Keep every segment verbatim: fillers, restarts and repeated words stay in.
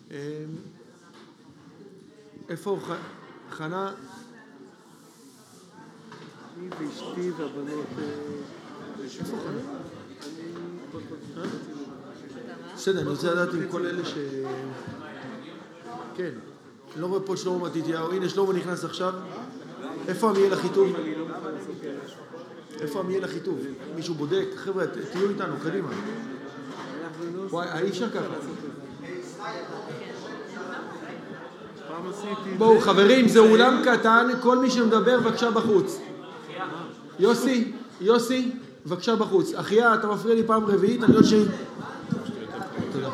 איפה חנה? אני ואשתי והבנות... איפה חנה? בסדר, אני רוצה לדעת עם כל אלה ש... כן, אני לא רואה פה שלמה מתתיהו. הנה שלמה נכנס עכשיו. איפה עמיאל החיטוב? איפה עמיאל החיטוב? מישהו בודק? חבר'ה, תהיו איתנו, קדימה. וואי, אי אפשר ככה. בואו חברים, זה אולם קטן, כל מי שמדבר בבקשה בחוץ. יוסי, יוסי, בבקשה בחוץ. אחיה, אתה מפריע לי פעם רביעית, אני עוד ש... תודה.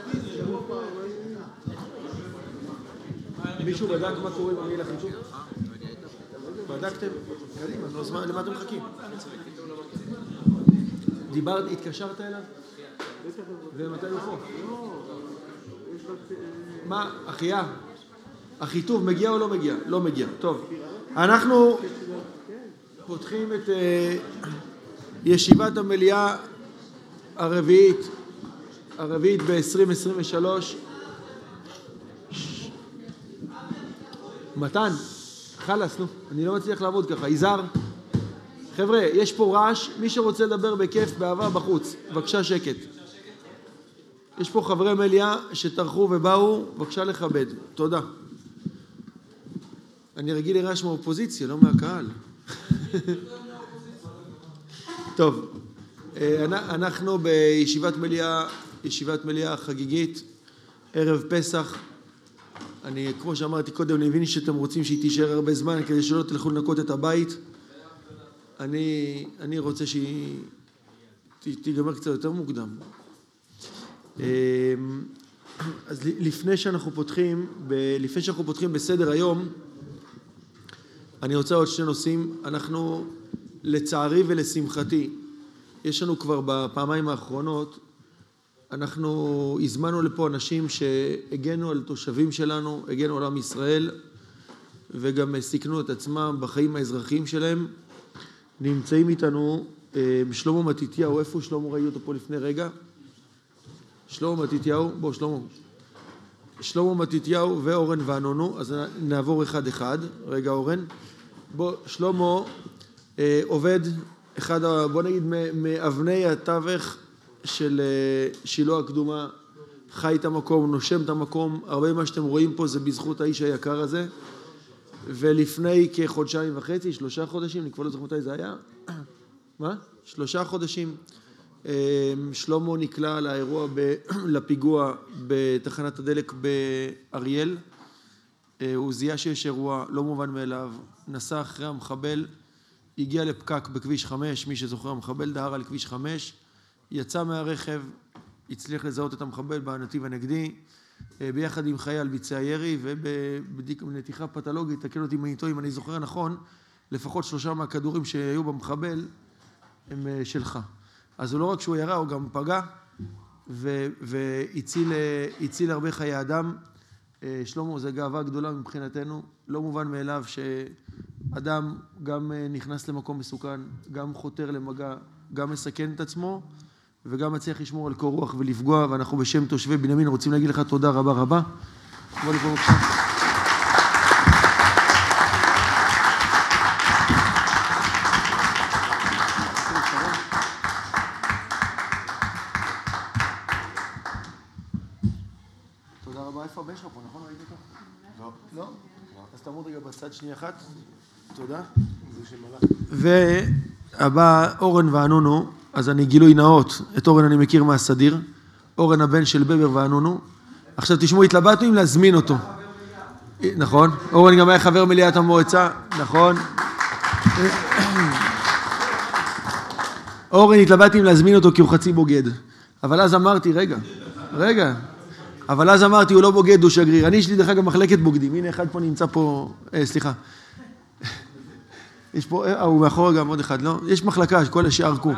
מישהו בדק מה קורה עם עמיאל החיטוב? בדקתם? קדימה, למה אתם מחכים? דיברת, התקשרת אליו? ומתי הוא פה? מה, אחיה? החיטוב מגיע או לא מגיע? לא מגיע. טוב. אנחנו פותחים את ישיבת המליאה הרביעית, הרביעית ב-עשרים עשרים ושלוש. מתן, חלס, נו, אני לא מצליח לעבוד ככה. יזהר, חבר'ה, יש פה רעש, מי שרוצה לדבר בכיף, באהבה, בחוץ. בבקשה שקט. יש פה חברי מליאה שטרחו ובאו, בבקשה לכבד. תודה. אני רגיל לרעש מהאופוזיציה, לא מהקהל. טוב, אנחנו בישיבת מליאה, ישיבת מליאה חגיגית, ערב פסח. אני, כמו שאמרתי קודם, אני מבין שאתם רוצים שהיא תישאר הרבה זמן, כדי שלא תלכו לנקות את הבית. אני, אני רוצה שהיא תיגמר קצת יותר מוקדם. אז לפני שאנחנו פותחים, לפני שאנחנו פותחים בסדר היום, אני רוצה עוד שני נושאים. אנחנו, לצערי ולשמחתי, יש לנו כבר בפעמיים האחרונות, אנחנו הזמנו לפה אנשים שהגנו על תושבים שלנו, הגנו על עם ישראל, וגם סיכנו את עצמם בחיים האזרחיים שלהם. נמצאים איתנו שלמה מתתיהו. איפה שלמה? ראינו אותו פה לפני רגע. שלמה מתתיהו, בוא שלמה. שלמה מתתיהו ואורן ואנונו, אז נעבור אחד אחד. רגע אורן. בוא, שלמה אה, עובד, אחד, בוא נגיד, מאבני התווך של שילה הקדומה, חי את המקום, נושם את המקום. הרבה מה שאתם רואים פה זה בזכות האיש היקר הזה. ולפני כחודשיים וחצי, שלושה חודשים, אני כבר לא זוכר מתי זה היה. מה? שלושה חודשים. שלמה נקלע לאירוע, ב... לפיגוע בתחנת הדלק באריאל. הוא זיהה שיש אירוע לא מובן מאליו, נסע אחרי המחבל, הגיע לפקק בכביש חמש, מי שזוכר המחבל דהר על כביש חמש, יצא מהרכב, הצליח לזהות את המחבל בנתיב הנגדי, ביחד עם חייל ביצע ירי, ובנתיחה פתולוגית, תקן אותי מניתו אם אני זוכר נכון, לפחות שלושה מהכדורים שהיו במחבל הם שלך. אז הוא לא רק שהוא ירה, הוא גם פגע, והציל הרבה חיי אדם. שלמה, זה גאווה גדולה מבחינתנו, לא מובן מאליו שאדם גם נכנס למקום מסוכן, גם חותר למגע, גם מסכן את עצמו, וגם מצליח לשמור על קור רוח ולפגוע, ואנחנו בשם תושבי בנימין רוצים להגיד לך תודה רבה רבה. בוא לפה בבקשה. תודה רבה. איפה הבן שלך פה, נכון? ראית אותו? לא. לא? אז תעמוד רגע בצד שנייה אחת. תודה. והבא אורן ואנונו, אז אני גילוי נאות, את אורן אני מכיר מהסדיר, אורן הבן של בבר ואנונו. עכשיו תשמעו, התלבטנו אם להזמין אותו. נכון? אורן גם היה חבר מליאת המועצה, נכון? אורן התלבטתי אם להזמין אותו כי הוא חצי בוגד. אבל אז אמרתי, רגע, רגע. אבל אז אמרתי, הוא לא בוגד, הוא שגריר. אני יש לי דרך אגב מחלקת בוגדים. הנה אחד פה נמצא פה, אה, סליחה. יש פה, אה, הוא מאחור גם עוד אחד, לא? יש מחלקה שכל השאר קום.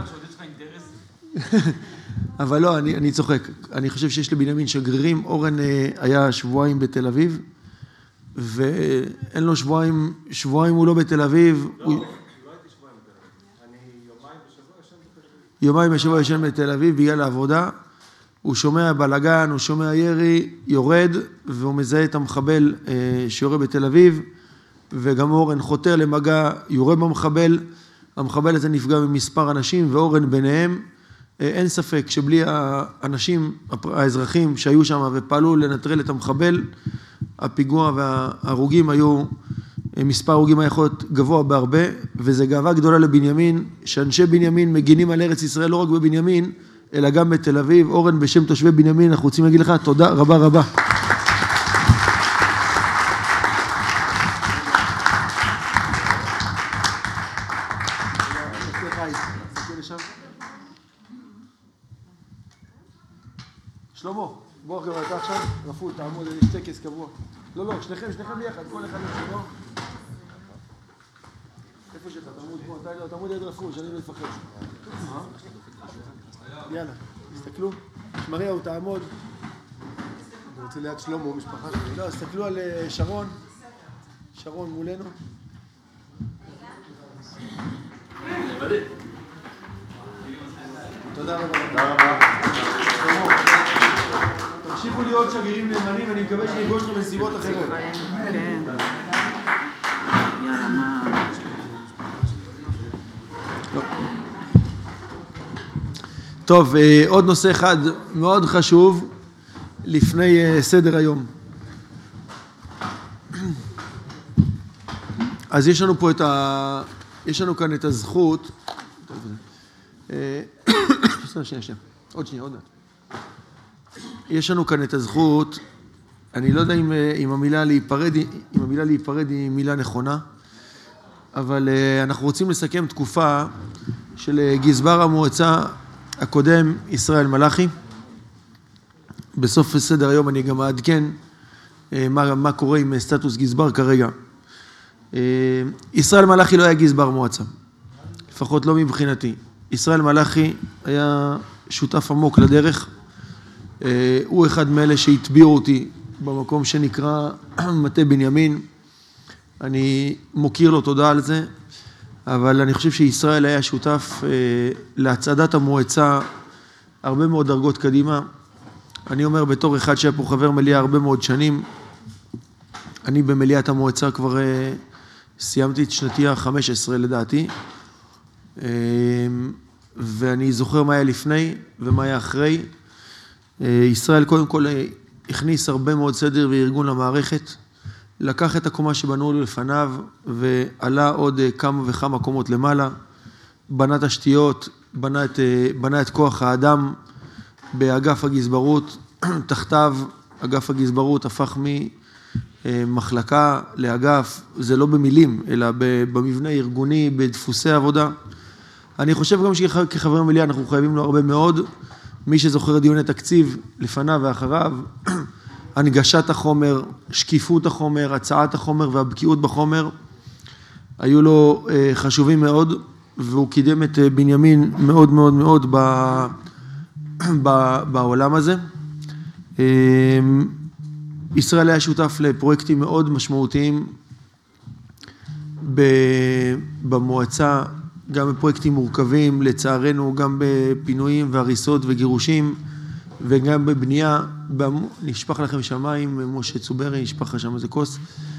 אבל לא, אני, אני צוחק. אני חושב שיש לבנימין שגרירים. אורן אה, היה שבועיים בתל אביב, ואין לו שבועיים, שבועיים הוא לא בתל אביב. לא, הוא... לא הייתי שבועיים בתל אביב. אני יומיים בשבוע ישן בתל אביב. יומיים בשבוע ישן בתל אביב בגלל העבודה, הוא שומע בלגן, הוא שומע ירי, יורד, והוא מזהה את המחבל שיורה בתל אביב, וגם אורן חותר למגע, יורה במחבל, המחבל הזה נפגע ממספר אנשים, ואורן ביניהם. אין ספק שבלי האנשים, האזרחים שהיו שם ופעלו לנטרל את המחבל, הפיגוע וההרוגים היו, מספר הרוגים היה יכול להיות גבוה בהרבה, וזה גאווה גדולה לבנימין, שאנשי בנימין מגינים על ארץ ישראל לא רק בבנימין, אלא גם בתל אביב. אורן, בשם תושבי בנימין, אנחנו רוצים להגיד לך תודה רבה רבה. שלמה, בוא גם אתה עכשיו, רפול, תעמוד, יש טקס קבוע. לא, לא, שניכם, שניכם ביחד, כל אחד לשלו. איפה שאתה, תעמוד פה, תעמוד ליד רפול, שאני לא אפחד. יאללה, תסתכלו. מריהו, תעמוד. אני רוצה ליד שלמה, משפחה שלי. לא, תסתכלו על שרון. שרון מולנו. תודה רבה. תודה רבה. תמשיכו להיות שגרירים נאמנים, ואני מקווה שנפגוש אתכם בנסיבות אחרות. כן. יאללה, מה... טוב, עוד נושא אחד מאוד חשוב לפני סדר היום. אז יש לנו פה את ה... יש לנו כאן את הזכות... שנייה, שנייה. עוד שנייה, עוד מעט. יש לנו כאן את הזכות, אני לא יודע אם, אם המילה להיפרד, אם המילה להיפרד היא מילה נכונה, אבל אנחנו רוצים לסכם תקופה של גזבר המועצה הקודם, ישראל מלאכי. בסוף סדר היום אני גם מעדכן מה, מה קורה עם סטטוס גזבר כרגע. ישראל מלאכי לא היה גזבר מועצה, לפחות לא מבחינתי. ישראל מלאכי היה שותף עמוק לדרך, הוא אחד מאלה שהטביעו אותי במקום שנקרא מטה בנימין. אני מוקיר לו תודה על זה, אבל אני חושב שישראל היה שותף להצעדת המועצה הרבה מאוד דרגות קדימה. אני אומר בתור אחד שהיה פה חבר מליאה הרבה מאוד שנים, אני במליאת המועצה כבר סיימתי את שנתי ה-חמש עשרה לדעתי, ואני זוכר מה היה לפני ומה היה אחרי. ישראל קודם כל הכניס הרבה מאוד סדר וארגון למערכת, לקח את הקומה שבנו לפניו ועלה עוד כמה וכמה קומות למעלה, בנה תשתיות, בנה את, בנה את כוח האדם באגף הגזברות, תחתיו אגף הגזברות הפך ממחלקה לאגף, זה לא במילים אלא במבנה ארגוני, בדפוסי עבודה. אני חושב גם שכחבר מליאה אנחנו חייבים לו הרבה מאוד. מי שזוכר דיוני תקציב לפניו ואחריו, הנגשת החומר, שקיפות החומר, הצעת החומר והבקיאות בחומר, היו לו חשובים מאוד, והוא קידם את בנימין מאוד מאוד מאוד ב, ב, בעולם הזה. ישראל היה שותף לפרויקטים מאוד משמעותיים במועצה, גם בפרויקטים מורכבים, לצערנו, גם בפינויים והריסות וגירושים, וגם בבנייה. נשפך לכם שמיים, משה צוברי, נשפך לך שם איזה כוס.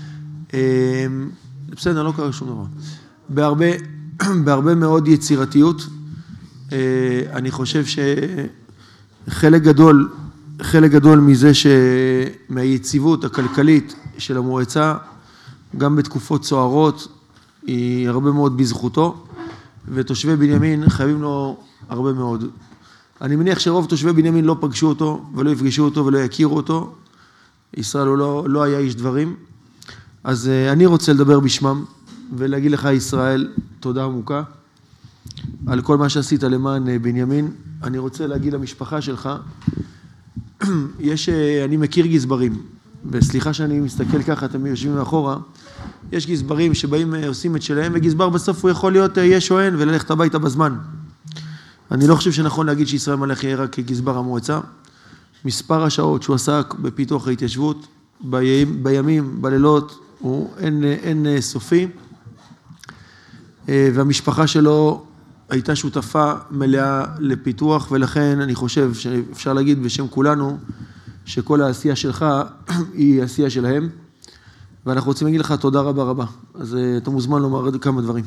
בסדר, לא קרה שום דבר. בהרבה, בהרבה מאוד יצירתיות, אני חושב שחלק גדול, חלק גדול מזה שמהיציבות הכלכלית של המועצה, גם בתקופות סוערות, היא הרבה מאוד בזכותו. ותושבי בנימין חייבים לו הרבה מאוד. אני מניח שרוב תושבי בנימין לא פגשו אותו, ולא יפגשו אותו, ולא יכירו אותו. ישראל הוא לא, לא היה איש דברים. אז אני רוצה לדבר בשמם, ולהגיד לך, ישראל, תודה עמוקה, על כל מה שעשית למען בנימין. אני רוצה להגיד למשפחה שלך, יש, אני מכיר גזברים, וסליחה שאני מסתכל ככה, אתם יושבים מאחורה, יש גזברים שבאים עושים את שלהם, וגזבר בסוף הוא יכול להיות יש או אין, וללכת הביתה בזמן. אני לא חושב שנכון להגיד שישראל מלאכי יהיה רק גזבר המועצה. מספר השעות שהוא עסק בפיתוח ההתיישבות, בימים, בימים בלילות, הוא אין, אין סופי. והמשפחה שלו הייתה שותפה מלאה לפיתוח, ולכן אני חושב שאפשר להגיד בשם כולנו, שכל העשייה שלך היא עשייה שלהם, ואנחנו רוצים להגיד לך תודה רבה רבה. אז אתה מוזמן לומר כמה דברים.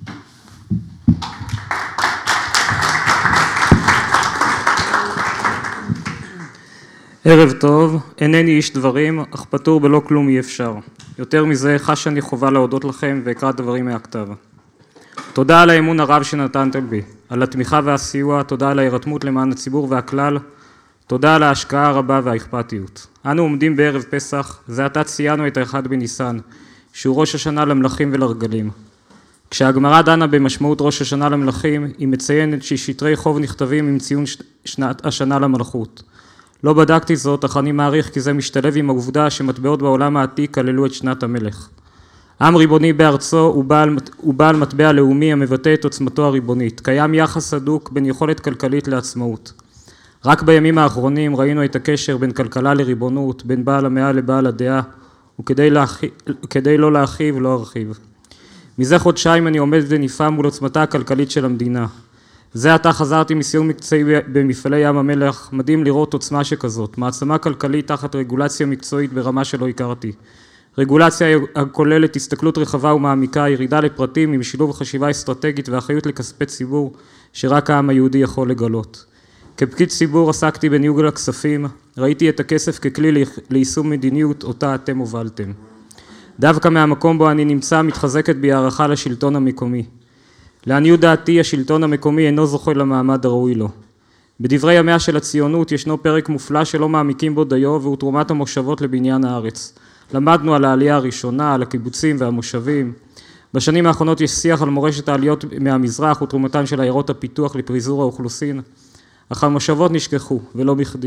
ערב טוב, אינני איש דברים, אך פטור בלא כלום אי אפשר. יותר מזה, חש אני חובה להודות לכם ואקרא דברים מהכתב. תודה על האמון הרב שנתנתם בי, על התמיכה והסיוע, תודה על ההירתמות למען הציבור והכלל, תודה על ההשקעה הרבה והאכפתיות. אנו עומדים בערב פסח, זה עתה ציינו את האחד בניסן, שהוא ראש השנה למלכים ולרגלים. כשהגמרא דנה במשמעות ראש השנה למלכים, היא מציינת ששטרי חוב נכתבים עם ציון שנת השנה למלכות. לא בדקתי זאת, אך אני מעריך כי זה משתלב עם העובדה שמטבעות בעולם העתיק כללו את שנת המלך. עם ריבוני בארצו הוא בעל, הוא בעל מטבע לאומי המבטא את עוצמתו הריבונית. קיים יחס הדוק בין יכולת כלכלית לעצמאות. רק בימים האחרונים ראינו את הקשר בין כלכלה לריבונות, בין בעל המאה לבעל הדעה, וכדי להחי... כדי לא להרחיב, לא ארחיב. מזה חודשיים אני עומד ונפעם מול עוצמתה הכלכלית של המדינה. זה עתה חזרתי מסיור מקצועי במפעלי ים המלח, מדהים לראות עוצמה שכזאת, מעצמה כלכלית תחת רגולציה מקצועית ברמה שלא הכרתי. רגולציה הכוללת הסתכלות רחבה ומעמיקה, ירידה לפרטים עם שילוב חשיבה אסטרטגית ואחריות לכספי ציבור שרק העם היהודי יכול לגלות. כפקיד ציבור עסקתי בניהול הכספים, ראיתי את הכסף ככלי ליישום מדיניות אותה אתם הובלתם. דווקא מהמקום בו אני נמצא מתחזקת בי הערכה לשלטון המקומי. לעניות דעתי השלטון המקומי אינו זוכה למעמד הראוי לו. בדברי ימיה של הציונות ישנו פרק מופלא שלא מעמיקים בו דיו והוא תרומת המושבות לבניין הארץ. למדנו על העלייה הראשונה, על הקיבוצים והמושבים. בשנים האחרונות יש שיח על מורשת העליות מהמזרח ותרומתן של עיירות הפיתוח לפריזור האוכלוסין. אך המושבות נשכחו, ולא בכדי.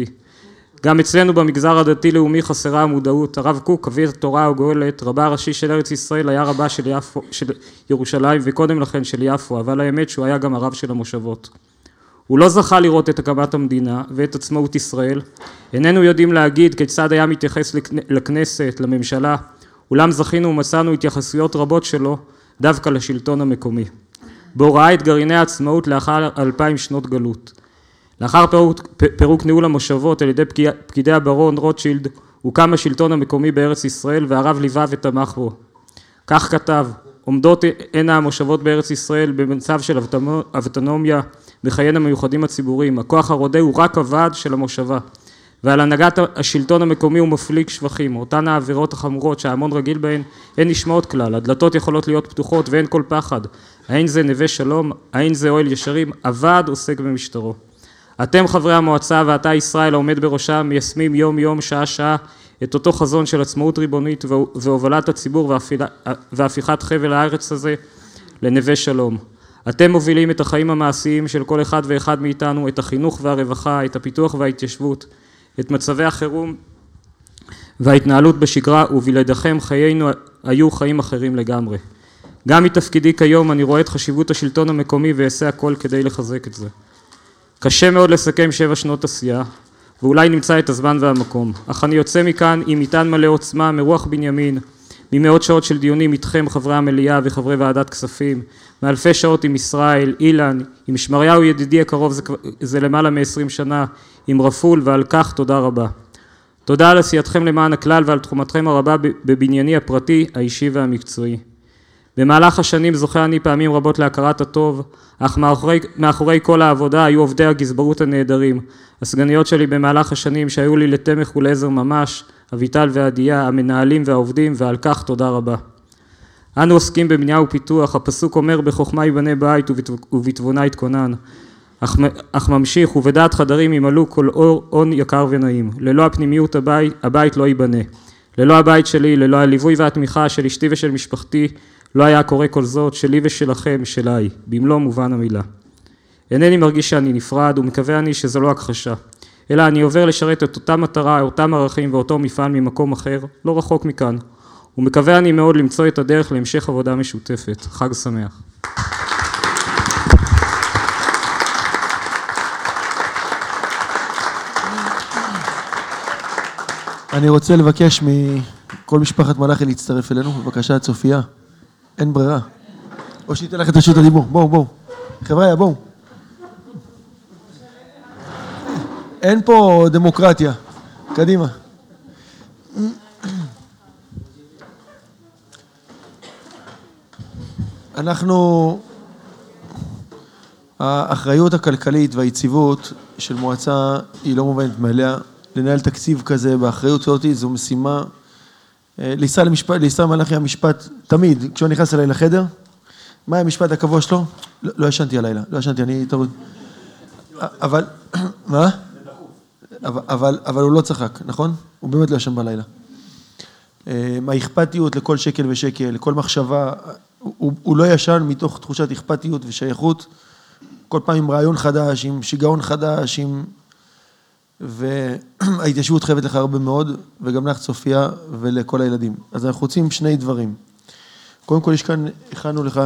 גם אצלנו במגזר הדתי-לאומי חסרה המודעות. הרב קוק, אבי התורה הגואלת, רבה הראשי של ארץ ישראל, היה רבה של, יפו, של ירושלים וקודם לכן של יפו, אבל האמת שהוא היה גם הרב של המושבות. הוא לא זכה לראות את הקמת המדינה ואת עצמאות ישראל. איננו יודעים להגיד כיצד היה מתייחס לכנסת, לממשלה, אולם זכינו ומצאנו התייחסויות רבות שלו דווקא לשלטון המקומי. בהוראה את גרעיני העצמאות לאחר אלפיים שנות גלות. לאחר פירוק, פירוק ניהול המושבות על ידי פקידי הברון רוטשילד, הוקם השלטון המקומי בארץ ישראל והרב ליווה ותמך בו. כך כתב, עומדות הנה המושבות בארץ ישראל במצב של אוטונומיה בחייהן המיוחדים הציבוריים. הכוח הרודה הוא רק הוועד של המושבה. ועל הנהגת השלטון המקומי הוא מפליג שבחים. אותן העבירות החמורות שההמון רגיל בהן הן נשמעות כלל. הדלתות יכולות להיות פתוחות ואין כל פחד. האין זה נווה שלום, האין זה אוהל ישרים, הוועד עוסק במשטרו. אתם חברי המועצה ואתה ישראל העומד בראשם מיישמים יום יום שעה שעה את אותו חזון של עצמאות ריבונית והובלת הציבור והפיכת חבל הארץ הזה לנווה שלום. אתם מובילים את החיים המעשיים של כל אחד ואחד מאיתנו, את החינוך והרווחה, את הפיתוח וההתיישבות, את מצבי החירום וההתנהלות בשגרה, ובלעדיכם חיינו היו חיים אחרים לגמרי. גם מתפקידי כיום אני רואה את חשיבות השלטון המקומי ואעשה הכל כדי לחזק את זה. קשה מאוד לסכם שבע שנות עשייה, ואולי נמצא את הזמן והמקום. אך אני יוצא מכאן עם מטען מלא עוצמה, מרוח בנימין, ממאות שעות של דיונים איתכם, חברי המליאה וחברי ועדת כספים, מאלפי שעות עם ישראל, אילן, עם שמריהו ידידי הקרוב, זה, זה למעלה מ-עשרים שנה, עם רפול, ועל כך תודה רבה. תודה על עשייתכם למען הכלל ועל תחומתכם הרבה בבנייני הפרטי, האישי והמקצועי. במהלך השנים זוכה אני פעמים רבות להכרת הטוב, אך מאחורי, מאחורי כל העבודה היו עובדי הגזברות הנהדרים, הסגניות שלי במהלך השנים שהיו לי לתמך ולעזר ממש, אביטל ועדיה, המנהלים והעובדים, ועל כך תודה רבה. אנו עוסקים בבנייה ופיתוח, הפסוק אומר בחוכמה יבנה בית ובתבונה יתכונן, אך, אך ממשיך ובדעת חדרים ימלאו כל אור, און יקר ונעים. ללא הפנימיות הבית, הבית לא ייבנה. ללא הבית שלי, ללא הליווי והתמיכה של אשתי ושל משפחתי, לא היה קורה כל זאת, שלי ושלכם, שלי, במלוא מובן המילה. אינני מרגיש שאני נפרד, ומקווה אני שזו לא הכחשה, אלא אני עובר לשרת את אותה מטרה, אותם ערכים ואותו מפעל ממקום אחר, לא רחוק מכאן, ומקווה אני מאוד למצוא את הדרך להמשך עבודה משותפת. חג שמח. אני רוצה לבקש מכל משפחת מלאכי להצטרף אלינו, בבקשה צופיה. אין ברירה. או שניתן לך את רשות הדיבור. בואו, בואו. חבר'ה, בואו. אין פה דמוקרטיה. קדימה. אנחנו, האחריות הכלכלית והיציבות של מועצה היא לא מובנת מאליה. לנהל תקציב כזה באחריות הזאת זו משימה. לישראל המשפט, לישראל מלאכי המשפט תמיד, כשהוא נכנס אליי לחדר, מה המשפט הקבוע שלו? לא, לא ישנתי הלילה, לא ישנתי, אני תרוד. אבל, מה? אבל, אבל, אבל הוא לא צחק, נכון? הוא באמת לא ישן בלילה. האכפתיות לכל שקל ושקל, לכל מחשבה, הוא, הוא לא ישן מתוך תחושת אכפתיות ושייכות, כל פעם עם רעיון חדש, עם שיגעון חדש, עם... וההתיישבות חייבת לך הרבה מאוד, וגם לך צופיה ולכל הילדים. אז אנחנו רוצים שני דברים. קודם כל יש כאן, הכנו לך,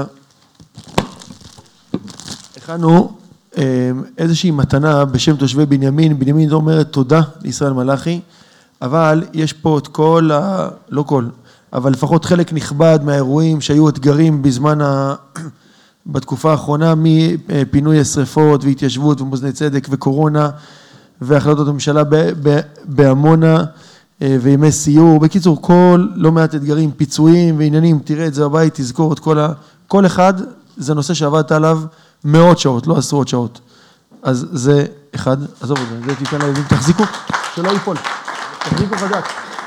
הכנו איזושהי מתנה בשם תושבי בנימין. בנימין אומרת תודה לישראל מלאכי, אבל יש פה את כל, ה... לא כל, אבל לפחות חלק נכבד מהאירועים שהיו אתגרים בזמן ה... בתקופה האחרונה, מפינוי השריפות והתיישבות ומאזני צדק וקורונה, והחלטות הממשלה בעמונה וימי סיור. בקיצור, כל לא מעט אתגרים, פיצויים ועניינים, תראה את זה בבית, תזכור את כל ה... כל אחד, זה נושא שעבדת עליו מאות שעות, לא עשרות שעות. אז זה אחד, עזוב את זה, זה תיתן לילדים, תחזיקו, שלא ייפול, תחזיקו חזק.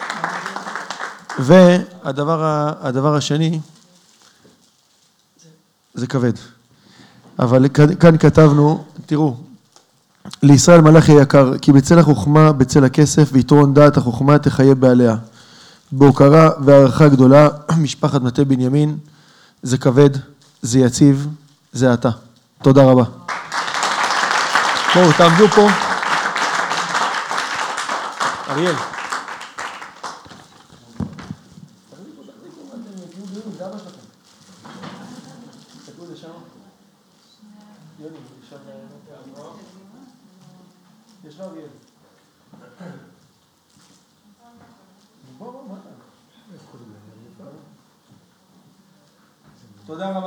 והדבר הדבר השני, זה כבד. אבל כאן כתבנו, תראו, לישראל מלאכי יקר, כי בצל החוכמה, בצל הכסף, ויתרון דעת החוכמה תחיה בעליה. בהוקרה והערכה גדולה, משפחת מטה בנימין, זה כבד, זה יציב, זה אתה. תודה רבה. בואו, תעמדו פה. אריאל. יש לו אריאל. בוא, בוא, מה אתה? תודה רבה.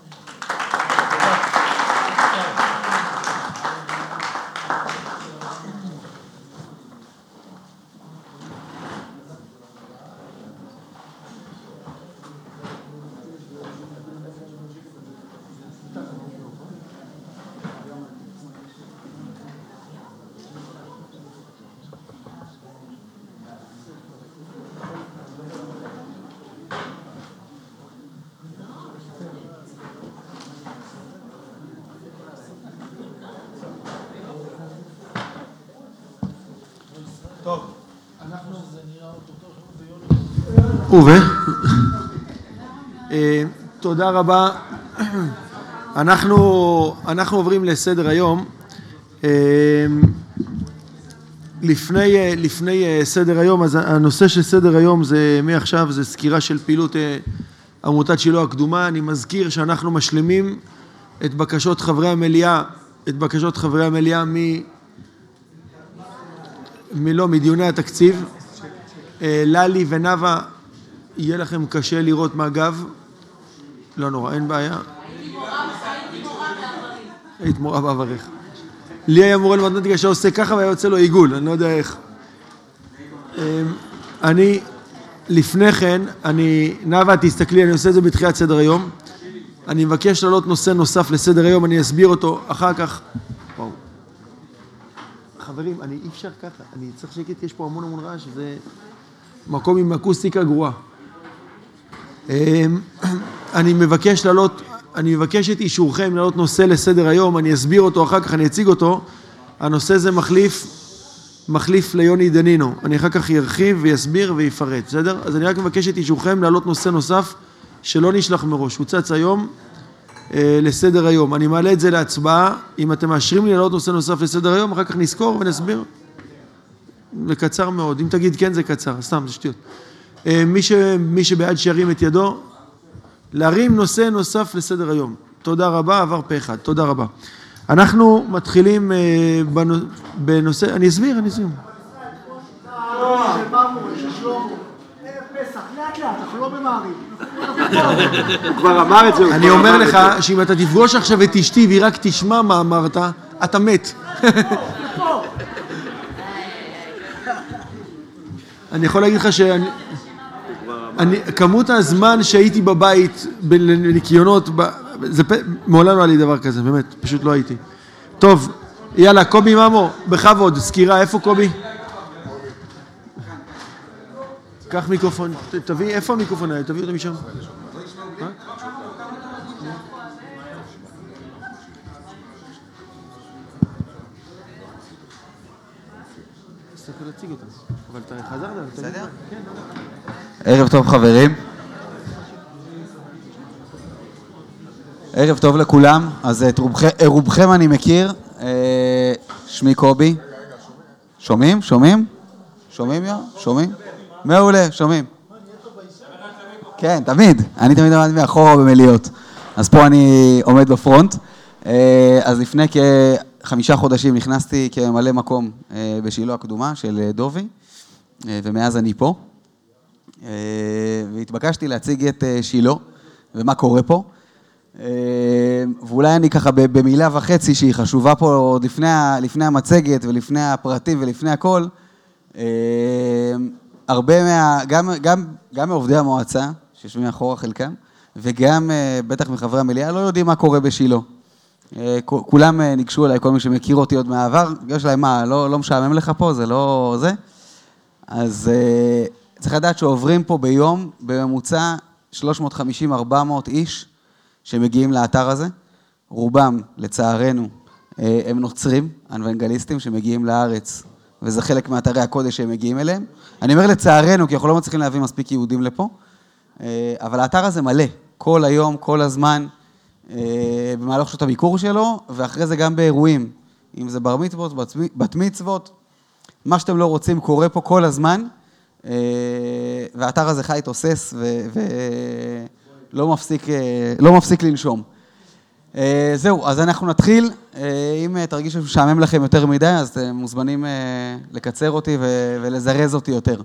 טוב, אנחנו... זה נראה אותו ו... תודה רבה. אנחנו, אנחנו עוברים לסדר היום. לפני, לפני סדר היום, אז הנושא של סדר היום זה, מעכשיו, זה סקירה של פעילות עמותת שילה הקדומה. אני מזכיר שאנחנו משלימים את בקשות חברי המליאה, את בקשות חברי המליאה מ... מלא, מדיוני התקציב. ללי ונאווה, יהיה לכם קשה לראות מהגב. לא נורא, אין בעיה. היית מורה בעברך. לי היה מורה למתמטיקה שעושה ככה והיה יוצא לו עיגול, אני לא יודע איך. אני, לפני כן, אני, נאווה, תסתכלי, אני עושה את זה בתחילת סדר היום. אני מבקש להעלות נושא נוסף לסדר היום, אני אסביר אותו אחר כך. וואו. חברים, אני אי אפשר ככה, אני צריך שקט, יש פה המון המון רעש, זה מקום עם אקוסטיקה גרועה. אני מבקש להעלות, אני מבקש את אישורכם להעלות נושא לסדר היום, אני אסביר אותו אחר כך, אני אציג אותו. הנושא זה מחליף, מחליף ליוני דנינו. אני אחר כך ירחיב ויסביר ויפרט, בסדר? אז אני רק מבקש את אישורכם להעלות נושא נוסף שלא נשלח מראש, הוא צץ היום אה, לסדר היום. אני מעלה את זה להצבעה, אם אתם מאשרים לי להעלות נושא נוסף לסדר היום, אחר כך נזכור ונסביר. זה קצר מאוד, אם תגיד כן זה קצר, סתם, זה שטויות. אה, מי, ש, מי שבעד שירים את ידו, להרים נושא נוסף לסדר היום. תודה רבה, עבר פה אחד, תודה רבה. אנחנו מתחילים אה, בנושא, אני אסביר, אני אסביר. פסח, לאט לאט, אנחנו לא במעריב. הוא כבר אמר את זה. אני אומר לך שאם אתה תפגוש עכשיו את אשתי והיא רק תשמע מה אמרת, אתה מת. אני יכול להגיד לך שאני... כמות הזמן שהייתי בבית בניקיונות, מעולם לא היה לי דבר כזה, באמת, פשוט לא הייתי. טוב, יאללה, קובי מאמו, בכבוד, סקירה, איפה קובי? קח מיקרופון, תביא, איפה המיקרופון היה? תביא אותו משם. תסתכל להציג אותם, אבל אתה חזרת, בסדר? ערב טוב חברים. ערב טוב לכולם. אז את רובכם, רובכם אני מכיר. שמי קובי. שומעים? שומעים? שומעים יא? שומעים? מעולה, שומעים. כן, תמיד. אני תמיד עומד מאחורה במליאות. אז פה אני עומד בפרונט. אז לפני כחמישה חודשים נכנסתי כממלא מקום בשילה הקדומה של דובי, ומאז אני פה. והתבקשתי להציג את שילה ומה קורה פה. ואולי אני ככה במילה וחצי שהיא חשובה פה עוד לפני, לפני המצגת ולפני הפרטים ולפני הכל. הרבה מה, גם, גם, גם מעובדי המועצה, שיושבים מאחורה חלקם, וגם בטח מחברי המליאה, לא יודעים מה קורה בשילה. כולם ניגשו אליי, כל מי שמכיר אותי עוד מהעבר, יש להם מה, לא, לא משעמם לך פה, זה לא זה. אז צריך לדעת שעוברים פה ביום, בממוצע שלוש מאות וחמישים עד ארבע מאות איש שמגיעים לאתר הזה. רובם, לצערנו, הם נוצרים, אנוונגליסטים שמגיעים לארץ, וזה חלק מאתרי הקודש שהם מגיעים אליהם. אני אומר לצערנו, כי אנחנו לא מצליחים להביא מספיק יהודים לפה, אבל האתר הזה מלא, כל היום, כל הזמן, במהלך שעות הביקור שלו, ואחרי זה גם באירועים, אם זה בר מצוות, בת מצוות, מה שאתם לא רוצים קורה פה כל הזמן, והאתר הזה חי תוסס ולא מפסיק, לא מפסיק לנשום. זהו, אז אנחנו נתחיל. אם תרגישו ששעמם לכם יותר מדי, אז אתם מוזמנים לקצר אותי ולזרז אותי יותר.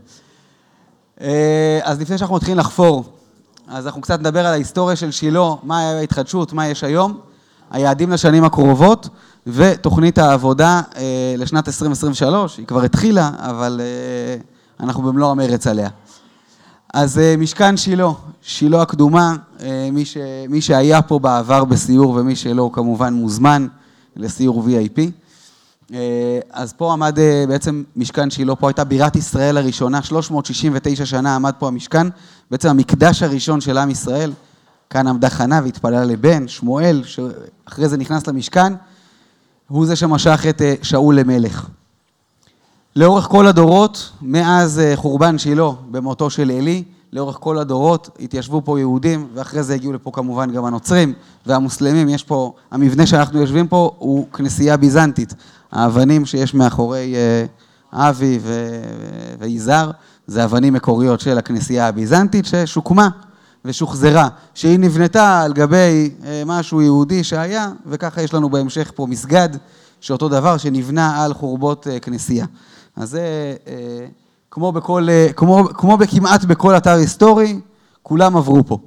אז לפני שאנחנו מתחילים לחפור, אז אנחנו קצת נדבר על ההיסטוריה של שילה, מה ההתחדשות, מה יש היום, היעדים לשנים הקרובות, ותוכנית העבודה לשנת עשרים עשרים ושלוש, היא כבר התחילה, אבל אנחנו במלוא המרץ עליה. אז משכן שילה, שילה הקדומה, מי, ש, מי שהיה פה בעבר בסיור ומי שלא כמובן מוזמן לסיור וי איי פי. אז פה עמד בעצם משכן שילה, פה הייתה בירת ישראל הראשונה, שלוש מאות שישים ותשע שנה עמד פה המשכן, בעצם המקדש הראשון של עם ישראל, כאן עמדה חנה והתפללה לבן, שמואל, שאחרי זה נכנס למשכן, הוא זה שמשך את שאול למלך. לאורך כל הדורות, מאז חורבן שילה במותו של אלי, לאורך כל הדורות התיישבו פה יהודים, ואחרי זה הגיעו לפה כמובן גם הנוצרים והמוסלמים. יש פה, המבנה שאנחנו יושבים פה הוא כנסייה ביזנטית. האבנים שיש מאחורי אבי ויזהר, זה אבנים מקוריות של הכנסייה הביזנטית ששוקמה ושוחזרה, שהיא נבנתה על גבי משהו יהודי שהיה, וככה יש לנו בהמשך פה מסגד, שאותו דבר שנבנה על חורבות כנסייה. אז זה כמו בכל, כמו, כמו בכמעט בכל אתר היסטורי, כולם עברו פה.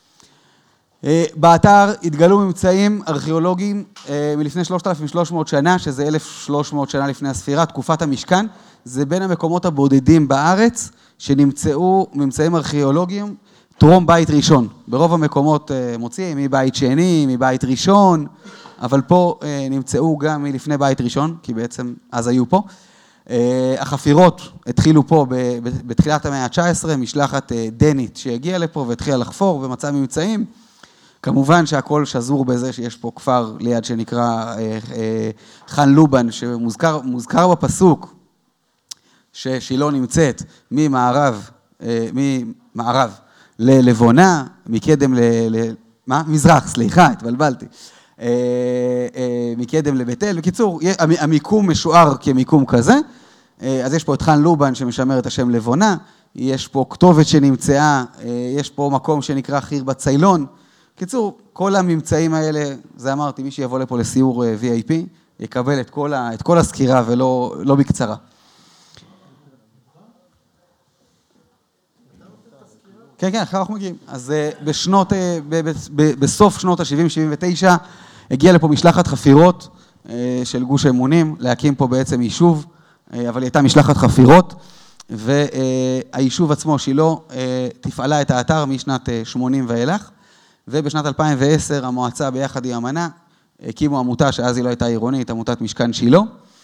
באתר התגלו ממצאים ארכיאולוגיים מלפני שלושת אלפים ושלוש מאות שנה, שזה אלף ושלוש מאות שנה לפני הספירה, תקופת המשכן. זה בין המקומות הבודדים בארץ שנמצאו ממצאים ארכיאולוגיים טרום בית ראשון. ברוב המקומות מוצאים מבית שני, מבית ראשון, אבל פה נמצאו גם מלפני בית ראשון, כי בעצם אז היו פה. החפירות התחילו פה בתחילת המאה ה-תשע עשרה, משלחת דנית שהגיעה לפה והתחילה לחפור ומצאה ממצאים. כמובן שהכל שזור בזה שיש פה כפר ליד שנקרא חן לובן, שמוזכר מוזכר בפסוק ששילה נמצאת ממערב, ממערב ללבונה, מקדם ל... מה? מזרח, סליחה, התבלבלתי. מקדם לבית-אל. בקיצור, המיקום משוער כמיקום כזה. אז יש פה את חן לובן שמשמר את השם לבונה, יש פה כתובת שנמצאה, יש פה מקום שנקרא חיר בציילון. בקיצור, כל הממצאים האלה, זה אמרתי, מי שיבוא לפה לסיור וי איי פי, יקבל את כל, ה, את כל הסקירה ולא לא בקצרה. כן, כן, אחר אנחנו מגיעים. אז בשנות, בסוף שנות ה-שבעים שבעים ותשע, הגיעה לפה משלחת חפירות של גוש האמונים, להקים פה בעצם יישוב, אבל היא הייתה משלחת חפירות, והיישוב עצמו, שילה, תפעלה את האתר משנת שמונים ואילך, ובשנת אלפיים ועשר המועצה ביחד עם המנה, הקימו עמותה שאז היא לא הייתה עירונית, עמותת משכן שילה,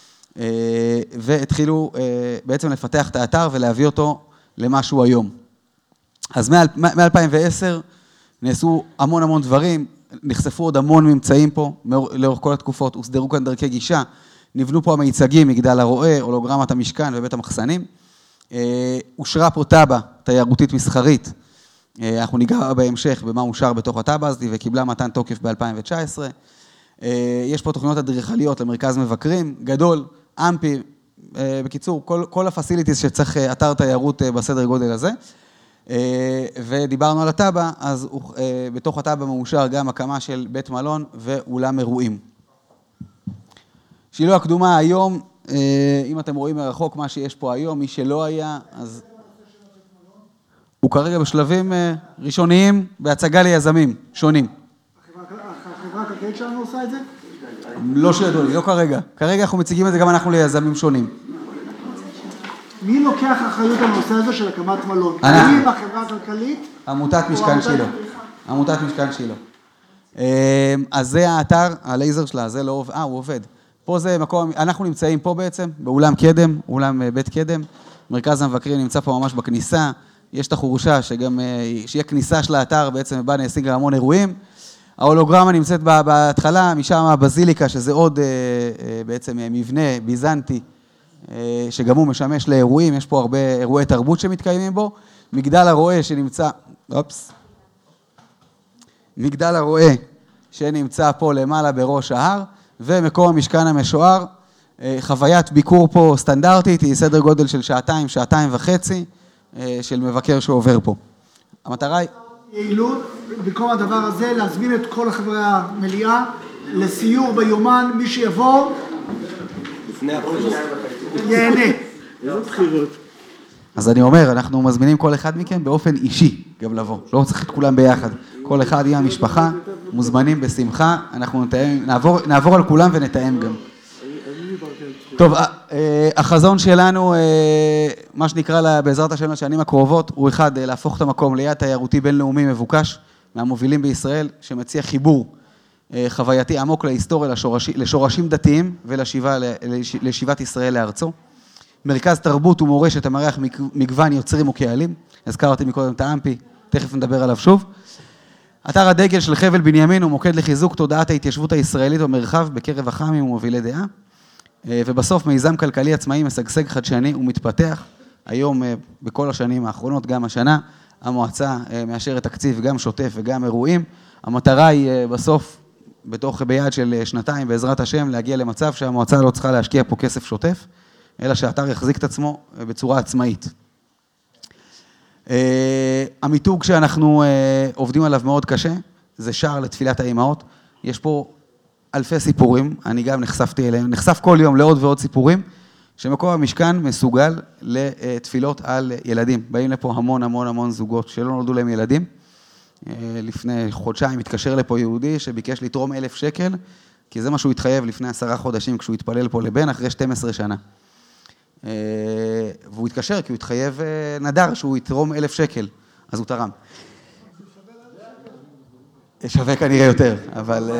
והתחילו בעצם לפתח את האתר ולהביא אותו למשהו היום. אז מ-אלפיים ועשר נעשו המון המון דברים, נחשפו עוד המון ממצאים פה, לאורך כל התקופות, הוסדרו כאן דרכי גישה, נבנו פה המיצגים, מגדל הרועה, הולוגרמת המשכן ובית המחסנים, אושרה פה טאבה, תיירותית מסחרית, אנחנו ניגע בהמשך במה אושר בתוך הטאבה הזאת, וקיבלה מתן תוקף ב-אלפיים תשע עשרה, יש פה תוכניות אדריכליות למרכז מבקרים, גדול, אמפי, בקיצור, כל, כל הפסיליטיז שצריך אתר תיירות בסדר גודל הזה, ודיברנו על הטאבה, אז בתוך הטאבה מאושר גם הקמה של בית מלון ואולם אירועים. שילה הקדומה היום, אם אתם רואים מרחוק מה שיש פה היום, מי שלא היה, אז הוא כרגע בשלבים ראשוניים בהצגה ליזמים שונים. החברה הכלכלית שלנו עושה את זה? לא שידעו לי, לא כרגע. כרגע אנחנו מציגים את זה גם אנחנו ליזמים שונים. מי לוקח אחריות על הנושא הזה של הקמת מלון? אנחנו. מי בחברה הכלכלית? עמותת משכן שילה. עמותת משכן שילה. אז זה האתר, הלייזר שלה, זה לא עובד, אה, הוא עובד. פה זה מקום, אנחנו נמצאים פה בעצם, באולם קדם, אולם בית קדם. מרכז המבקרים נמצא פה ממש בכניסה. יש את החורשה שגם, שיהיה כניסה של האתר, בעצם בה נעשים גם המון אירועים. ההולוגרמה נמצאת בהתחלה, משם הבזיליקה, שזה עוד בעצם מבנה ביזנטי, שגם הוא משמש לאירועים, יש פה הרבה אירועי תרבות שמתקיימים בו. מגדל הרועה שנמצא, אופס, מגדל הרועה שנמצא פה למעלה בראש ההר, ומקום המשכן המשוער, חוויית ביקור פה סטנדרטית, היא סדר גודל של שעתיים, שעתיים וחצי, של מבקר שעובר פה. המטרה היא... יעילות, במקום הדבר הזה, להזמין את כל חברי המליאה לסיור ביומן, מי שיבוא, יהנה. איזה בחירות? אז אני אומר, אנחנו מזמינים כל אחד מכם באופן אישי גם לבוא. לא צריך את כולם ביחד. כל אחד עם המשפחה, מוזמנים בשמחה, אנחנו נתאם, נעבור, נעבור על כולם ונתאם גם. טוב, החזון שלנו, מה שנקרא לה, בעזרת השם לשנים הקרובות, הוא אחד, להפוך את המקום ליעד תיירותי בינלאומי מבוקש, מהמובילים בישראל, שמציע חיבור חווייתי עמוק להיסטוריה, לשורשים, לשורשים דתיים ולשיבת ישראל לארצו. מרכז תרבות ומורשת המארח מגוון יוצרים וקהלים, הזכרתי מקודם את האמפי, תכף נדבר עליו שוב. אתר הדגל של חבל בנימין הוא מוקד לחיזוק תודעת ההתיישבות הישראלית במרחב בקרב הח"מים ומובילי דעה. ובסוף מיזם כלכלי עצמאי משגשג חדשני ומתפתח. היום, בכל השנים האחרונות, גם השנה, המועצה מאשרת תקציב גם שוטף וגם אירועים. המטרה היא בסוף, בתוך ביעד של שנתיים, בעזרת השם, להגיע למצב שהמועצה לא צריכה להשקיע פה כסף שוטף, אלא שהאתר יחזיק את עצמו בצורה עצמאית. המיתוג שאנחנו עובדים עליו מאוד קשה, זה שער לתפילת האימהות. יש פה אלפי סיפורים, אני גם נחשפתי אליהם, נחשף כל יום לעוד ועוד סיפורים, שמקום המשכן מסוגל לתפילות על ילדים. באים לפה המון המון המון זוגות שלא נולדו להם ילדים. לפני חודשיים התקשר לפה יהודי שביקש לתרום אלף שקל, כי זה מה שהוא התחייב לפני עשרה חודשים כשהוא התפלל פה לבן אחרי שתים עשרה שנה. והוא התקשר כי הוא התחייב נדר שהוא יתרום אלף שקל, אז הוא תרם. שווה כנראה יותר, אבל...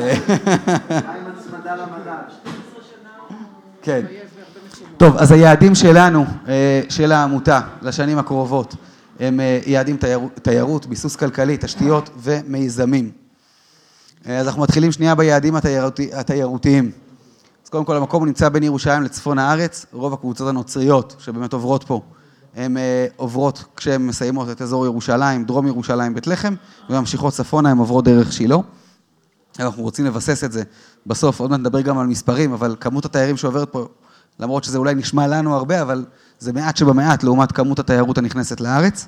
כן. טוב, אז היעדים שלנו, של העמותה, לשנים הקרובות, הם יעדים תיירות, ביסוס כלכלי, תשתיות ומיזמים. אז אנחנו מתחילים שנייה ביעדים התיירותיים. אז קודם כל, המקום נמצא בין ירושלים לצפון הארץ, רוב הקבוצות הנוצריות שבאמת עוברות פה, הן עוברות כשהן מסיימות את אזור ירושלים, דרום ירושלים, בית לחם, וממשיכות צפונה, הן עוברות דרך שילה. אנחנו רוצים לבסס את זה. בסוף, עוד מעט נדבר גם על מספרים, אבל כמות התיירים שעוברת פה, למרות שזה אולי נשמע לנו הרבה, אבל זה מעט שבמעט, לעומת כמות התיירות הנכנסת לארץ.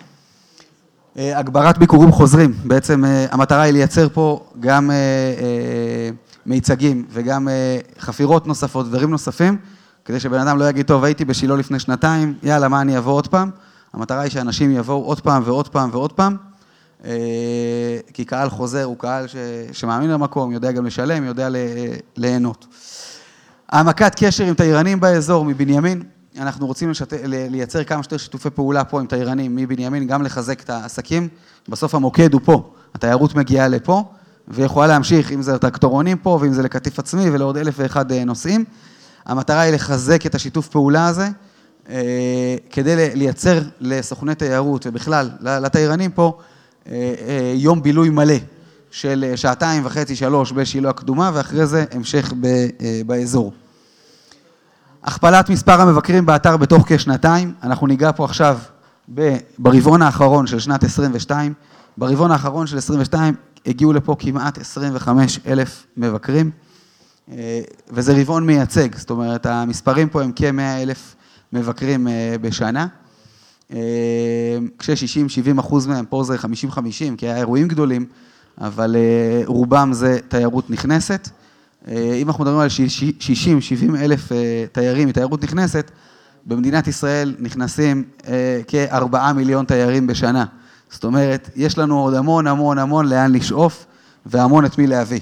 הגברת ביקורים חוזרים, בעצם המטרה היא לייצר פה גם מיצגים וגם חפירות נוספות, דברים נוספים, כדי שבן אדם לא יגיד, טוב, הייתי בשילה לפני שנתיים, יאללה, מה אני אבוא עוד פעם? המטרה היא שאנשים יבואו עוד פעם ועוד פעם ועוד פעם, כי קהל חוזר הוא קהל ש, שמאמין למקום, יודע גם לשלם, יודע ליהנות. העמקת קשר עם תיירנים באזור מבנימין, אנחנו רוצים לשת... לייצר כמה שיותר שיתופי פעולה פה עם תיירנים מבנימין, גם לחזק את העסקים, בסוף המוקד הוא פה, התיירות מגיעה לפה, ויכולה להמשיך, אם זה טרקטורונים פה, ואם זה לקטיף עצמי, ולעוד אלף ואחד נושאים. המטרה היא לחזק את השיתוף פעולה הזה, כדי לייצר לסוכני תיירות, ובכלל, לתיירנים פה, יום בילוי מלא, של שעתיים וחצי, שלוש, בשילה הקדומה, ואחרי זה המשך באזור. הכפלת מספר המבקרים באתר בתוך כשנתיים, אנחנו ניגע פה עכשיו ברבעון האחרון של שנת עשרים ושתיים, ברבעון האחרון של עשרים ושתיים הגיעו לפה כמעט עשרים וחמישה אלף מבקרים, וזה רבעון מייצג, זאת אומרת, המספרים פה הם כ-מאה אלף מבקרים בשנה, כש-שישים שבעים אחוז מהם פה זה חמישים חמישים, כי היה אירועים גדולים, אבל רובם זה תיירות נכנסת. אם אנחנו מדברים על שישים שבעים אלף תיירים מתיירות נכנסת, במדינת ישראל נכנסים כארבעה מיליון תיירים בשנה. זאת אומרת, יש לנו עוד המון המון המון לאן לשאוף, והמון את מי להביא.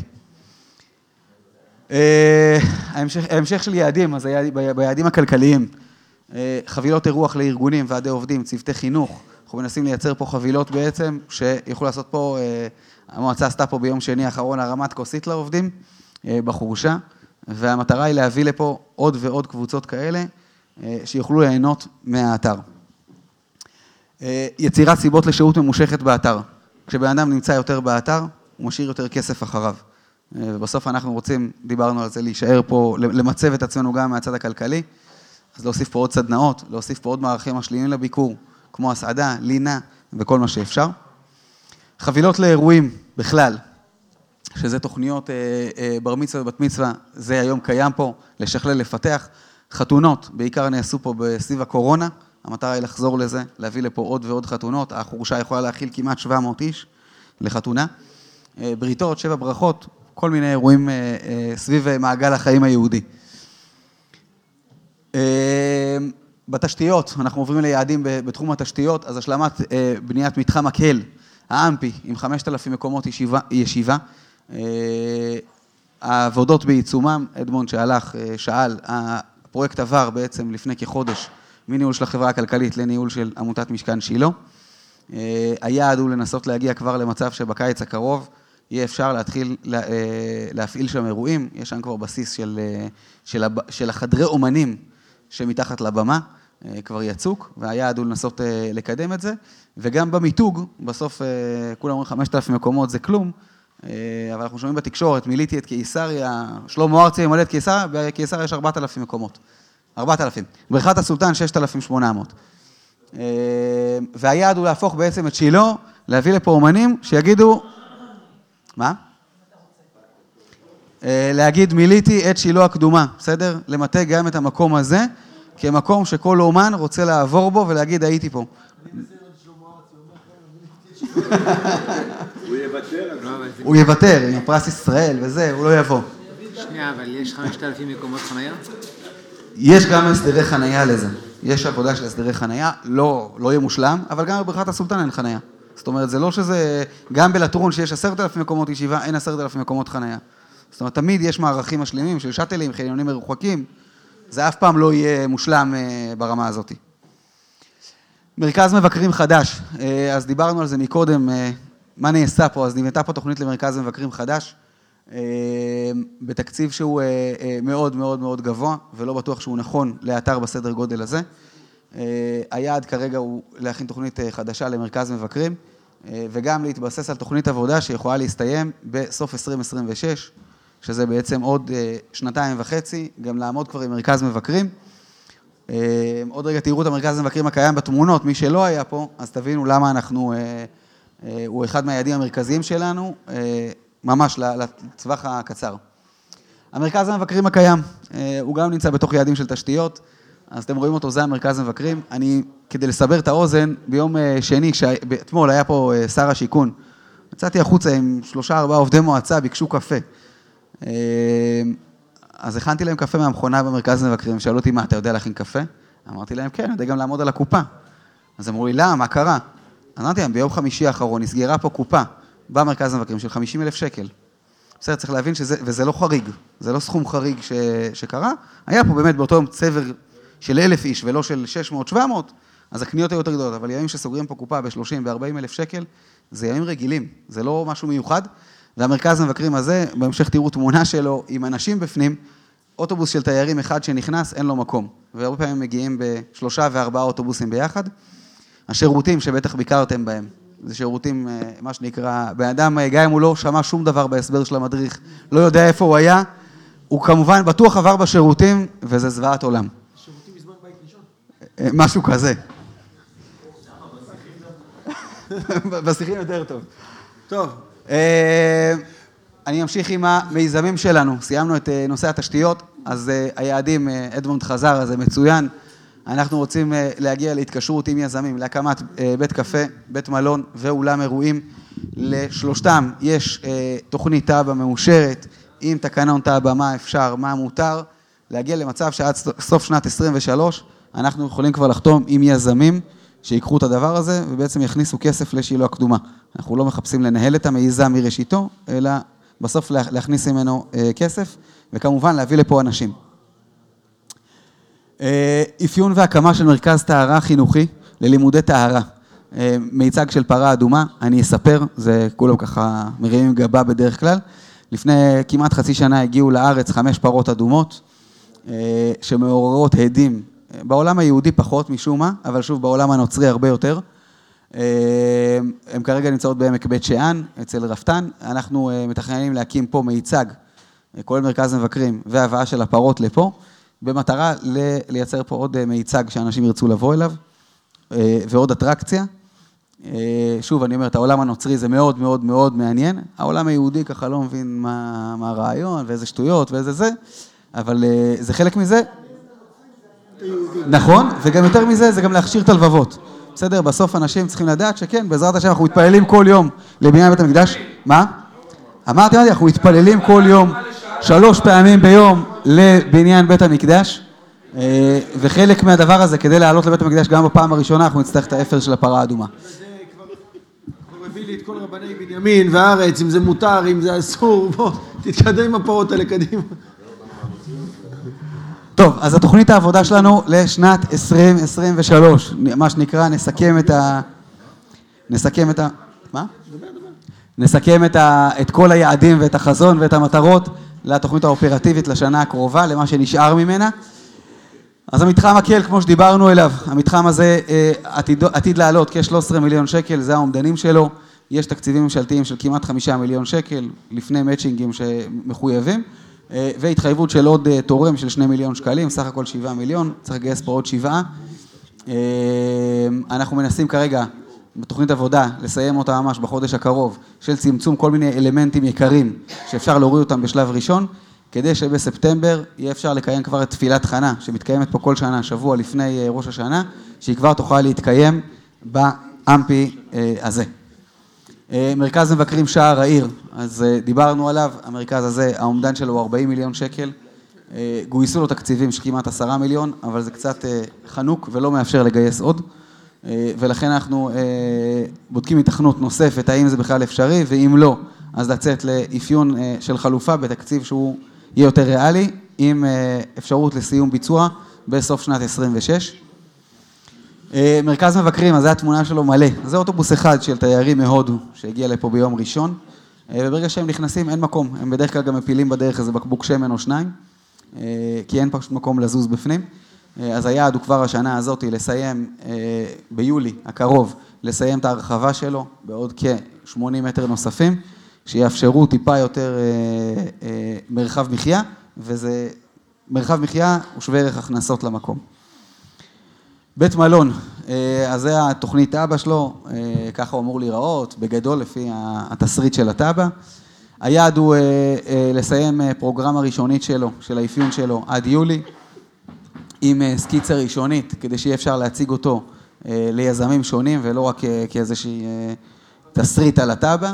ההמשך, ההמשך של יעדים, אז ביעדים הכלכליים, חבילות אירוח לארגונים, ועדי עובדים, צוותי חינוך, אנחנו מנסים לייצר פה חבילות בעצם, שיכולו לעשות פה, המועצה עשתה פה ביום שני האחרון הרמת כוסית לעובדים, בחורשה, והמטרה היא להביא לפה עוד ועוד קבוצות כאלה, שיוכלו ליהנות מהאתר. יצירת סיבות לשירות ממושכת באתר. כשבן אדם נמצא יותר באתר, הוא משאיר יותר כסף אחריו. ובסוף אנחנו רוצים, דיברנו על זה, להישאר פה, למצב את עצמנו גם מהצד הכלכלי, אז להוסיף פה עוד סדנאות, להוסיף פה עוד מערכים משלימים לביקור, כמו הסעדה, לינה וכל מה שאפשר. חבילות לאירועים בכלל, שזה תוכניות בר מצווה ובת מצווה, זה היום קיים פה, לשכלל, לפתח. חתונות, בעיקר נעשו פה בסביב הקורונה, המטרה היא לחזור לזה, להביא לפה עוד ועוד חתונות, החורשה יכולה להכיל כמעט שבע מאות איש לחתונה. בריתות, שבע ברכות, כל מיני אירועים סביב מעגל החיים היהודי. בתשתיות, אנחנו עוברים ליעדים בתחום התשתיות, אז השלמת בניית מתחם מקהל, האמפי, עם חמשת אלפים מקומות ישיבה, ישיבה. העבודות בעיצומם, אדמונד שהלך, שאל, הפרויקט עבר בעצם לפני כחודש, מניהול של החברה הכלכלית לניהול של עמותת משכן שילה. היעד הוא לנסות להגיע כבר למצב שבקיץ הקרוב, יהיה אפשר להתחיל להפעיל שם אירועים, יש שם כבר בסיס של, של, של החדרי אומנים שמתחת לבמה, כבר יצוק, והיעד הוא לנסות לקדם את זה, וגם במיתוג, בסוף כולם אומרים חמשת אלפים מקומות זה כלום, אבל אנחנו שומעים בתקשורת, מילאתי את קיסריה, שלמה ארצי ממלא את קיסריה, בקיסריה יש ארבעת אלפים מקומות, ארבעת אלפים, בריכת הסולטן ששת אלפים ושמונה מאות, והיעד הוא להפוך בעצם את שילה, להביא לפה אומנים שיגידו, מה? להגיד מילאתי את שילה הקדומה, בסדר? למטה גם את המקום הזה, כמקום שכל אומן רוצה לעבור בו ולהגיד הייתי פה. הוא יוותר. הוא יוותר, עם הפרס ישראל וזה, הוא לא יבוא. שנייה, אבל יש חמשת אלפים מקומות חנייה? יש גם הסדרי חנייה לזה. יש עבודה של הסדרי חנייה, לא, לא יהיה מושלם, אבל גם בבריכת הסולטן אין חנייה. זאת אומרת, זה לא שזה, גם בלטרון שיש עשרת אלפים מקומות ישיבה, אין עשרת אלפים מקומות חנייה. זאת אומרת, תמיד יש מערכים משלימים של שטלים, חניונים מרוחקים, זה אף פעם לא יהיה מושלם ברמה הזאת. מרכז מבקרים חדש, אז דיברנו על זה מקודם, מה נעשה פה, אז נבנתה פה תוכנית למרכז מבקרים חדש, בתקציב שהוא מאוד מאוד מאוד גבוה, ולא בטוח שהוא נכון לאתר בסדר גודל הזה. היעד כרגע הוא להכין תוכנית חדשה למרכז מבקרים, וגם להתבסס על תוכנית עבודה שיכולה להסתיים בסוף עשרים עשרים ושש, שזה בעצם עוד שנתיים וחצי, גם לעמוד כבר עם מרכז מבקרים. עוד רגע תראו את המרכז מבקרים הקיים בתמונות, מי שלא היה פה, אז תבינו למה אנחנו, הוא אחד מהיעדים המרכזיים שלנו, ממש לצווח הקצר. המרכז המבקרים הקיים, הוא גם נמצא בתוך יעדים של תשתיות, אז אתם רואים אותו, זה המרכז המבקרים. אני, כדי לסבר את האוזן, ביום שני, אתמול היה פה שר השיכון, יצאתי החוצה עם שלושה ארבעה עובדי מועצה, ביקשו קפה. אז הכנתי להם קפה מהמכונה במרכז המבקרים, שאלו אותי, מה, אתה יודע להכין קפה? אמרתי להם, כן, אני יודע גם לעמוד על הקופה. אז אמרו לי, למה, מה קרה? אמרתי להם, ביום חמישי האחרון נסגרה פה קופה במרכז המבקרים של חמישים אלף שקל. בסדר, צריך להבין שזה, וזה לא חריג, זה לא סכום חריג ש, שקרה, היה פה באמת באותו יום צבר של אלף איש ולא של שש מאות שבע מאות, אז הקניות היו יותר גדולות, אבל ימים שסוגרים פה קופה ב-שלושים ו-ארבעים אלף שקל, זה ימים רגילים, זה לא משהו מיוחד, והמרכז המבקרים הזה, בהמשך תראו תמונה שלו עם אנשים בפנים, אוטובוס של תיירים אחד שנכנס, אין לו מקום, והרבה פעמים מגיעים בשלושה וארבעה אוטובוסים ביחד, השירותים שבטח ביקרתם בהם, זה שירותים, מה שנקרא, בן אדם, גם אם הוא לא שמע שום דבר בהסבר של המדריך, לא יודע איפה הוא היה, הוא כמובן בטוח עבר בשירותים, וזה זוועת עולם. שירותים מזמן בית לישון? משהו כזה. בשיחים יותר טוב. טוב. אני אמשיך עם המיזמים שלנו. סיימנו את נושא התשתיות, אז היעדים, אדמונד חזר, אז זה מצוין. אנחנו רוצים להגיע להתקשרות עם יזמים, להקמת בית קפה, בית מלון ואולם אירועים. לשלושתם יש תוכנית תב"ע מאושרת, עם תקנון תב"ע, מה אפשר, מה מותר, להגיע למצב שעד סוף שנת עשרים ושלוש, אנחנו יכולים כבר לחתום עם יזמים שיקחו את הדבר הזה, ובעצם יכניסו כסף לשילה הקדומה. אנחנו לא מחפשים לנהל את המיזם מראשיתו, אלא בסוף להכניס ממנו כסף, וכמובן להביא לפה אנשים. אפיון והקמה של מרכז טהרה חינוכי ללימודי טהרה. מיצג של פרה אדומה, אני אספר, זה כולם ככה מרימים גבה בדרך כלל. לפני כמעט חצי שנה הגיעו לארץ חמש פרות אדומות, שמעוררות הדים, בעולם היהודי פחות משום מה, אבל שוב בעולם הנוצרי הרבה יותר. הם כרגע נמצאות בעמק בית שאן, אצל רפתן. אנחנו מתכננים להקים פה מיצג, כולל מרכז מבקרים והבאה של הפרות לפה, במטרה לייצר פה עוד מיצג שאנשים ירצו לבוא אליו, ועוד אטרקציה. שוב, אני אומר, את העולם הנוצרי זה מאוד מאוד מאוד מעניין. העולם היהודי ככה לא מבין מה, מה הרעיון ואיזה שטויות ואיזה זה, אבל זה חלק מזה. נכון, וגם יותר מזה, זה גם להכשיר את הלבבות. בסדר, בסוף אנשים צריכים לדעת שכן, בעזרת השם אנחנו מתפללים כל יום לבניין בית המקדש. מה? אמרתי, אמרתי, אנחנו מתפללים כל יום, שלוש פעמים ביום לבניין בית המקדש, וחלק מהדבר הזה, כדי לעלות לבית המקדש גם בפעם הראשונה, אנחנו נצטרך את האפר של הפרה האדומה. זה כבר הביא לי את כל רבני בנימין והארץ, אם זה מותר, אם זה אסור, בוא, תתקדם עם הפרות האלה קדימה. טוב, אז התוכנית העבודה שלנו לשנת עשרים עשרים ושלוש, מה שנקרא, נסכם את ה... נסכם את ה... מה? דבר, דבר. נסכם את, ה... את כל היעדים ואת החזון ואת המטרות לתוכנית האופרטיבית לשנה הקרובה, למה שנשאר ממנה. אז המתחם הקל, כמו שדיברנו אליו, המתחם הזה עתיד, עתיד לעלות כ-שלושה עשר מיליון שקל, זה העומדנים שלו. יש תקציבים ממשלתיים של כמעט חמישה מיליון שקל, לפני מאצ'ינגים שמחויבים. והתחייבות של עוד תורם של שני מיליון שקלים, סך הכל שבעה מיליון, צריך לגייס פה עוד שבעה. אנחנו מנסים כרגע בתוכנית עבודה, לסיים אותה ממש בחודש הקרוב, של צמצום כל מיני אלמנטים יקרים, שאפשר להוריד אותם בשלב ראשון, כדי שבספטמבר יהיה אפשר לקיים כבר את תפילת חנה, שמתקיימת פה כל שנה, שבוע לפני ראש השנה, שהיא כבר תוכל להתקיים באמפי הזה. מרכז מבקרים שער העיר, אז דיברנו עליו, המרכז הזה, העומדן שלו הוא ארבעים מיליון שקל, גויסו לו תקציבים של כמעט עשרה מיליון, אבל זה קצת חנוק ולא מאפשר לגייס עוד, ולכן אנחנו בודקים התכנות נוספת, האם זה בכלל אפשרי, ואם לא, אז לצאת לאפיון של חלופה בתקציב שהוא יהיה יותר ריאלי, עם אפשרות לסיום ביצוע בסוף שנת עשרים ושש. מרכז מבקרים, אז זה התמונה שלו מלא. זה אוטובוס אחד של תיירים מהודו, שהגיע לפה ביום ראשון, וברגע שהם נכנסים אין מקום, הם בדרך כלל גם מפילים בדרך איזה בקבוק שמן או שניים, כי אין פשוט מקום לזוז בפנים. אז היעד הוא כבר השנה הזאת לסיים ביולי הקרוב, לסיים את ההרחבה שלו בעוד כ-שמונים מטר נוספים, שיאפשרו טיפה יותר מרחב מחיה, וזה מרחב מחיה הוא שווה ערך הכנסות למקום. בית מלון, אז זה התוכנית תב"ע שלו, ככה הוא אמור להיראות, בגדול לפי התסריט של התב"ע. היעד הוא לסיים פרוגרמה ראשונית שלו, של האפיון שלו, עד יולי, עם סקיצה ראשונית, כדי שיהיה אפשר להציג אותו ליזמים שונים, ולא רק כאיזושהי תסריט על התב"ע.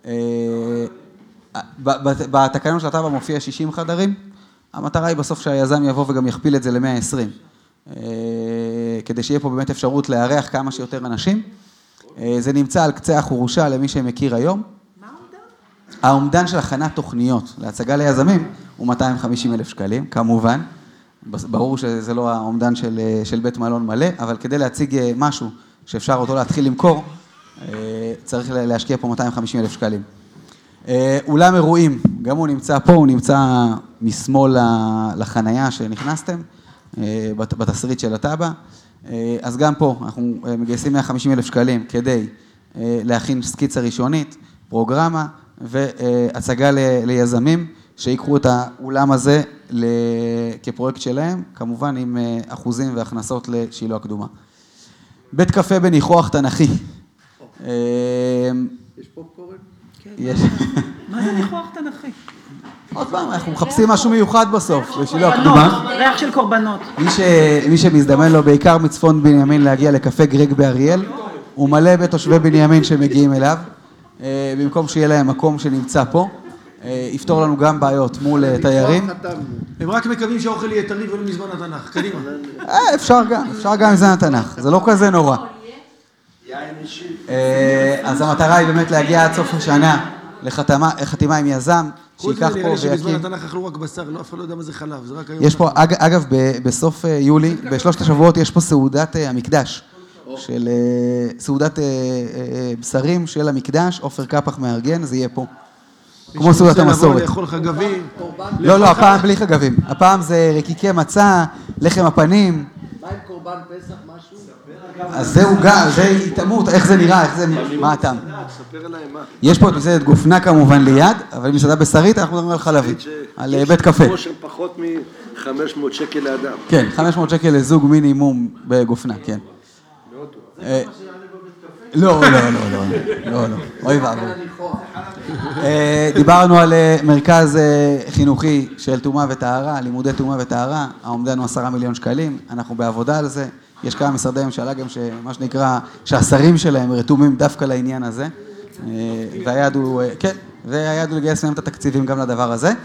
בתקנון של התב"ע מופיע שישים חדרים, המטרה היא בסוף שהיזם יבוא וגם יכפיל את זה ל-מאה ועשרים. כדי שיהיה פה באמת אפשרות לארח כמה שיותר אנשים. זה נמצא על קצה החורשה למי שמכיר היום. מה האומדן? האומדן של הכנת תוכניות להצגה ליזמים הוא מאתיים וחמישים אלף שקלים, כמובן. ברור שזה לא האומדן של, של בית מלון מלא, אבל כדי להציג משהו שאפשר אותו להתחיל למכור, צריך להשקיע פה מאתיים וחמישים אלף שקלים. אולם אירועים, גם הוא נמצא פה, הוא נמצא משמאל לחנייה שנכנסתם, בתסריט של הטאבה. אז גם פה אנחנו מגייסים מאה וחמישים אלף שקלים כדי להכין סקיצה ראשונית, פרוגרמה והצגה ליזמים שיקחו את האולם הזה כפרויקט שלהם, כמובן עם אחוזים והכנסות לשילה הקדומה. בית קפה בניחוח תנכי. יש פופקורן? יש. מה זה ניחוח תנכי? עוד פעם, אנחנו מחפשים משהו מיוחד בסוף, בשילה הקדומה. ריח של קורבנות. מי שמזדמן לו בעיקר מצפון בנימין להגיע לקפה גרג באריאל, הוא מלא בתושבי בנימין שמגיעים אליו, במקום שיהיה להם מקום שנמצא פה. יפתור לנו גם בעיות מול תיירים. הם רק מקווים שהאוכל יהיה טרי ולא מזמן התנ"ך, קדימה. אפשר גם, אפשר גם מזמן התנ"ך, זה לא כזה נורא. אז המטרה היא באמת להגיע עד סוף השנה לחתימה עם יזם, שייקח פה ויקים. חוץ מזה, שבזמן ויקים. התנ"ך אכלו רק בשר, אף אחד לא יודע מה זה חלב, זה רק היום. יש פה, אג- אגב, ב- בסוף אה, יולי, בשלושת השבועות, יש פה סעודת אה, המקדש, של אה, סעודת אה, אה, בשרים של המקדש, עופר קפח מארגן, זה יהיה פה. כמו סעודת רוצה לבוא המסורת. לאכול חגבים. לא, לא, הפעם בלי חגבים. הפעם זה רקיקי מצה, לחם הפנים. מה עם קורבן פסח, משהו? אז זהו גם, זה התאמות, איך זה נראה, איך זה, מה הטעם? ספר להם מה. יש פה את מסעדת גופנה כמובן ליד, אבל מסעדה בשרית, אנחנו מדברים על חלבית, על אה, בית קפה. כמו של פחות מ-חמש מאות שקל לאדם. כן, חמש מאות שקל לזוג מינימום בגופנה, כן. אה, לא, לא, לא, לא, לא, לא, אוי ואבוי. אה, דיברנו על אה, מרכז אה, חינוכי של תאומה וטהרה, לימודי תאומה וטהרה, האומדן הוא עשרה מיליון שקלים, אנחנו בעבודה על זה, יש כמה משרדי ממשלה גם שמה שנקרא, שהשרים שלהם רתומים דווקא לעניין הזה, אה, והיעד הוא, אה, כן, והיעד הוא לגייס מהם את התקציבים גם לדבר הזה.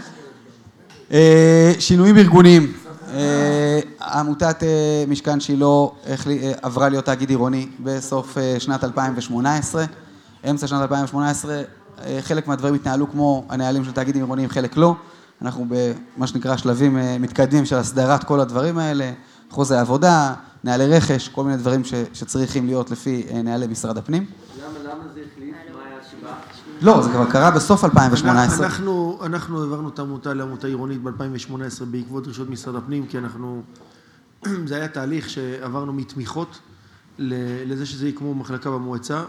אה, שינויים ארגוניים, אה, עמותת אה, משכן שילה החלי- אה, עברה להיות תאגיד עירוני בסוף אה, שנת אלפיים שמונה עשרה, אמצע שנת אלפיים שמונה עשרה, אה, חלק מהדברים התנהלו כמו הנהלים של תאגידים עירוניים, חלק לא, אנחנו במה שנקרא שלבים אה, מתקדמים של הסדרת כל הדברים האלה, חוזה עבודה, נהלי רכש, כל מיני דברים ש, שצריכים להיות לפי אה, נהלי משרד הפנים. למה זה החליט? מה היה הסיבה? לא, זה כבר קרה בסוף אלפיים שמונה עשרה. אנחנו, אנחנו העברנו את העמותה לעמותה עירונית ב-אלפיים שמונה עשרה בעקבות דרישות משרד הפנים, כי אנחנו, זה היה תהליך שעברנו מתמיכות ל- לזה שזה יהיה כמו מחלקה במועצה.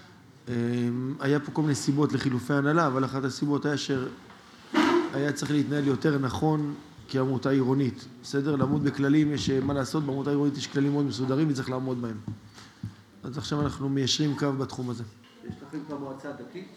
היה פה כל מיני סיבות לחילופי הנהלה, אבל אחת הסיבות היה שהיה צריך להתנהל יותר נכון כעמותה עירונית. בסדר? לעמוד בכללים, יש מה לעשות, בעמותה עירונית יש כללים מאוד מסודרים וצריך לעמוד בהם. אז עכשיו אנחנו מיישרים קו בתחום הזה. יש לכם כבר מועצה דתית?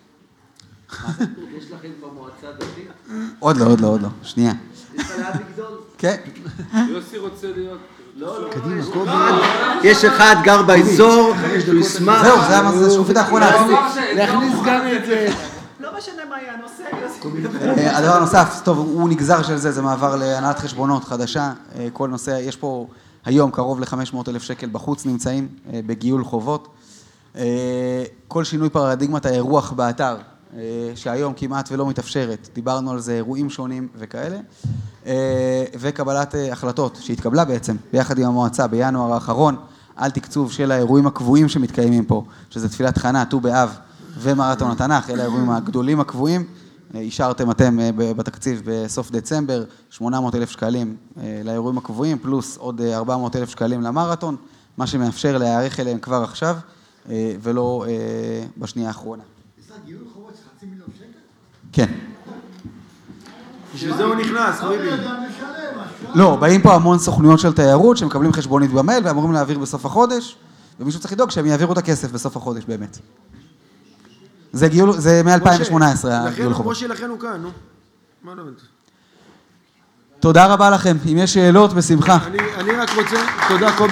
יש לכם כבר מועצה דתית? עוד לא, עוד לא, עוד לא, שנייה. יש לך לאן לגדול? כן. יוסי רוצה להיות... לא, לא. קדימה, קובי. יש אחד גר באזור, שהוא ישמח. זהו, זה היה זה השקופית האחרונה. להכניס גם את זה. לא משנה מה יהיה הנושא. אה, הדבר הנוסף, טוב, הוא נגזר של זה, זה מעבר להנהלת חשבונות חדשה. אה, כל נושא, יש פה היום קרוב ל-חמש מאות אלף שקל בחוץ נמצאים אה, בגיול חובות. אה, כל שינוי פרדיגמת האירוח באתר, אה, שהיום כמעט ולא מתאפשרת, דיברנו על זה, אירועים שונים וכאלה, אה, וקבלת אה, החלטות שהתקבלה בעצם ביחד עם המועצה בינואר האחרון, על תקצוב של האירועים הקבועים שמתקיימים פה, שזה תפילת חנה, ט"ו באב ומרתון התנ"ך, אלה האירועים הגדולים הקבועים. אישרתם אתם בתקציב בסוף דצמבר, שמונה מאות אלף שקלים לאירועים הקבועים, פלוס עוד ארבע מאות אלף שקלים למרתון, מה שמאפשר להיערך אליהם כבר עכשיו, ולא בשנייה האחרונה. יש לה גיול חובות של חצי מיליון שקל? כן. בשביל זה הוא נכנס, חביבי. לא, באים פה המון סוכנויות של תיירות, שמקבלים חשבונית במייל, ואמורים להעביר בסוף החודש, ומישהו צריך לדאוג שהם יעבירו את הכסף בסוף החודש באמת. זה גיול, זה מ-אלפיים שמונה עשרה הגיול חובות. משה לכן הוא כאן, נו. מה לא באמת? תודה רבה לכם. אם יש שאלות, בשמחה. אני, אני רק רוצה, תודה קובי.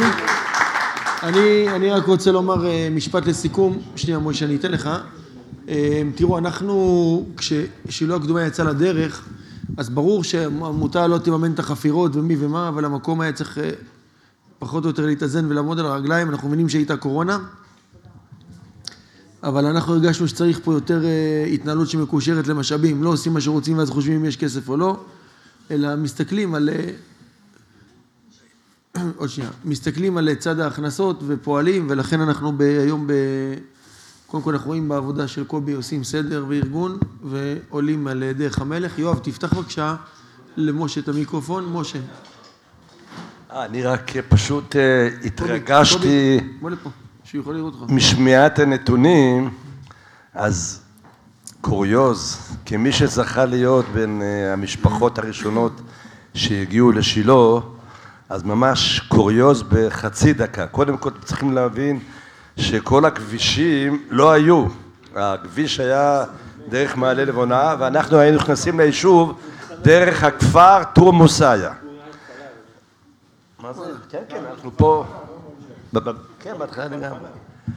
אני, אני רק רוצה לומר משפט לסיכום. שנייה, משה, אני אתן לך. תראו, אנחנו, כששילה הקדומה יצא לדרך, אז ברור שהעמותה לא תממן את החפירות ומי ומה, אבל המקום היה צריך פחות או יותר להתאזן ולעמוד על הרגליים, אנחנו מבינים שהייתה קורונה, אבל אנחנו הרגשנו שצריך פה יותר התנהלות שמקושרת למשאבים, לא עושים מה שרוצים ואז חושבים אם יש כסף או לא, אלא מסתכלים על, עוד שנייה, מסתכלים על צד ההכנסות ופועלים, ולכן אנחנו היום, ב... קודם כל אנחנו רואים בעבודה של קובי, עושים סדר וארגון, ועולים על דרך המלך. יואב, תפתח בבקשה למשה את המיקרופון. משה. אני רק פשוט התרגשתי משמיעת הנתונים, אז קוריוז, כמי שזכה להיות בין המשפחות הראשונות שהגיעו לשילה, אז ממש קוריוז בחצי דקה. קודם כל צריכים להבין שכל הכבישים לא היו. הכביש היה דרך מעלה לבונה, ואנחנו היינו נכנסים ליישוב דרך הכפר טור מוסאיה. מה זה? כן, כן, אנחנו פה... כן, בהתחלה לגמרי.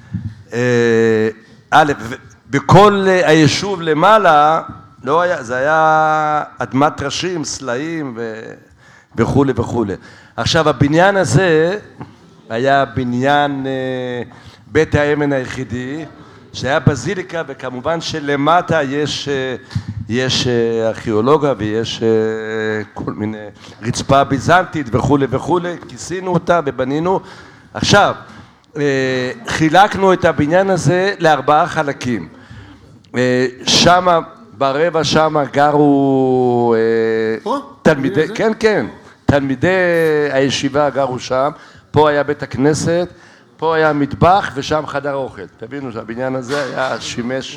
א', בכל היישוב למעלה, לא היה, זה היה אדמת ראשים, סלעים וכו' וכו'. עכשיו, הבניין הזה היה בניין בית האמן היחידי, שהיה בזיליקה, וכמובן שלמטה יש, יש ארכיאולוגיה ויש כל מיני רצפה ביזנטית וכו' וכו', כיסינו אותה ובנינו. עכשיו, חילקנו את הבניין הזה לארבעה חלקים. שמה, ברבע שמה גרו תלמידי, כן כן, תלמידי הישיבה גרו שם, פה היה בית הכנסת, פה היה מטבח ושם חדר אוכל. תבינו שהבניין הזה היה שימש...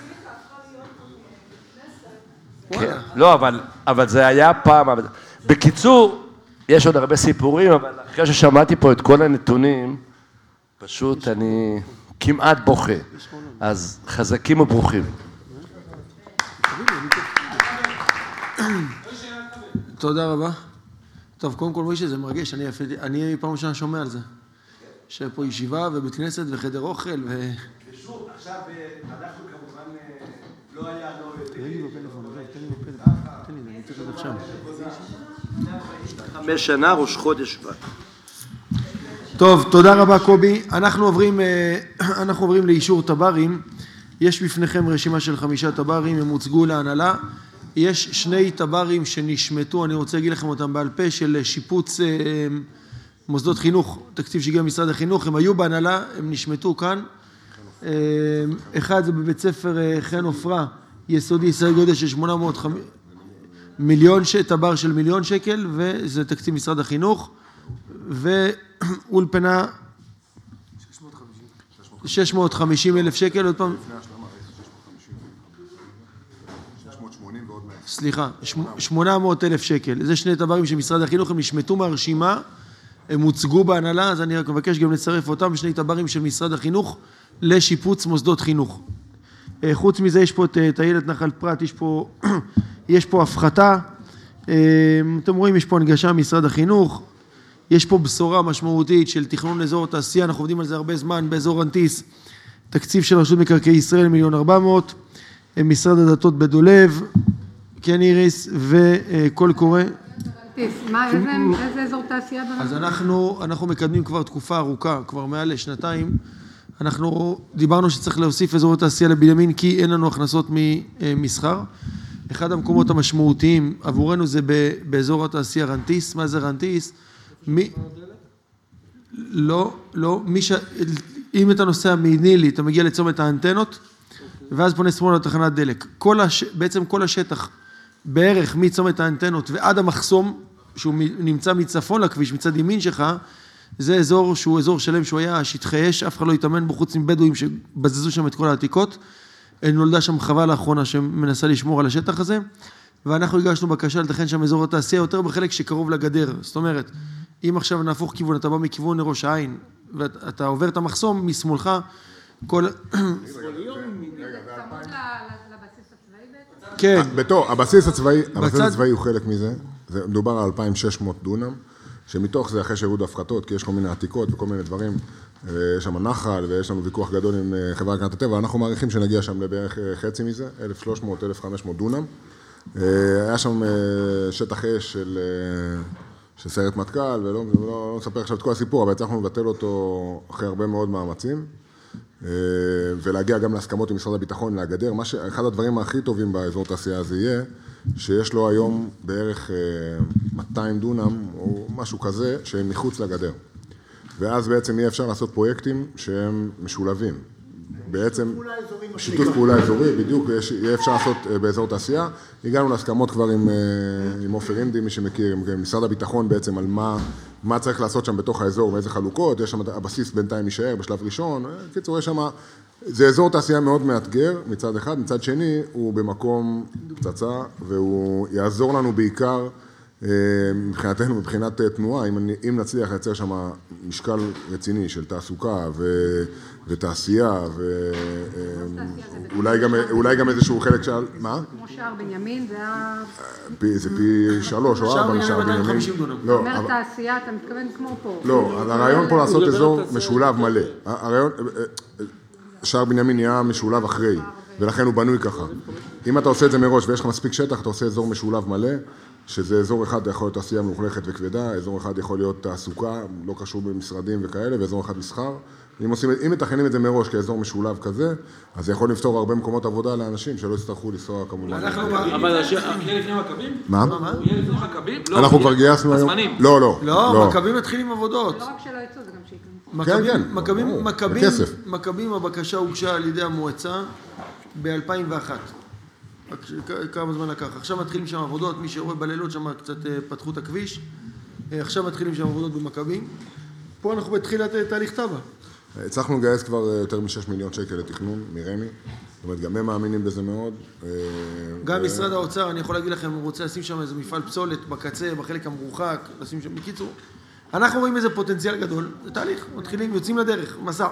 כן, לא, אבל, אבל זה היה פעם... בקיצור, יש עוד הרבה סיפורים, אבל אחרי ששמעתי פה את כל הנתונים, פשוט אני כמעט בוכה. אז חזקים וברוכים. תודה רבה. טוב, קודם כל מוישה, זה מרגש, אני, אני פעם ראשונה שומע על זה. שפה ישיבה ובית כנסת וחדר אוכל ו... ושוב, עכשיו אנחנו כמובן לא היה לא... תן לי בפלאפון, תן לי בפלאפון, תן לי, אני צריך לדעת שם. חמש שנה, ראש חודש בה. טוב, תודה רבה קובי. אנחנו עוברים, אנחנו עוברים לאישור טברים. יש בפניכם רשימה של חמישה טברים, הם הוצגו להנהלה. יש שני טברים שנשמטו, אני רוצה להגיד לכם אותם בעל פה, של שיפוץ מוסדות חינוך, תקציב שהגיע ממשרד החינוך, הם היו בהנהלה, הם נשמטו כאן. אחד זה בבית ספר חן עופרה, יסודי, ישראל גודל של שמונה מאות מיליון, טבר של מיליון שקל, וזה תקציב משרד החינוך. ואולפנה שש מאות וחמישים אלף שקל, עוד פעם. סליחה, שמונה מאות אלף שקל. זה שני טברים שמשרד החינוך, הם נשמטו מהרשימה, הם הוצגו בהנהלה, אז אני רק מבקש גם לצרף אותם, שני טברים של משרד החינוך לשיפוץ מוסדות חינוך. חוץ מזה יש פה את איילת נחל פרת, יש פה, יש פה הפחתה, אתם רואים, יש פה הנגשה משרד החינוך, יש פה בשורה משמעותית של תכנון אזור תעשייה, אנחנו עובדים על זה הרבה זמן, באזור אנטיס, תקציב של רשות מקרקעי ישראל, מיליון ארבע מאות, משרד הדתות בדולב, כן איריס, וכל קורא. מה, איזה אזור תעשייה? אז אנחנו, אנחנו מקדמים כבר תקופה ארוכה, כבר מעל לשנתיים, אנחנו דיברנו שצריך להוסיף אזור תעשייה לבנימין, כי אין לנו הכנסות ממסחר. אחד המקומות המשמעותיים עבורנו זה באזור התעשייה רנטיס. מה זה רנטיס? מי... לא, לא, מי ש... אם אתה נוסע מנילי, אתה מגיע לצומת האנטנות, ואז פונה שמאלה לתחנת דלק. כל הש... בעצם כל השטח, בערך מצומת האנטנות ועד המחסום, שהוא נמצא מצפון לכביש, מצד ימין שלך, זה אזור שהוא אזור שלם, שהוא היה שטחי אש, אף אחד לא יתאמן בו חוץ מבדואים שבזזו שם את כל העתיקות. נולדה שם חווה לאחרונה שמנסה לשמור על השטח הזה, ואנחנו הגשנו בקשה לתכן שם אזור התעשייה יותר בחלק שקרוב לגדר. זאת אומרת, אם עכשיו נהפוך כיוון, אתה בא מכיוון ראש העין, ואתה עובר את המחסום משמאלך, כל... כן. בתור, הבסיס הצבאי, הבסיס הצבאי הוא חלק מזה, זה מדובר על אלפיים ושש מאות דונם, שמתוך זה אחרי שירות הפחתות, כי יש כל מיני עתיקות וכל מיני דברים, יש שם נחל ויש לנו ויכוח גדול עם חברה להגנת הטבע, אנחנו מעריכים שנגיע שם לבערך חצי מזה, אלף ושלוש מאות עד אלף וחמש מאות דונם. היה שם שטח אש של של סיירת מטכ"ל, ולא לא, לא נספר עכשיו את כל הסיפור, אבל הצלחנו לבטל אותו אחרי הרבה מאוד מאמצים, ולהגיע גם להסכמות עם משרד הביטחון להגדר. מה ש... אחד הדברים הכי טובים באזור תעשייה הזה יהיה, שיש לו היום בערך מאתיים דונם, או משהו כזה, שהם מחוץ לגדר. ואז בעצם יהיה אפשר לעשות פרויקטים שהם משולבים. בעצם שיתוף פעולה אזורי, בדיוק, יהיה אפשר לעשות באזור תעשייה. הגענו להסכמות כבר עם, עם עופר אינדי, מי שמכיר, עם משרד הביטחון בעצם על מה, מה צריך לעשות שם בתוך האזור, ואיזה חלוקות, יש שם הבסיס בינתיים יישאר בשלב ראשון. קיצור, יש שם, זה אזור תעשייה מאוד מאתגר מצד אחד, מצד שני הוא במקום פצצה, והוא יעזור לנו בעיקר מבחינתנו, מבחינת תנועה, אם, אם נצליח לייצר שם משקל רציני של תעסוקה ו, ותעשייה, ואולי גם, אולי גם איזשהו חלק של... מה? כמו שער בנימין, זה היה... פי, זה פי שלוש או ארבע משער בנימין. לא, אומר תעשייה, אתה מתכוון כמו פה. לא, הרעיון פה לעשות אזור משולב מלא. הרעיון, שער בנימין נהיה משולב אחרי, ולכן הוא בנוי ככה. אם אתה עושה את זה מראש ויש לך מספיק שטח, אתה עושה אזור משולב מלא, שזה אזור אחד יכול להיות תעשייה מלוכלכת וכבדה, אזור אחד יכול להיות תעסוקה, לא קשור במשרדים וכאלה, ואזור אחד מסחר. אם עושים, אם מתכננים את זה מראש כאזור משולב כזה, אז זה יכול לפתור הרבה מקומות עבודה לאנשים שלא יצטרכו לנסוע כמובן. אבל יהיה לפני מכבים? מה? יהיה לפני מכבים? אנחנו כבר גייסנו היום. לא, לא. לא, מכבים מתחילים עבודות. לא רק שלא יצאו, זה גם שיקנו. כן, כן. מכבים, מכבים, הבקשה הוגשה על ידי המועצה ב-אלפיים ואחת. כמה זמן לקח. עכשיו מתחילים שם עבודות, מי שרואה בלילות שם קצת פתחו את הכביש. עכשיו מתחילים שם עבודות במכבים. פה אנחנו בתחילת תהליך טבע. הצלחנו לגייס כבר יותר משש מיליון שקל לתכנון מרמי. זאת אומרת, גם הם מאמינים בזה מאוד. גם משרד האוצר, אני יכול להגיד לכם, הוא רוצה לשים שם איזה מפעל פסולת בקצה, בחלק המרוחק, לשים שם בקיצור. אנחנו רואים איזה פוטנציאל גדול. זה תהליך, מתחילים, יוצאים לדרך, מסע.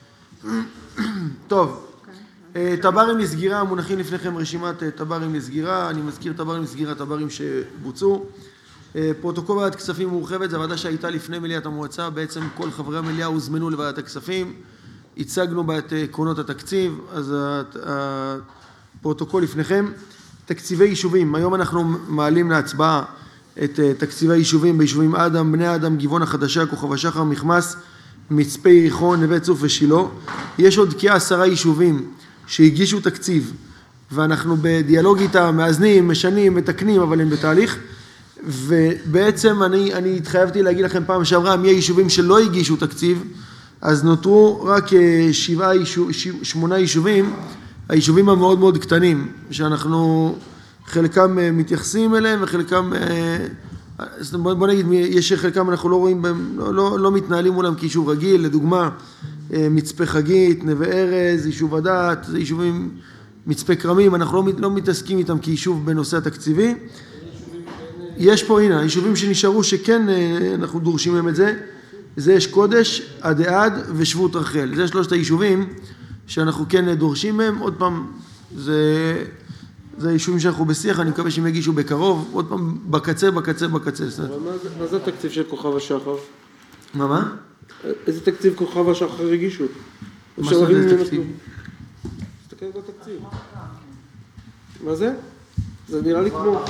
טוב. טברים לסגירה, מונחים לפניכם רשימת טברים לסגירה, אני מזכיר טברים לסגירה, טברים שבוצעו. פרוטוקול ועדת כספים מורחבת, זו הוועדה שהייתה לפני מליאת המועצה, בעצם כל חברי המליאה הוזמנו לוועדת הכספים, הצגנו בה את עקרונות התקציב, אז הפרוטוקול לפניכם. תקציבי יישובים, היום אנחנו מעלים להצבעה את תקציבי היישובים ביישובים אדם, בני אדם, גבעון החדשה, כוכב השחר, מחמס, מצפה יריחון, נווה צוף ושילה. יש עוד כעשרה יישובים שהגישו תקציב, ואנחנו בדיאלוג איתם, מאזנים, משנים, מתקנים, אבל הם בתהליך. ובעצם אני, אני התחייבתי להגיד לכם פעם שעברה, מי היישובים שלא הגישו תקציב, אז נותרו רק שבעה, שמונה יישובים, היישובים המאוד מאוד קטנים, שאנחנו חלקם מתייחסים אליהם, וחלקם, בוא נגיד, יש חלקם אנחנו לא רואים בהם, לא, לא, לא מתנהלים מולם כיישוב רגיל, לדוגמה, מצפה חגית, נווה ארז, יישוב הדת, זה יישובים, מצפה כרמים, אנחנו לא, לא מתעסקים איתם כיישוב בנושא התקציבי. יש פה, הנה, יישובים שנשארו שכן אנחנו דורשים מהם את זה, זה יש קודש, עדי-עד ושבות רחל. זה שלושת היישובים שאנחנו כן דורשים מהם. עוד פעם, זה, זה יישובים שאנחנו בשיח, אני מקווה שהם יגישו בקרוב, עוד פעם, בקצה, בקצה, בקצה. אבל מה, מה זה התקציב של כוכב השחר? מה, מה? איזה תקציב כוכב השחר הגישו? מה זה איזה תקציב? תסתכל בתקציב. מה זה? זה נראה לי כמו...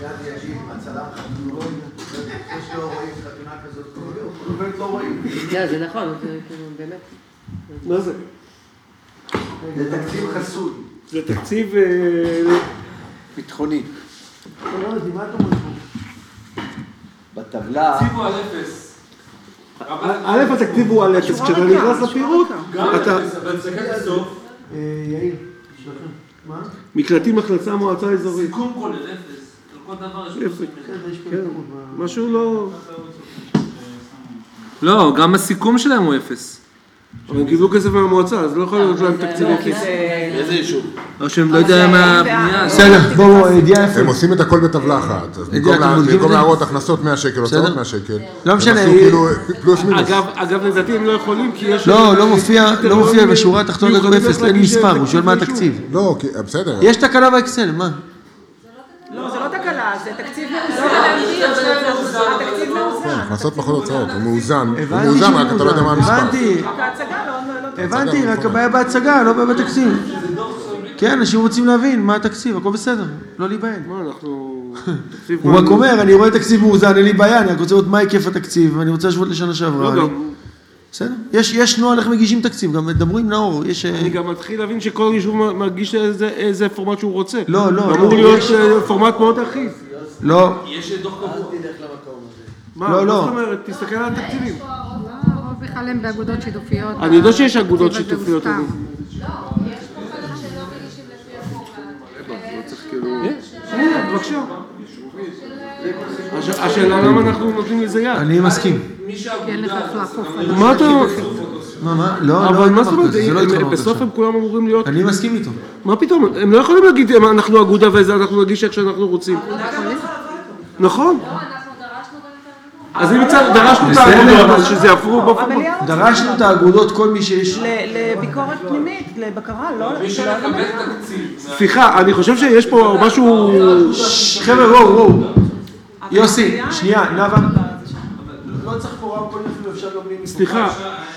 זה נכון, זה באמת... מה זה? זה תקציב חסוי. זה תקציב... ביטחוני. לא, לא, מה אתה אומר? בטבלה... התקציב הוא על אפס. א', התקציב הוא על אפס, כשאתה נכנס לפירוט, אתה... יאיר, שלכם. מה? מקלטים הכנסה מועצה אזורית. סיכום כולל אפס. כל דבר יש לו כן, משהו לא... לא, גם הסיכום שלהם הוא אפס. אבל הם קיבלו כסף מהמועצה, אז לא יכול להיות להם תקציב אפס. איזה יישוב? או שהם לא יודעים מה הבנייה. בסדר, בואו, ידיעה איפה. הם עושים את הכל בטבלה אחת, אז במקום להראות הכנסות מאה שקל, הוצאות מאה שקל. לא משנה. הם עשו כאילו פלוס מינוס. אגב, לדעתי הם לא יכולים, כי יש... לא, לא מופיע, לא מופיע בשורה התחתונה כתוב אפס, אין מספר, הוא שואל מה התקציב. לא, בסדר. יש תקלה באקסל, מה? לא, זה לא תקלה, זה תקציב מאוזן. התקציב מאוזן. הכנסות פחות הוצאות, הוא מאוזן. הוא מאוזן, רק אתה לא יודע מה המספר. הבנתי. הבנתי, רק הבעיה בהצגה, לא בעיה בתקציב. כן, אנשים רוצים להבין מה התקציב, הכל בסדר, לא להיבהל. מה, אנחנו... הוא רק אומר, אני רואה תקציב מאוזן, אין לי בעיה, אני רק רוצה לראות מה היקף התקציב, ואני רוצה לשבות לשנה שעברה. בסדר? יש נוהל איך מגישים תקציב, גם דברו עם נאור. אני גם מתחיל להבין שכל יישוב מרגיש איזה פורמט שהוא רוצה. לא, לא. אמור להיות פורמט מאוד אחיד. לא. יש דוח קבוע. מה? לא, לא. מה זאת אומרת? תסתכל על התקציבים. הרוב בכלל הם באגודות שיתופיות. אני יודע שיש אגודות שיתופיות. לא, יש פה כאלה שלא מגישים לפי הפורמט. בבקשה. השאלה למה אנחנו נותנים לזה יד. אני מסכים. מה אתה... מה, מה? לא, אבל מה זאת אומרת? לא בסוף הם כולם אמורים להיות... אני מסכים איתו. מה פתאום? הם לא יכולים להגיד, אנחנו אגודה וזה, אנחנו נגיש איך שאנחנו רוצים. נכון. אז אם דרשנו את האגודות, אז שזה יפרו בפורמט. דרשנו את האגודות, כל מי שיש... לביקורת פנימית, לבקרה, לא... מי שמקבל תקציב. סליחה, אני חושב שיש פה משהו... חבר'ה, וואו, וואו. יוסי, שנייה, נאווה. לא צריך פה רב כל נפל, אפשר גם בלי מיקרופון. סליחה.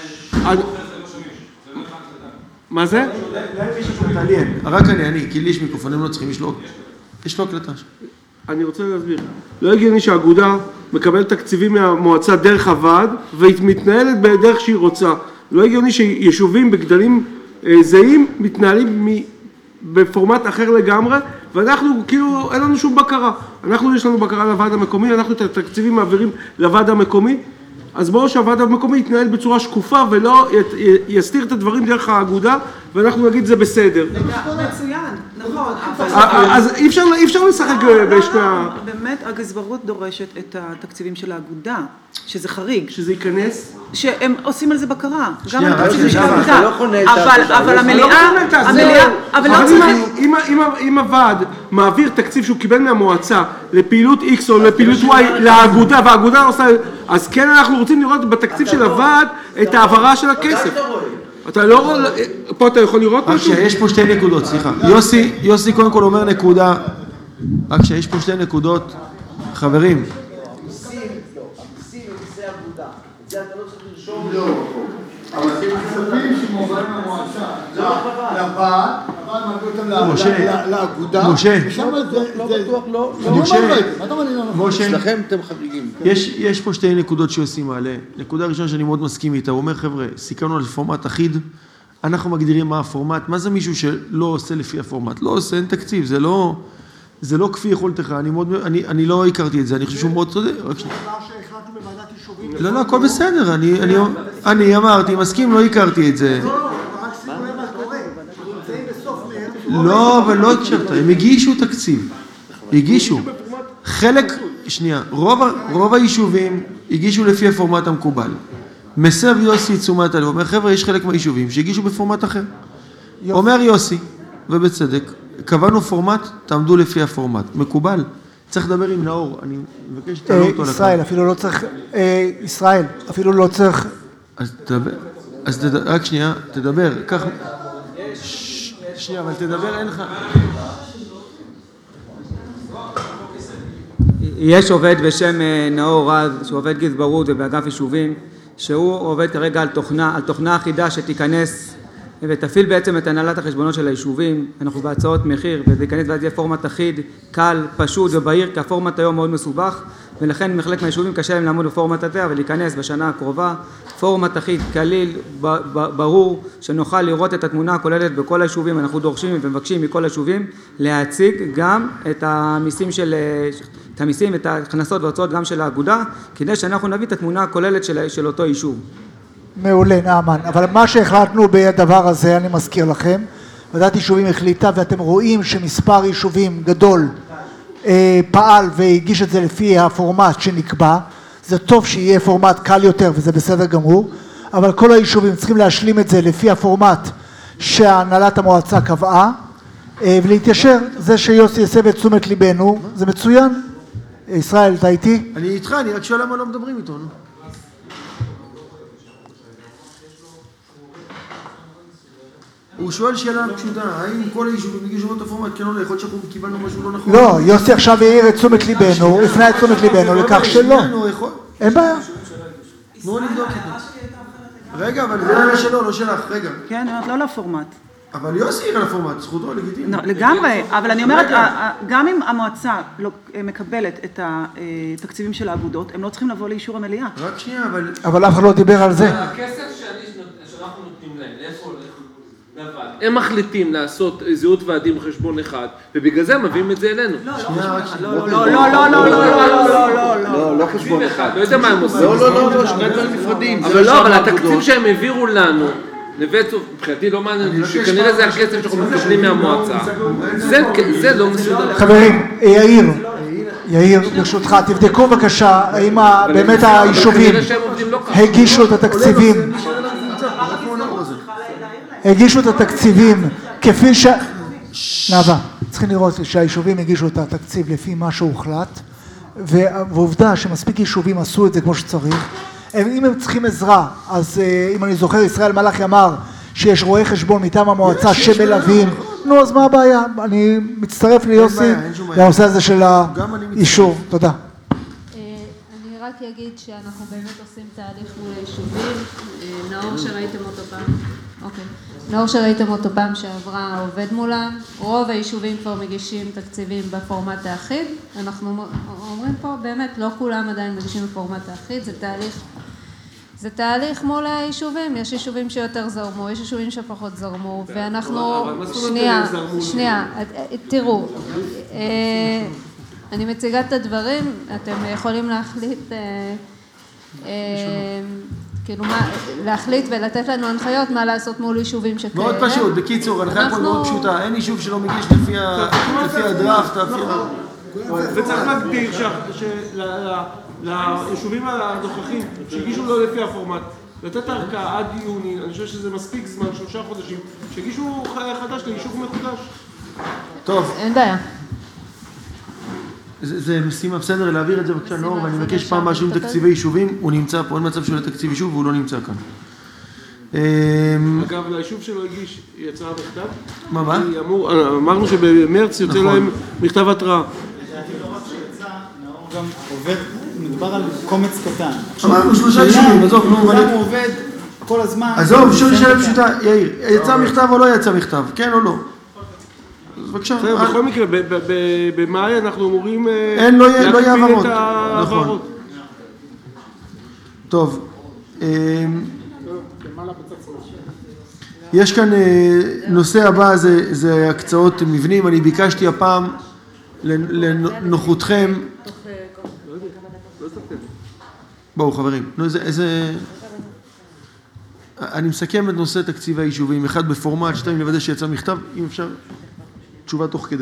מה זה? להם יש הקלטה, לי אין. רק אני, אני, כי לי יש מיקרופון, הם לא צריכים, יש לו... יש לו הקלטה. אני רוצה להסביר. לא הגיוני שהאגודה מקבלת תקציבים מהמועצה דרך הוועד, והיא מתנהלת בדרך שהיא רוצה. לא הגיוני שיישובים בגדלים זהים מתנהלים בפורמט אחר לגמרי, ואנחנו כאילו, אין לנו שום בקרה. אנחנו, יש לנו בקרה לוועד המקומי, אנחנו את התקציבים מעבירים לוועד המקומי, אז בואו שהוועד המקומי יתנהל בצורה שקופה ולא יסתיר את הדברים דרך האגודה, ואנחנו נגיד זה בסדר. מצוין, נכון. אז אי אפשר לשחק בשתי ה... באמת, הגזברות דורשת את התקציבים של האגודה, שזה חריג. שזה ייכנס? שהם עושים על זה בקרה. גם שנייה, על התקציבים של שנייה, האגודה. אבל המליאה, המליאה, אבל לא צריכים... אם הוועד מעביר תקציב שהוא קיבל מהמועצה לפעילות X או לפעילות Y לאגודה, והאגודה עושה... אז כן אנחנו רוצים לראות בתקציב של הוועד את העברה של הכסף. אתה לא רואה... פה אתה יכול לראות משהו? רק שיש פה שתי נקודות, סליחה. יוסי, יוסי קודם כל אומר נקודה. רק שיש פה שתי נקודות. חברים. המיסים, לא, המיסים הם מיסי אגודה. את זה אתה לא צריך לרשום. לא. אבל זה כספים שמועברים מהמועצה. לוועד, הוועד מעביר אותם לאגודה. משה. לא בטוח, לא. משה. אצלכם אתם חריגים. יש פה שתי נקודות שיוסי מעלה. נקודה ראשונה שאני מאוד מסכים איתה. הוא אומר, חבר'ה, סיכמנו על פורמט אחיד. אנחנו מגדירים מה הפורמט. מה זה מישהו שלא עושה לפי הפורמט? לא עושה, אין תקציב. זה לא... זה לא כפי יכולתך, אני מאוד, אני, אני לא הכרתי את זה, אני חושב שהוא מאוד צודק. רק שנייה. לא, לא, הכל בסדר, אני, אני, אני אמרתי, מסכים, לא הכרתי את זה. לא, אבל לא הקשבת, הם הגישו תקציב, הגישו. חלק, שנייה, רוב, רוב היישובים הגישו לפי הפורמט המקובל. מסב יוסי תשומת הלב, אומר, חבר'ה, יש חלק מהיישובים שהגישו בפורמט אחר. אומר יוסי, ובצדק, קבענו פורמט, תעמדו לפי הפורמט. מקובל. צריך לדבר עם נאור. אני מבקש שתעלו אותו לכאן. ישראל, אפילו לא צריך... ישראל, אפילו לא צריך... אז תדבר. אז תדבר, רק שנייה, תדבר. כך... שנייה, אבל תדבר, אין לך... יש עובד בשם נאור רז, שהוא עובד גזברות ובאגף יישובים, שהוא עובד כרגע על תוכנה, על תוכנה אחידה שתיכנס ותפעיל בעצם את הנהלת החשבונות של היישובים. אנחנו בהצעות מחיר, וזה ייכנס ואז יהיה פורמט אחיד, קל, פשוט ובהיר, כי הפורמט היום מאוד מסובך, ולכן מחלק מהיישובים קשה להם לעמוד בפורמט הזה, אבל להיכנס בשנה הקרובה, פורמט אחיד, קליל, ברור, שנוכל לראות את התמונה הכוללת בכל היישובים. אנחנו דורשים ומבקשים מכל היישובים להציג גם את המיסים של, את המיסים, את ההכנסות וההוצאות גם של האגודה, כדי שאנחנו נביא את התמונה הכוללת של, של אותו יישוב. מעולה, נאמן. אבל מה שהחלטנו בדבר הזה, אני מזכיר לכם, ועדת יישובים החליטה, ואתם רואים שמספר יישובים גדול אה, פעל והגיש את זה לפי הפורמט שנקבע. זה טוב שיהיה פורמט קל יותר, וזה בסדר גמור, אבל כל היישובים צריכים להשלים את זה לפי הפורמט שהנהלת המועצה קבעה, אה, ולהתיישר. זה שיוסי יסב את תשומת ליבנו, זה מצוין. ישראל, אתה איתי? אני איתך, אני רק שואל למה לא מדברים איתו, נו. הוא שואל שאלה פשוטה, האם כל היישובים הגישו את הפורמט, כן או לא, יכול להיות שאנחנו קיבלנו משהו לא נכון? לא, יוסי עכשיו העיר את תשומת ליבנו, הפנה את תשומת ליבנו לכך שלא. אין בעיה. נו, נבדוק את זה. רגע, אבל זה היה שלו, לא שלך, רגע. כן, אני אומרת, לא לפורמט. אבל יוסי עיר על הפורמט, זכותו לגיטימי. לגמרי, אבל אני אומרת, גם אם המועצה מקבלת את התקציבים של האגודות, הם לא צריכים לבוא לאישור המליאה. רק שנייה, אבל... אבל אף אחד לא דיבר על זה. הכסף שאנחנו נותנים להם, לאיפה הולך? הם מחליטים לעשות זהות ועדים חשבון אחד, ובגלל זה מביאים את זה אלינו. לא, לא, לא, לא, לא, לא, לא, לא, לא, לא חשבון אחד. לא יודע מה הם עושים. לא, לא, לא, שני דברים נפרדים. אבל לא, אבל התקציב שהם העבירו לנו, לבצע, מבחינתי לא מעניין, שכנראה זה הכסף שאנחנו מקבלים מהמועצה. זה לא מסודר. חברים, יאיר, יאיר, ברשותך, תבדקו בבקשה, האם באמת היישובים הגישו את התקציבים. הגישו את התקציבים כפי ש... נאווה, צריכים לראות שהיישובים הגישו את התקציב לפי מה שהוחלט, ועובדה שמספיק יישובים עשו את זה כמו שצריך. אם הם צריכים עזרה, אז אם אני זוכר, ישראל מלאכי אמר שיש רואי חשבון מטעם המועצה שמלווים, נו, אז מה הבעיה? אני מצטרף ליוסי לנושא הזה של האישור. תודה. אני רק אגיד שאנחנו באמת עושים תהליך מול היישובים. נאור שראיתם אותו פעם. אוקיי. נאור שראיתם אותו פעם שעברה עובד מולם. רוב היישובים כבר מגישים תקציבים בפורמט האחיד. אנחנו אומרים פה באמת, לא כולם עדיין מגישים בפורמט האחיד. זה תהליך, זה תהליך מול היישובים. יש יישובים שיותר זרמו, יש יישובים שפחות זרמו, ואנחנו... שנייה, שנייה, תראו. אני מציגה את הדברים, אתם יכולים להחליט, כאילו מה, להחליט ולתת לנו הנחיות מה לעשות מול יישובים שכאלה. מאוד פשוט, בקיצור, הנחיה פה מאוד פשוטה, אין יישוב שלא מגיש לפי הדראפט, וצריך להגדיר ליישובים הנוכחים שהגישו לא לפי הפורמט, לתת ארכה עד יוני, אני חושב שזה מספיק זמן, שלושה חודשים, שהגישו חדש ליישוב מחודש. טוב. אין בעיה. זה משימה בסדר, להעביר את זה בבקשה נאור, ואני מבקש פעם משהו עם תקציבי יישובים, הוא נמצא פה, אין מצב של תקציב יישוב והוא לא נמצא כאן. אגב, ליישוב שלו הגיש, יצא מכתב? מה, מה? אמרנו שבמרץ יוצא להם מכתב התראה. לדעתי לא רק שיצא, נאור גם עובד, מדובר על קומץ קטן. אמרנו שלושה יישובים, עזוב, נו, אבל... הוא עובד כל הזמן. עזוב, שואל שאלה פשוטה, יאיר, יצא מכתב או לא יצא מכתב, כן או לא? בבקשה. בכל מקרה, במאי אנחנו אמורים להקפיד את העברות. טוב. יש כאן, נושא הבא זה הקצאות מבנים, אני ביקשתי הפעם לנוחותכם. בואו חברים, איזה... אני מסכם את נושא תקציב היישובים, אחד בפורמט, שתיים לוודא שיצא מכתב, אם אפשר, תשובה תוך כדי.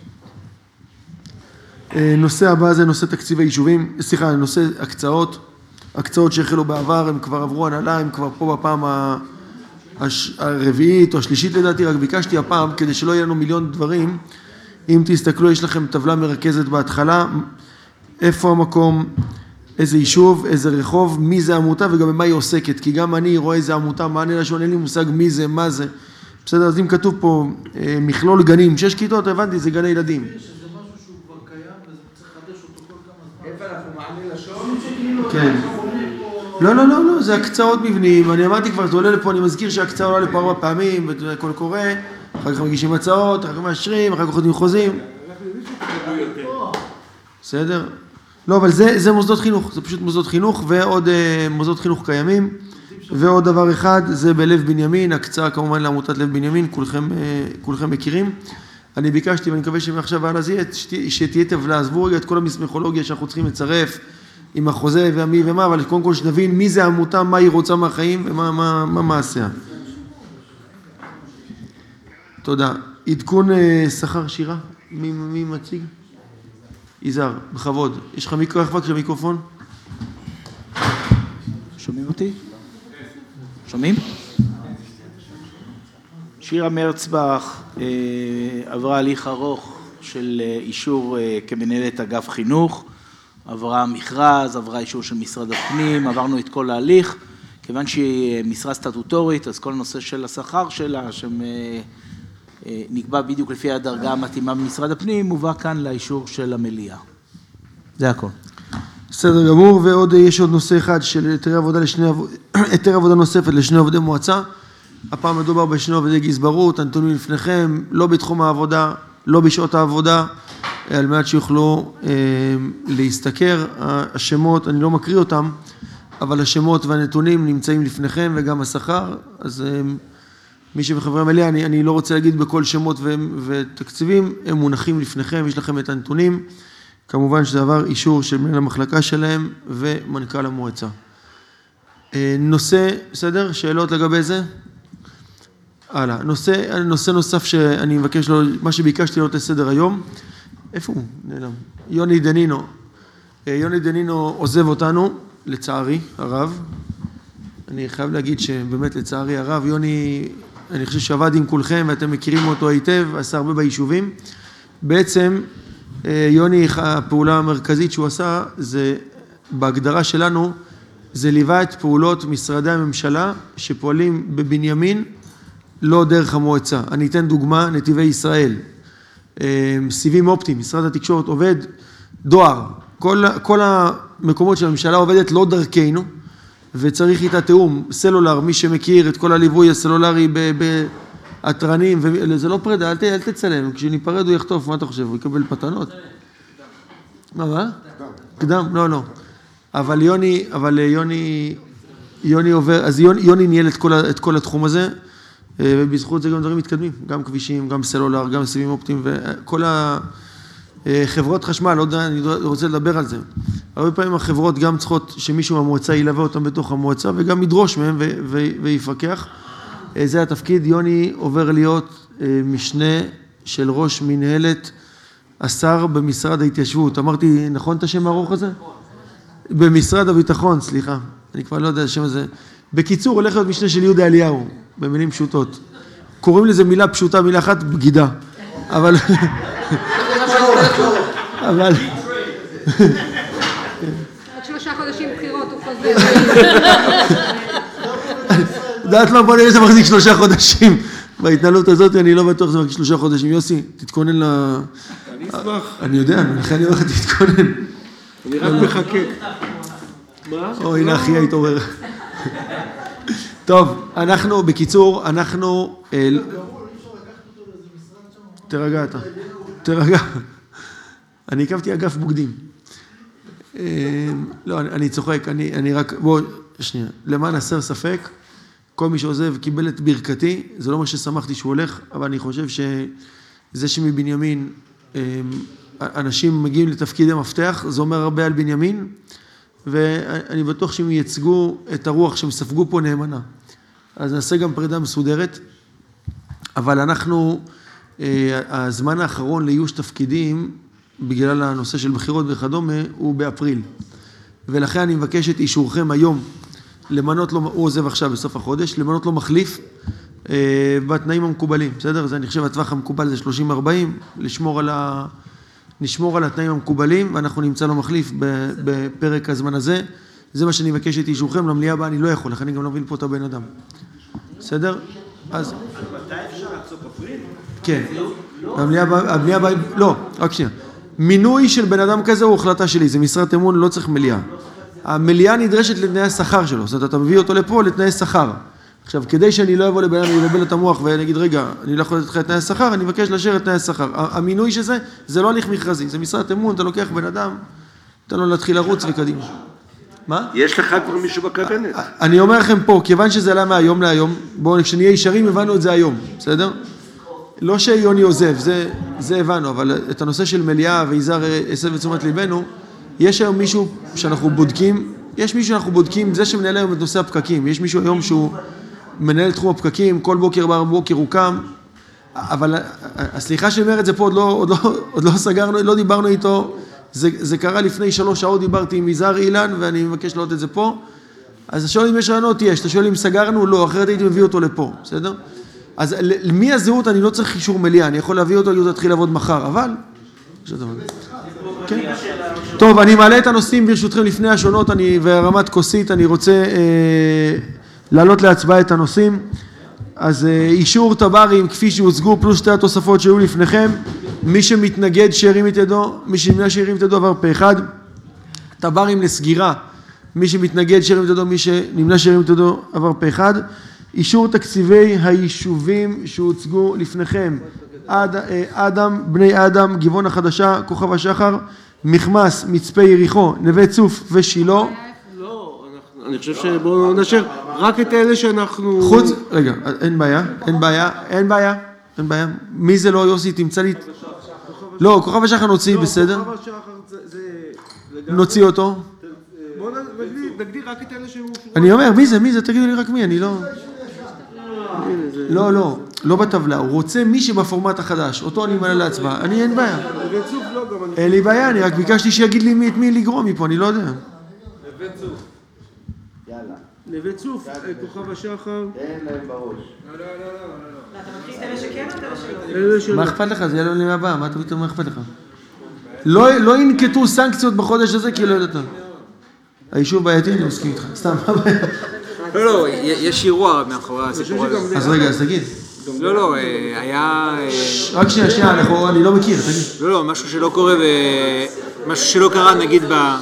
נושא הבא זה נושא תקציב היישובים, סליחה, נושא הקצאות, הקצאות שהחלו בעבר, הם כבר עברו הנהלה, הם כבר פה בפעם הרביעית או השלישית לדעתי, רק ביקשתי הפעם, כדי שלא יהיה לנו מיליון דברים, אם תסתכלו, יש לכם טבלה מרכזת בהתחלה, איפה המקום, איזה יישוב, איזה רחוב, מי זה עמותה וגם במה היא עוסקת, כי גם אני רואה איזה עמותה, מה אני לשון, אין לי מושג מי זה, מה זה. בסדר, אז אם כתוב פה אה, מכלול גנים, שש כיתות, הבנתי, זה גני ילדים. שזה משהו שהוא כבר קיים וזה צריך לחדש אותו כל כמה זמן. איפה אנחנו מעלה לשון? כן. לא, לא, לא, לא, זה הקצאות מבנים, אני אמרתי כבר, זה עולה לפה, אני מזכיר שהקצאה עולה לפה ארבע פעמים, והכל קורה, אחר כך מגישים הצעות, אחר כך מאשרים, אחר כך חותמים חוזים. בסדר? לא, אבל זה, זה מוסדות חינוך, זה פשוט מוסדות חינוך ועוד uh, מוסדות חינוך קיימים, ועוד דבר אחד, זה בלב בנימין, הקצאה כמובן לעמותת לב בנימין, כולכם, uh, כולכם מכירים. אני ביקשתי, ואני מקווה שמעכשיו ועלה זה יהיה, שתהיה טבלה, עזבו רגע את כל המסמכולוגיה שאנחנו צריכים לצרף, עם החוזה והמי ומה, אבל קודם כל שנבין מי זה העמותה, מה היא רוצה מהחיים ומה מה, מה מעשיה. תודה. עדכון uh, שכר שירה, מי, מי מציג? יזהר, בכבוד. יש לך מיקרופון, יש לך מיקרופון? שומעים אותי? שומעים? שירה מרצבך עברה הליך ארוך של אישור כמנהלת אגף חינוך, עברה מכרז, עברה אישור של משרד הפנים, עברנו את כל ההליך, כיוון שהיא משרה סטטוטורית, אז כל נושא של השכר שלה, שהם... נקבע בדיוק לפי הדרגה המתאימה במשרד הפנים, מובא כאן לאישור של המליאה. זה הכל. בסדר גמור, ועוד יש עוד נושא אחד של היתר עבודה לשני, היתר עבודה נוספת לשני עובדי מועצה. הפעם מדובר בשני עובדי גזברות, הנתונים לפניכם, לא בתחום העבודה, לא בשעות העבודה, על מנת שיוכלו אה, להסתכר. השמות, אני לא מקריא אותם, אבל השמות והנתונים נמצאים לפניכם וגם השכר, אז אה, מי שבחברי המליאה, אני, אני לא רוצה להגיד בכל שמות ו, ותקציבים, הם מונחים לפניכם, יש לכם את הנתונים, כמובן שזה עבר אישור של מנהל המחלקה שלהם ומנכ"ל המועצה. אה, נושא, בסדר? שאלות לגבי זה? הלאה. נושא, נושא נוסף שאני מבקש לו, מה שביקשתי לראות לסדר היום, איפה הוא? נעלם. יוני דנינו. יוני דנינו עוזב אותנו, לצערי הרב. אני חייב להגיד שבאמת לצערי הרב, יוני, אני חושב שעבד עם כולכם ואתם מכירים אותו היטב, עשה הרבה ביישובים. בעצם, יוני, הפעולה המרכזית שהוא עשה, זה בהגדרה שלנו, זה ליווה את פעולות משרדי הממשלה שפועלים בבנימין, לא דרך המועצה. אני אתן דוגמה, נתיבי ישראל, סיבים אופטיים, משרד התקשורת עובד, דואר, כל, כל המקומות של הממשלה עובדת לא דרכנו, וצריך איתה תאום, סלולר, מי שמכיר את כל הליווי הסלולרי באתרנים, וזה לא פרדה, אל, אל תצלם, כשניפרד הוא יחטוף, מה אתה חושב? הוא יקבל פתנות? מה, מה? קדם? לא, לא. אבל יוני, אבל יוני, יוני עובר, אז יוני, יוני ניהל את כל, את כל התחום הזה, ובזכות זה גם דברים מתקדמים, גם כבישים, גם סלולר, גם סיבים אופטיים, וכל החברות חשמל, לא יודע, אני רוצה לדבר על זה. הרבה פעמים החברות גם צריכות שמישהו מהמועצה ילווה אותם בתוך המועצה, וגם ידרוש מהם ויפקח. זה התפקיד. יוני עובר להיות משנה של ראש מנהלת השר במשרד ההתיישבות. אמרתי, נכון את השם הארוך הזה? במשרד הביטחון, סליחה. אני כבר לא יודע השם הזה. בקיצור, הולך להיות משנה של יהודה אליהו, במילים פשוטות. קוראים לזה מילה פשוטה, מילה אחת, בגידה. אבל... אבל... עוד שלושה חודשים בחירות הוא חוזר. דעת מה, בוא נראה שזה מחזיק שלושה חודשים. בהתנהלות הזאת אני לא בטוח שזה מחזיק שלושה חודשים. יוסי, תתכונן ל... אני אשמח. אני יודע, לכן אני אומר לך, תתכונן. אני רק מחכה. מה? או, הנה אחי התעורר. טוב, אנחנו, בקיצור, אנחנו... תרגע אתה. תרגע. אני הקבתי אגף בוגדים. לא, אני צוחק, אני רק... בוא, שנייה. למען הסר ספק, כל מי שעוזב קיבל את ברכתי, זה לא אומר ששמחתי שהוא הולך, אבל אני חושב שזה שמבנימין אנשים מגיעים לתפקידי מפתח, זה אומר הרבה על בנימין, ואני בטוח שהם ייצגו את הרוח שהם ספגו פה נאמנה. אז נעשה גם פרידה מסודרת, אבל אנחנו, הזמן האחרון לאיוש תפקידים, בגלל הנושא של בחירות וכדומה, הוא באפריל. ולכן אני מבקש את אישורכם היום, למנות לו, הוא עוזב עכשיו בסוף החודש, למנות לו מחליף בתנאים המקובלים, בסדר? זה אני חושב הטווח המקובל זה שלושים ארבעים, לשמור על ה... נשמור על התנאים המקובלים, ואנחנו נמצא לו מחליף בפרק הזמן הזה. זה מה שאני מבקש את אישורכם, למליאה הבאה אני לא יכול, לכן אני גם לא מבין פה את הבן אדם. בסדר? אז... מתי אפשר עד סוף אפריל? כן. המליאה הבאה... לא, רק שנייה. מינוי של בן אדם כזה הוא החלטה שלי, זה משרת אמון, לא צריך מליאה. המליאה נדרשת לתנאי השכר שלו, זאת אומרת, אתה מביא אותו לפה לתנאי שכר. עכשיו, כדי שאני לא אבוא לבן אדם, אני אבלבל את המוח ואני אגיד, רגע, אני לא יכול לתת לך את תנאי השכר, אני מבקש לאשר את תנאי השכר. המינוי שזה, זה לא הליך מכרזי, זה משרת אמון, אתה לוקח בן אדם, אתה לא להתחיל לרוץ וקדימה. מה? יש לך כבר מישהו בקבינט. אני אומר לכם פה, כיוון שזה עלה מהיום להיום, בואו, כשנהיה ישרים, הבנו את זה היום, בסדר? לא שיוני עוזב, זה, זה הבנו, אבל את הנושא של מליאה ויזהר הסב ותשומת ליבנו, יש היום מישהו שאנחנו בודקים, יש מישהו שאנחנו בודקים, זה שמנהל היום את נושא הפקקים, יש מישהו היום שהוא מנהל תחום הפקקים, כל בוקר בר בוקר הוא קם, אבל הסליחה שאני אומר את זה פה, עוד לא, עוד לא, עוד לא סגרנו, לא דיברנו איתו, זה, זה קרה לפני שלוש שעות, דיברתי עם יזהר אילן, ואני מבקש לראות את זה פה, אז אתה שואל אם יש רעיונות, יש, אתה שואל אם סגרנו, לא, אחרת הייתי מביא אותו לפה, בסדר? אז למי הזהות אני לא צריך אישור מליאה, אני יכול להביא אותו, הוא תתחיל לעבוד מחר, אבל... כן. טוב, אני מעלה את הנושאים ברשותכם לפני השונות, אני והרמת כוסית, אני רוצה אה, להעלות להצבעה את הנושאים. אז אה, אישור טברים כפי שהוצגו, פלוס שתי התוספות שהיו לפניכם, מי שמתנגד שירים את ידו, מי שנמנע שירים את ידו עבר פה אחד. טברים לסגירה, מי שמתנגד שירים את ידו, מי שנמנע שירים את ידו עבר פה אחד. אישור תקציבי היישובים שהוצגו לפניכם. אד, אדם, בני אדם, גבעון החדשה, כוכב השחר, מחמס, מצפה יריחו, נווה צוף ושילה. לא, אני חושב שבואו נאשר רק את אלה שאנחנו... חוץ, רגע, אין בעיה, אין בעיה, אין בעיה, אין בעיה. מי זה לא יוסי? תמצא לי... לא, כוכב השחר נוציא, בסדר? כוכב השחר זה... נוציא אותו. בואו נגדיר רק את אלה שהוא... אני אומר, מי זה? מי זה? תגידו לי רק מי, אני לא... לא, לא, לא בטבלה, הוא רוצה מי שבפורמט החדש, אותו אני מעלה להצבעה, אני אין בעיה. אין לי בעיה, אני רק ביקשתי שיגיד לי את מי לגרום מפה, אני לא יודע. נווה צוף. יאללה. נווה צוף, כוכב השחר. אין להם בראש. לא, לא, לא, לא. אתה מקריא את אלה שכן או את אלה שלא? מה אכפת לך? זה יהיה לו הבא, מה אתה פתאום, מה אכפת לך? לא ינקטו סנקציות בחודש הזה, כי לא יודעת. היישוב בעייתי, אני מסכים איתך, סתם, מה בעיה? לא, לא, יש אירוע מאחורי הסיפור הזה. אז רגע, אז תגיד. לא, לא, היה... רק שנייה, שנייה, אני לא מכיר, תגיד. לא, לא, משהו שלא קורה, משהו שלא קרה, נגיד ב...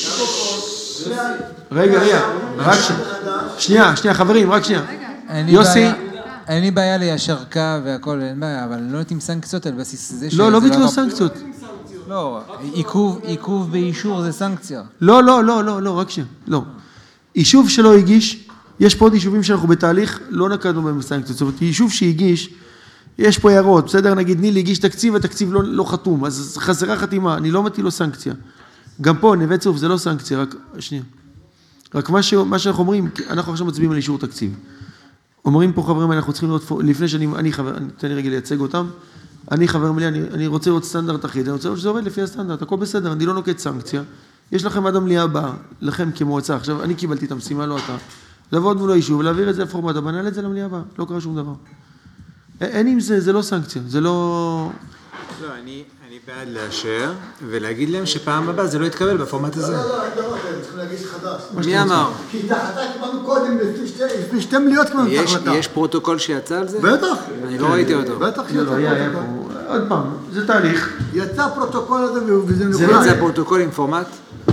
רגע, רגע, רק שנייה, שנייה, חברים, רק שנייה. יוסי. אין לי בעיה ליישר קו והכל, אין בעיה, אבל לא נותנים סנקציות על בסיס זה לא, לא ביטלו סנקציות. לא, עיכוב באישור זה סנקציה. לא, לא, לא, לא, לא, רק שנייה, לא. יישוב שלא הגיש, יש פה עוד יישובים שאנחנו בתהליך, לא נקדנו בהם סנקציות, זאת אומרת, יישוב שהגיש, יש פה הערות, בסדר, נגיד נילי הגיש תקציב, התקציב לא, לא חתום, אז חסרה חתימה, אני לא מטיל לו סנקציה. גם פה, נווה צוף, זה לא סנקציה, רק, שנייה. רק מה, ש, מה שאנחנו אומרים, אנחנו עכשיו מצביעים על אישור תקציב. אומרים פה חברים, אנחנו צריכים לראות, לפני שאני, אני חבר, אני תן לי רגע לייצג אותם, אני חבר מלי, אני, אני רוצה לראות סטנדרט אחיד, אני רוצה לראות שזה עובד לפי הסטנדרט, הכל בסדר, אני לא נוקט סנקציה. יש לכם עד המליאה הבאה, לכם כמועצה, עכשיו אני קיבלתי את המשימה, לא אתה, לעבוד מול היישוב, להעביר את זה לפורמט, אבל נעלה את זה למליאה הבאה, לא קרה שום דבר. אין עם זה, זה לא סנקציה, זה לא... לא, אני, אני בעד לאשר, ולהגיד להם שפעם הבאה זה לא יתקבל בפורמט הזה. לא, לא, לא, אתם צריכים להגיש חדש. מי אמר? כי את ההחלטה קיבלנו קודם, לפני שתי מליאות קיבלנו את ההחלטה. יש פרוטוקול שיצא על זה? בטח. אני לא ראיתי אותו. בטח שיצא פרוטוקול. עוד פעם, זה תהליך. יצא פרוטוקול הזה וזה נקודה. זה יצא פרוטוקול עם פורמט?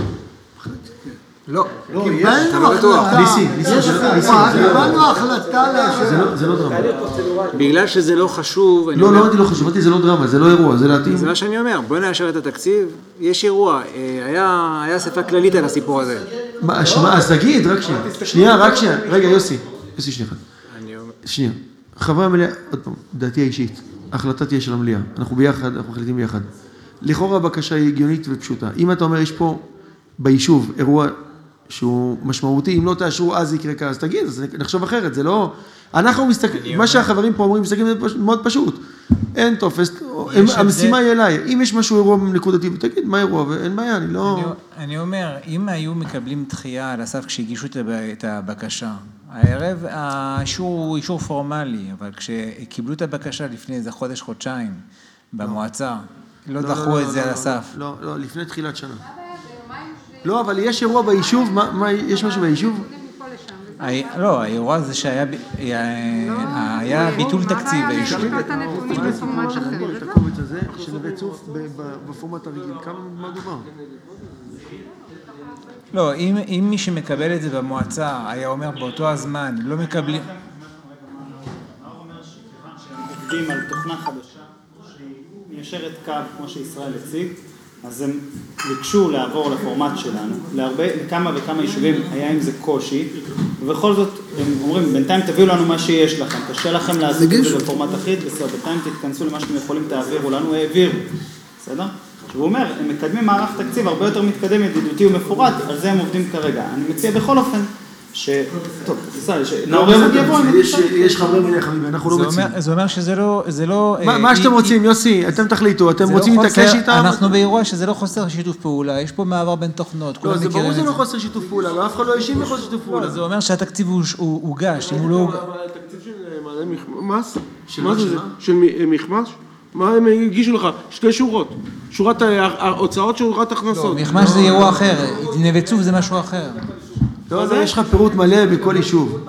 לא, אתה לא בטוח. ניסי, ניסי, קיבלנו החלטה לאשר. זה לא דרמה. בגלל שזה לא חשוב... לא, לא אמרתי לא חשוב, אמרתי זה לא דרמה, זה לא אירוע, זה להתאים. זה מה שאני אומר, בואי נאשר את התקציב, יש אירוע, היה אספה כללית על הסיפור הזה. אז תגיד, רק שנייה, שנייה, רק שנייה, רגע יוסי, יוסי שנייה אחת. שנייה, חברי המליאה, עוד פעם, דעתי האישית, ההחלטה תהיה של המליאה, אנחנו ביחד, אנחנו מחליטים ביחד. לכאורה הבקשה היא הגיונית ופשוטה, אם אתה אומר יש פה ביישוב אירוע שהוא משמעותי, אם לא תאשרו אז יקרה כעס, תגיד, אז נחשוב אחרת, זה לא... אנחנו מסתכלים, מה שהחברים פה אומרים, מסתכלים מאוד פשוט. אין תופס, המשימה היא אליי. אם יש משהו אירוע נקודתי, תגיד מה אירוע, ואין בעיה, אני לא... אני אומר, אם היו מקבלים דחייה על הסף כשהגישו את הבקשה, הערב, האישור הוא אישור פורמלי, אבל כשקיבלו את הבקשה לפני איזה חודש, חודשיים, במועצה, לא דחו את זה על הסף. לא, לא, לפני תחילת שנה. לא, אבל יש אירוע ביישוב, מה, יש משהו ביישוב? לא, האירוע זה שהיה ביטול תקציב ביישוב. את הקובץ הזה, שנווה צוף בפורמט הרגיל, כמה מה דובר? לא, אם מי שמקבל את זה במועצה היה אומר באותו הזמן, לא מקבלים... עובדים על תוכנה חדשה, שהיא מיישרת קו כמו שישראל הציג, אז הם ביקשו לעבור לפורמט שלנו, להרבה, לכמה וכמה יישובים היה עם זה קושי, ובכל זאת הם אומרים, בינתיים תביאו לנו מה שיש לכם, קשה לכם להשיג את זה בפורמט אחיד, בסדר, בינתיים תתכנסו למה שאתם יכולים, תעבירו לנו, העבירו, בסדר? שהוא אומר, הם מקדמים מערך תקציב הרבה יותר מתקדם, ידידותי ומפורט, על זה הם עובדים כרגע. אני מציע בכל אופן, ש... טוב, בסדר, שנעורר את יבוא, יש חברי מלא חביבי, אנחנו לא מציעים. זה אומר שזה לא... מה שאתם רוצים, יוסי, אתם תחליטו, אתם רוצים להתעקש איתם? אנחנו באירוע שזה לא חוסר שיתוף פעולה, יש פה מעבר בין תוכנות, לא, זה ברור שזה לא חוסר שיתוף פעולה, ואף אחד לא ישיב בחוסר שיתוף פעולה. זה אומר שהתקציב הוא הוגש, אם הוא לא... התקציב של מעלה מחמש? מה זה? של מחמש? מה הם הגישו לך? שתי שורות. שורת ההוצאות, שורת הכנסות. לא, מחמש זה אירוע אחר, נווה צוף זה משהו אחר. לא, יש לך פירוט מלא בכל יישוב.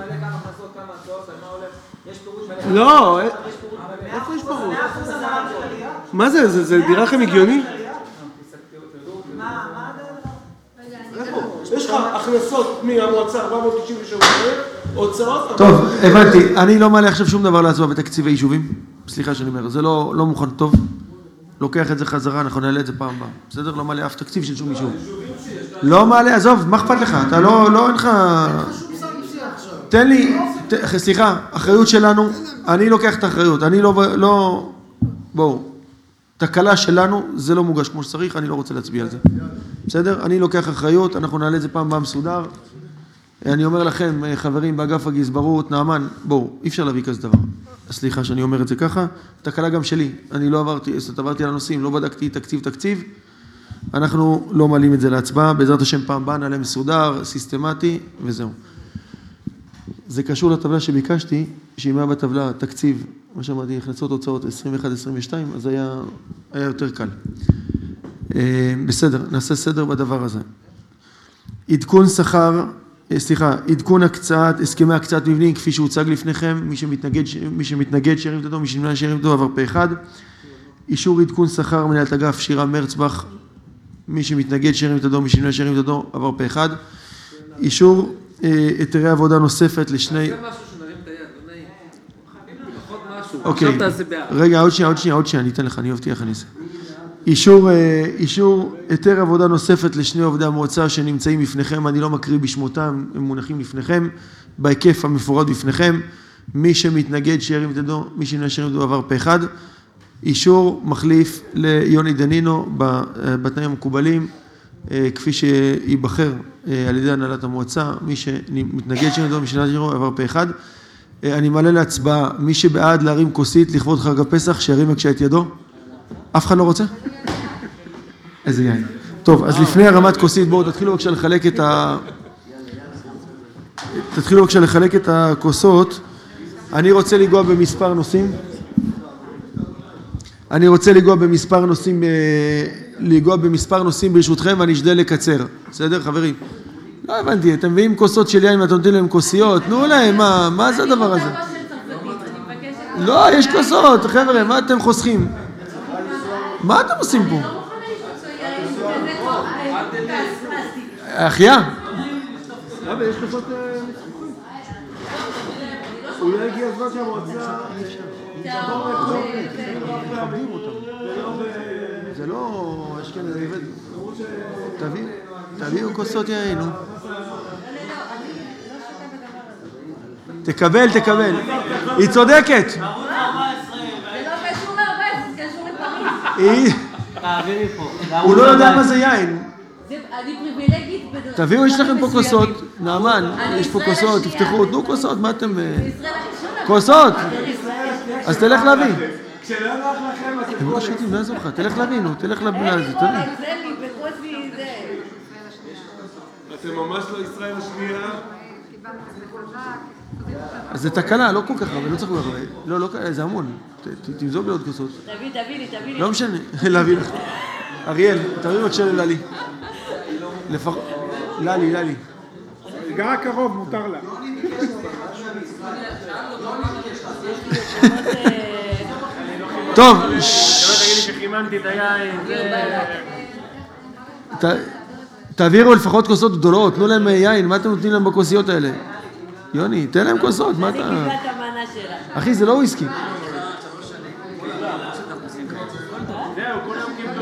לא, איפה יש פירוט? מה זה? זה נראה לכם הגיוני? יש לך הכנסות מהמועצה ארבע מאות תשעים ושבע, הוצאות... טוב, הבנתי, אני לא מעלה עכשיו שום דבר להצבעה בתקציב היישובים, סליחה שאני אומר, זה לא, לא מוכן טוב, לוקח את זה חזרה, אנחנו נעלה את זה פעם הבאה, בסדר? לא מעלה אף תקציב של שום יישוב. לא מעלה, עזוב, מה אכפת לך? אתה לא, לא, אין לך... תן לי, סליחה, אחריות שלנו, אני לוקח את האחריות, אני לא, לא, בואו, תקלה שלנו, זה לא מוגש כמו שצריך, אני לא רוצה להצביע על זה. בסדר? אני לוקח אחריות, אנחנו נעלה את זה פעם הבאה מסודר. אני אומר לכם, חברים באגף הגזברות, נעמן, בואו, אי אפשר להביא כזה דבר. סליחה שאני אומר את זה ככה, תקלה גם שלי, אני לא עברתי, זאת עברתי על הנושאים, לא בדקתי תקציב תקציב, אנחנו לא מעלים את זה להצבעה, בעזרת השם פעם הבאה נעלה מסודר, סיסטמטי, וזהו. זה קשור לטבלה שביקשתי, שאם היה בטבלה תקציב, מה שאמרתי, הכנסות הוצאות עשרים ואחת עשרים ושתיים, אז היה, היה יותר קל. בסדר, נעשה סדר בדבר הזה. עדכון שכר, סליחה, עדכון הקצאת, הסכמי הקצאת מבנים, כפי שהוצג לפניכם, מי שמתנגד, מי שמתנגד שירים את הדו, מי שנמנע שירים את הדו, עבר פה אחד. אישור עדכון שכר, מנהלת אגף, שירה מרצבך, מי שמתנגד שירים את הדו, מי שנמנע שירים את הדו, עבר פה אחד. אישור היתרי עבודה נוספת לשני... זה משהו שנרים את היד, לא נעים. פחות משהו, אוקיי, עכשיו תעשה בעד. רגע, עוד שנייה, עוד שנייה, עוד שנייה, אני אתן לך, אני מבטיח, אני אעשה. אישור, אישור היתר עבודה נוספת לשני עובדי המועצה שנמצאים בפניכם, אני לא מקריא בשמותם, הם מונחים לפניכם, בהיקף המפורט בפניכם, מי שמתנגד שירים את ידו, מי שנמנע שירים את ידו עבר פה אחד. אישור מחליף ליוני דנינו בתנאים המקובלים, כפי שיבחר על ידי הנהלת המועצה, מי שמתנגד שירים את ידו, מי שנמנע שירים את ידו עבר פה אחד. אני מעלה להצבעה, מי שבעד להרים כוסית לכבוד חג הפסח, שירים בבקשה את ידו. אף אחד לא רוצה? איזה יין. טוב, אז לפני הרמת כוסית, בואו תתחילו בבקשה לחלק את ה... תתחילו בבקשה לחלק את הכוסות. אני רוצה לגוע במספר נושאים. אני רוצה לגוע במספר נושאים, לגוע במספר נושאים ברשותכם, ואני אשתדל לקצר. בסדר, חברים? לא הבנתי, אתם מביאים כוסות של יין, ואתם נותנים להם כוסיות, תנו להם, מה, מה זה הדבר הזה? לא, יש כוסות, חבר'ה, מה אתם חוסכים? מה אתם עושים פה? אחיה? למה, יש כוסות מצחוכים. אולי הגיע הזמן שהמועצה... זה לא... יש כאן עבד... תביאו, תביאו כוסות יין, נו. תקבל, תקבל. היא צודקת. זה לא קשור להרבה, זה קשור לפריז. היא... הוא לא יודע מה זה יין. אני פריבילגית בדרך. תביאו, יש לכם פה כוסות. נעמן, יש פה כוסות, תפתחו, תנו כוסות, מה אתם... כוסות! אז תלך להביא. כשלא נוח לכם, אתם... הם לא שותים, לא יעזור לך, תלך להביא, נו, תלך להביא. אין לי פה אקזלי בקוסי זה. אתם ממש לא ישראל השנייה. אז זה תקלה, לא כל כך הרבה, לא צריך כל כך הרבה. לא, לא, זה המון. תמזוג לעוד כוסות. תביא, תביא לי, תביא לי. לא משנה, להביא לך. אריאל, תביא בבקשה לללי. ללי, ללי. גרה קרוב, מותר לה. טוב. תגידי שחיממתי את היין. תעבירו לפחות כוסות גדולות, תנו להם יין, מה אתם נותנים להם בכוסיות האלה? יוני, תן להם כוסות, מה אתה... אני קיבלה את המנה שלה. אחי, זה לא וויסקי. זהו, כל יום קיבלו.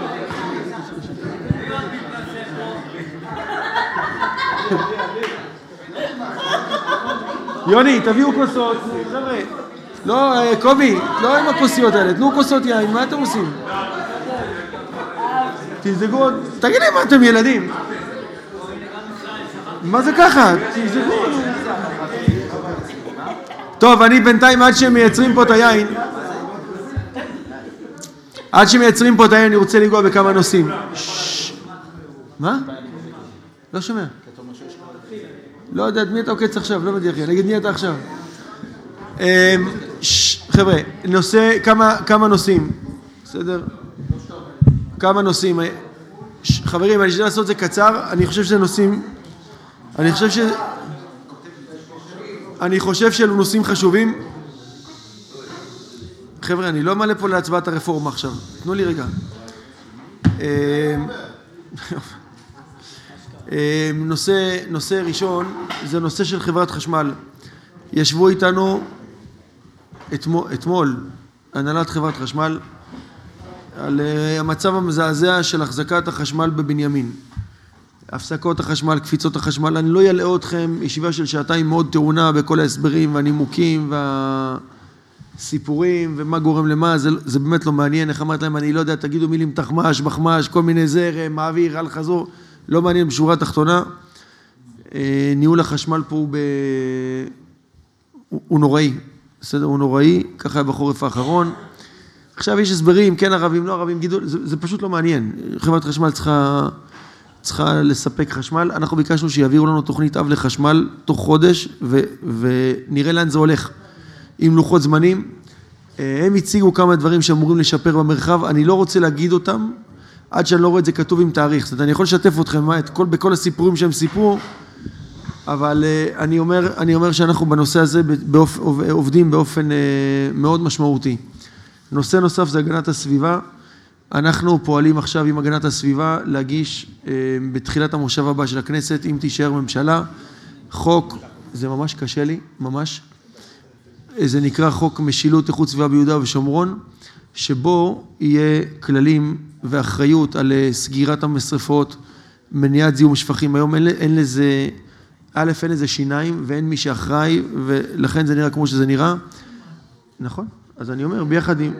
יוני, תביאו כוסות, חבר'ה. לא, קובי, לא עם הכוסיות האלה, תנו כוסות יין, מה אתם עושים? תזדגו עוד, תגיד לי מה אתם ילדים? מה זה ככה? תזדגו. טוב, אני בינתיים עד שהם מייצרים פה את היין, עד שמייצרים פה את היין, אני רוצה לגוע בכמה נושאים. מה? לא שומע. לא יודע, מי אתה עוקץ עכשיו? לא מדיח לי, נגיד מי אתה עכשיו? חבר'ה, נושא, כמה נושאים, בסדר? כמה נושאים. חברים, אני אשתדל לעשות את זה קצר, אני חושב שזה נושאים, אני חושב ש... אני חושב שאלו נושאים חשובים. חבר'ה, אני לא מעלה פה להצבעת הרפורמה עכשיו, תנו לי רגע. נושא, נושא ראשון, זה נושא של חברת חשמל. ישבו איתנו אתמול, אתמול הנהלת חברת חשמל, על המצב המזעזע של החזקת החשמל בבנימין. הפסקות החשמל, קפיצות החשמל, אני לא ילאה אתכם, ישיבה של שעתיים מאוד טעונה בכל ההסברים והנימוקים והסיפורים ומה גורם למה, זה, זה באמת לא מעניין, איך אמרת להם, אני לא יודע, תגידו מילים תחמש, בחמש, כל מיני זרם, מעביר, על חזור, לא מעניין בשורה תחתונה. ניהול החשמל פה הוא, ב... הוא, הוא נוראי, בסדר, הוא נוראי, ככה היה בחורף האחרון. עכשיו יש הסברים, כן ערבים, לא ערבים, גידול, זה, זה פשוט לא מעניין. חברת חשמל צריכה, צריכה לספק חשמל. אנחנו ביקשנו שיעבירו לנו תוכנית אב לחשמל תוך חודש, ו, ונראה לאן זה הולך. עם לוחות זמנים. הם הציגו כמה דברים שאמורים לשפר במרחב, אני לא רוצה להגיד אותם, עד שאני לא רואה את זה כתוב עם תאריך. זאת אומרת, אני יכול לשתף אתכם את כל, בכל הסיפורים שהם סיפרו, אבל אני אומר, אני אומר שאנחנו בנושא הזה באופ, עובדים באופן מאוד משמעותי. נושא נוסף זה הגנת הסביבה. אנחנו פועלים עכשיו עם הגנת הסביבה להגיש בתחילת המושב הבא של הכנסת, אם תישאר ממשלה, חוק, זה ממש קשה לי, ממש, זה נקרא חוק משילות איכות סביבה ביהודה ושומרון, שבו יהיה כללים ואחריות על סגירת המשרפות, מניעת זיהום שפכים. היום אין, אין לזה, א', אין לזה שיניים ואין מי שאחראי, ולכן זה נראה כמו שזה נראה. נכון? אז אני אומר, ביחד עם,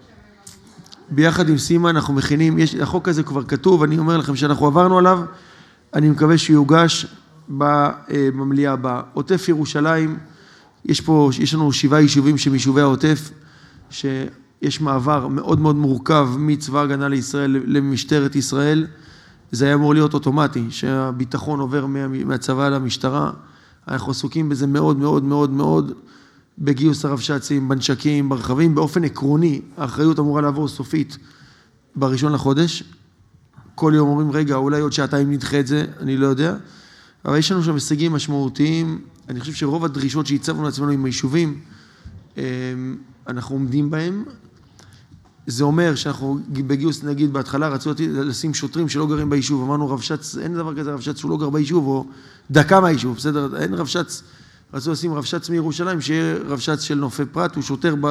ביחד עם סימה אנחנו מכינים, יש, החוק הזה כבר כתוב, אני אומר לכם שאנחנו עברנו עליו, אני מקווה שיוגש במליאה הבאה. עוטף ירושלים, יש פה, יש לנו שבעה יישובים שמיישובי העוטף, שיש מעבר מאוד מאוד מורכב מצבא הגנה לישראל למשטרת ישראל, זה היה אמור להיות אוטומטי, שהביטחון עובר מהצבא למשטרה, אנחנו עסוקים בזה מאוד מאוד מאוד מאוד, בגיוס הרבש"צים, בנשקים, ברכבים, באופן עקרוני, האחריות אמורה לעבור סופית בראשון לחודש, כל יום אומרים, רגע, אולי עוד שעתיים נדחה את זה, אני לא יודע, אבל יש לנו שם הישגים משמעותיים, אני חושב שרוב הדרישות שהצבנו לעצמנו עם היישובים, אנחנו עומדים בהם, זה אומר שאנחנו בגיוס, נגיד, בהתחלה רצו לשים שוטרים שלא גרים ביישוב, אמרנו רבש"ץ, אין דבר כזה רבש"ץ שהוא לא גר ביישוב, או דקה מהיישוב, בסדר, אין רבש"ץ, רצו לשים רבש"ץ מירושלים, שיהיה רבש"ץ של נופי פרט, הוא שוטר, ב...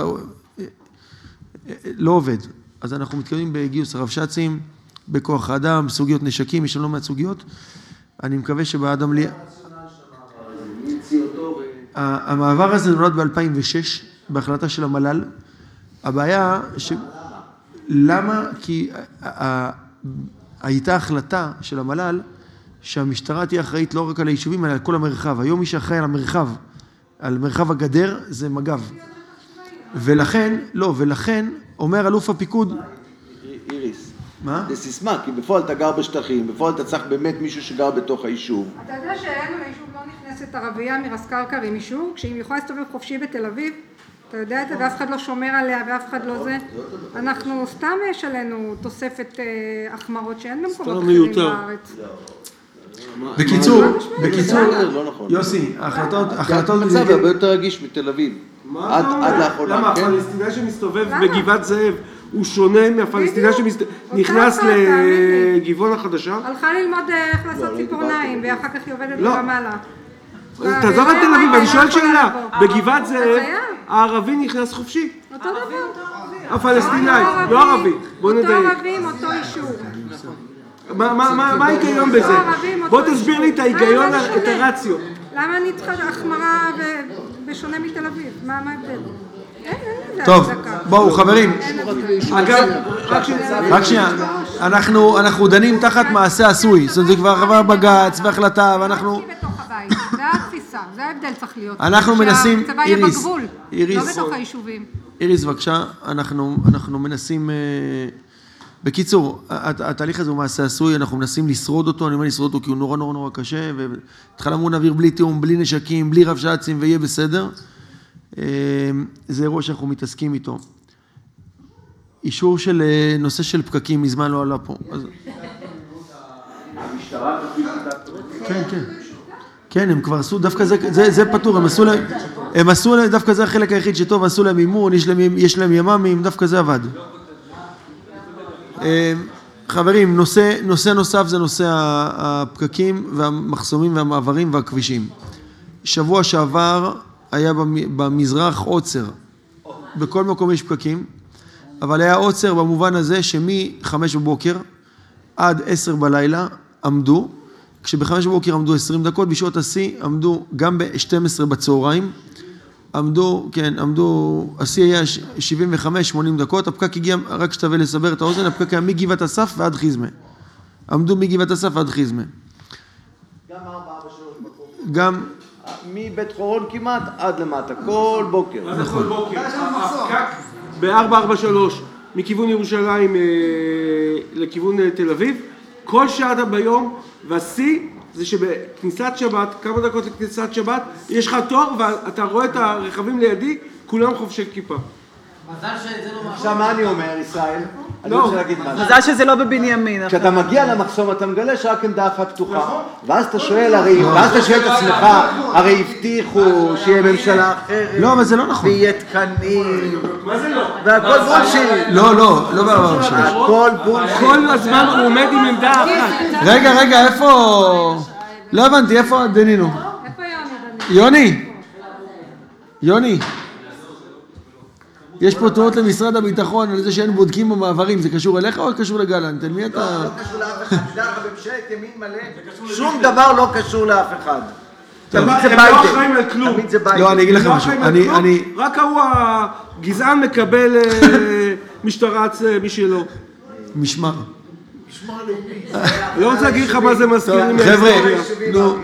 לא עובד. אז אנחנו מתקדמים בגיוס הרבש"צים, בכוח האדם, סוגיות נשקים, יש לנו לא מעט סוגיות. אני מקווה שבעד המליאה... המעבר הזה נולד ב-אלפיים ושש, בהחלטה של המל"ל. הבעיה ש... למה? כי הייתה החלטה של המל"ל, שהמשטרה תהיה אחראית לא רק על היישובים, אלא על כל המרחב. היום מי שאחראי על המרחב, על מרחב הגדר, זה מג"ב. ולכן, לא, ולכן, אומר אלוף הפיקוד... איריס. מה? זה סיסמה, כי בפועל אתה גר בשטחים, בפועל אתה צריך באמת מישהו שגר בתוך היישוב. אתה יודע שאלינו ליישוב לא נכנסת ערבייה מרסקרקר עם אישור, כשהיא יכולה להסתובב חופשי בתל אביב, אתה יודע את זה, ואף אחד לא שומר עליה, ואף אחד לא זה. אנחנו, סתם יש עלינו תוספת החמרות שאין במקומות אחרים בארץ. בקיצור, בקיצור, יוסי, ההחלטות... המצב הרבה יותר רגיש מתל אביב. עד לאחרונה. למה? הפלסטיני שמסתובב בגבעת זאב הוא שונה מהפלסטיני שנכנס לגבעון החדשה? הלכה ללמוד איך לעשות ציפורניים, ואחר כך היא עובדת ברמאללה. תעזוב את תל אביב, אני שואל שאלה. בגבעת זאב הערבי נכנס חופשי. אותו דבר. הפלסטיני, לא ערבי. בוא נדייק. אותו ערבי עם אותו אישור. מה ההיגיון בזה? בוא תסביר לי את ההיגיון, את הרציו. למה אני צריכה החמרה בשונה מתל אביב? מה ההבדל? טוב, בואו חברים. אגב, רק שנייה, אנחנו דנים תחת מעשה עשוי, זאת אומרת זה כבר עבר בג"ץ והחלטה ואנחנו... זה התפיסה, זה ההבדל צריך להיות. אנחנו מנסים, שהצבא יהיה איריס, בגבול, איריס, לא בתוך היישובים. איריס בבקשה, אנחנו, אנחנו מנסים, בקיצור, התהליך הזה הוא מעשה עשוי, אנחנו מנסים לשרוד אותו, אני אומר לשרוד אותו כי הוא נורא נורא נורא קשה, והתחלה אמרו נעביר בלי תיאום, בלי נשקים, בלי רבש"צים ויהיה בסדר. זה אירוע שאנחנו מתעסקים איתו. אישור של נושא של פקקים מזמן לא עלה פה. המשטרה תפיק את... כן, כן. כן, הם כבר עשו, דווקא זה, זה, זה פתור, הם עשו להם, הם עשו להם, דווקא זה החלק היחיד שטוב, עשו להם אימון, יש להם, יש להם יממים, דווקא זה עבד. חברים, נושא, נושא נוסף זה נושא הפקקים והמחסומים והמעברים והכבישים. שבוע שעבר היה במזרח עוצר. בכל מקום יש פקקים, אבל היה עוצר במובן הזה שמ-חמש בבוקר עד עשר בלילה עמדו, כשב-חמש בבוקר עמדו עשרים דקות, בשעות השיא עמדו גם ב-שתים עשרה בצהריים, עמדו, כן, עמדו, השיא היה שבעים וחמש שמונים דקות, הפקק הגיע, רק שתווה לסבר את האוזן, הפקק היה מגבעת אסף ועד חיזמה. עמדו מגבעת אסף ועד חיזמה. גם ארבע ארבע שלוש בבוקר. גם... מבית חורון כמעט עד למטה, כל בוקר. מה זה כל בוקר? הפקק ב-ארבע ארבע שלוש מכיוון ירושלים לכיוון תל אביב, כל שעה ביום, והשיא זה שבכניסת שבת, כמה דקות לכניסת שבת, יש לך תור ואתה רואה את הרכבים לידי, כולם חובשי כיפה. מזל שזה לא... עכשיו מה אני אומר, ישראל? אני רוצה להגיד משהו. מזל שזה לא בבנימין. כשאתה מגיע למחסום אתה מגלה שרק עמדה אחת פתוחה, ואז אתה שואל, ואז אתה שואל את עצמך, הרי הבטיחו שיהיה ממשלה אחרת, לא, אבל זה לא נכון. ויהיה תקנים, מה זה לא? והכל בולשיט. לא, לא, לא בעבר שלו. הכל בולשיט. כל הזמן הוא עומד עם עמדה אחת. רגע, רגע, איפה... לא הבנתי, איפה דנינו? איפה יוני? יוני! יוני! יש פה תנועות למשרד הביטחון על זה שאין בודקים במעברים, זה קשור אליך או קשור לגלנט? אל מי אתה... לא, לא קשור לאף אחד, תדע לך בממשלת ימין מלא, שום דבר לא קשור לאף אחד. תמיד זה ביידן. הם לא אחראים על כלום. תמיד זה ביידן. לא, אני אגיד לך משהו. אני, אני... רק הוא הגזען מקבל משטרה משלו. משמר. משמר לאומי. לא רוצה להגיד לך מה זה מזכיר לי. חבר'ה, נו.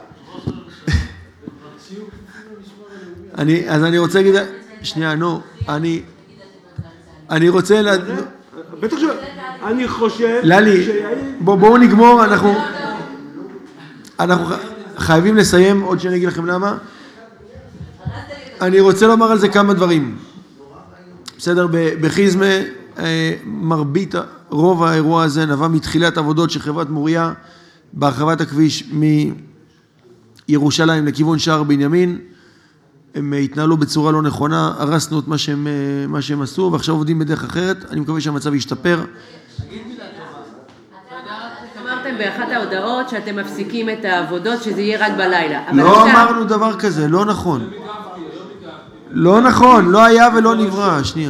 אני, אז אני רוצה להגיד... שנייה, נו, אני... אני רוצה לה... בטח ש... אני חושב... ללי, בואו נגמור, אנחנו... אנחנו חייבים לסיים, עוד שאני אגיד לכם למה. אני רוצה לומר על זה כמה דברים. בסדר, בחיזמה, מרבית, רוב האירוע הזה נבע מתחילת עבודות של חברת מוריה, בהרחבת הכביש מירושלים לכיוון שער בנימין. הם התנהלו בצורה לא נכונה, הרסנו את מה שהם, מה שהם עשו, ועכשיו עובדים בדרך אחרת. אני מקווה שהמצב ישתפר. אמרתם באחת ההודעות שאתם מפסיקים את העבודות, שזה יהיה רק בלילה. לא אמרנו דבר כזה, לא נכון. לא נכון, לא היה ולא נברא, שנייה.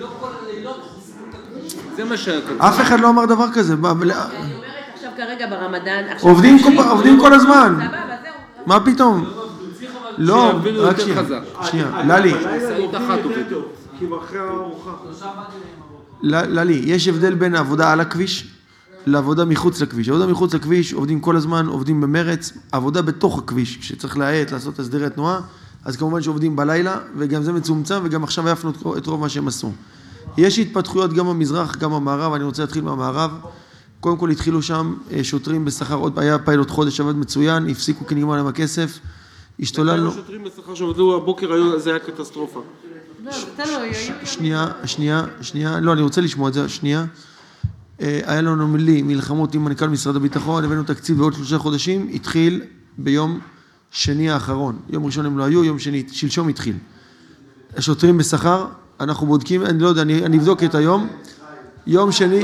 זה מה שכתוב. אף אחד לא אמר דבר כזה. אני אומרת עכשיו כרגע ברמדאן. עובדים כל הזמן. מה פתאום? לא, רק שנייה. שנייה, ללי. ללי, יש הבדל בין העבודה על הכביש לעבודה מחוץ לכביש. העבודה מחוץ לכביש, עובדים כל הזמן, עובדים במרץ. עבודה בתוך הכביש, כשצריך להאט, לעשות הסדרי תנועה, אז כמובן שעובדים בלילה, וגם זה מצומצם, וגם עכשיו העפנו את רוב מה שהם עשו. יש התפתחויות גם במזרח, גם במערב, אני רוצה להתחיל מהמערב. קודם כל התחילו שם שוטרים בשכר, עוד היה פיילוט חודש, עבד מצוין, הפסיקו כי נגמר להם הכסף. השתוללנו... שוטרים בשכר שעבדו הבוקר, זה היה קטסטרופה. שנייה, שנייה, שנייה, לא, אני רוצה לשמוע את זה, שנייה. היה לנו מילי, מלחמות עם מנכ"ל משרד הביטחון, הבאנו תקציב בעוד שלושה חודשים, התחיל ביום שני האחרון. יום ראשון הם לא היו, יום שני, שלשום התחיל. השוטרים בשכר, אנחנו בודקים, אני לא יודע, אני, אני אבדוק את היום. יום שני...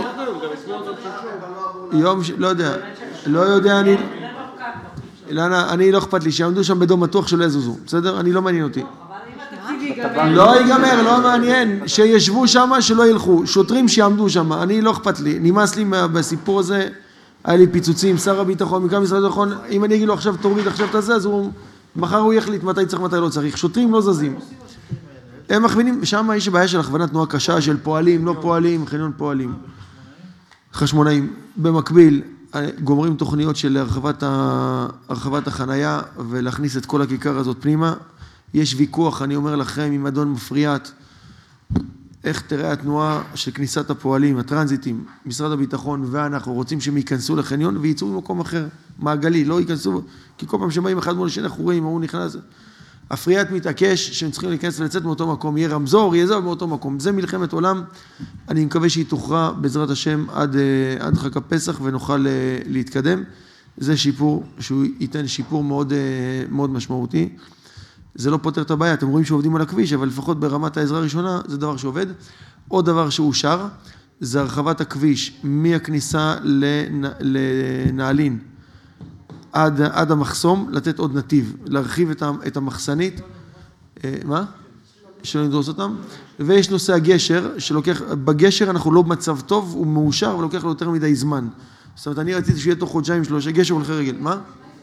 יום, לא יודע, לא יודע, אני... אילנה, אני לא אכפת לי, שיעמדו שם בדום מתוח שלא יזוזו, בסדר? אני לא מעניין אותי. לא ייגמר, לא מעניין, שישבו שם, שלא ילכו, שוטרים שיעמדו שם, אני לא אכפת לי, נמאס לי בסיפור הזה, היה לי פיצוצים, שר הביטחון, מכאן משרד הביטחון, אם אני אגיד לו עכשיו תוריד, עכשיו תעשה, אז הוא, מחר הוא יחליט מתי צריך, מתי לא צריך, שוטרים לא זזים. הם מכווינים, שם יש בעיה של הכוונת תנועה קשה, של פועלים, לא פועלים, חניון פועלים, חשמונאים, במקביל, גומרים תוכניות של הרחבת, ה... הרחבת החנייה ולהכניס את כל הכיכר הזאת פנימה. יש ויכוח, אני אומר לכם, עם אדון מפריעת, איך תראה התנועה של כניסת הפועלים, הטרנזיטים, משרד הביטחון ואנחנו רוצים שהם ייכנסו לחניון וייצאו במקום אחר, מעגלי, לא ייכנסו, כי כל פעם שבאים אחד מול השני, אנחנו רואים, הוא נכנס, הפריעת מתעקש שהם צריכים להיכנס ולצאת מאותו מקום, יהיה רמזור, יהיה זהו מאותו מקום. זה מלחמת עולם, אני מקווה שהיא תוכרע בעזרת השם עד, עד חג הפסח ונוכל להתקדם. זה שיפור, שהוא ייתן שיפור מאוד, מאוד משמעותי. זה לא פותר את הבעיה, אתם רואים שעובדים על הכביש, אבל לפחות ברמת העזרה הראשונה זה דבר שעובד. עוד דבר שאושר, זה הרחבת הכביש מהכניסה לנעלין עד, עד המחסום, לתת עוד נתיב, להרחיב את המחסנית, מה? שלא נדרוס אותם, ויש נושא הגשר, שלוקח, בגשר אנחנו לא במצב טוב, הוא מאושר ולוקח לו יותר מדי זמן. זאת אומרת, אני רציתי שיהיה תוך חודשיים שלושה גשר הולכי רגל, מה?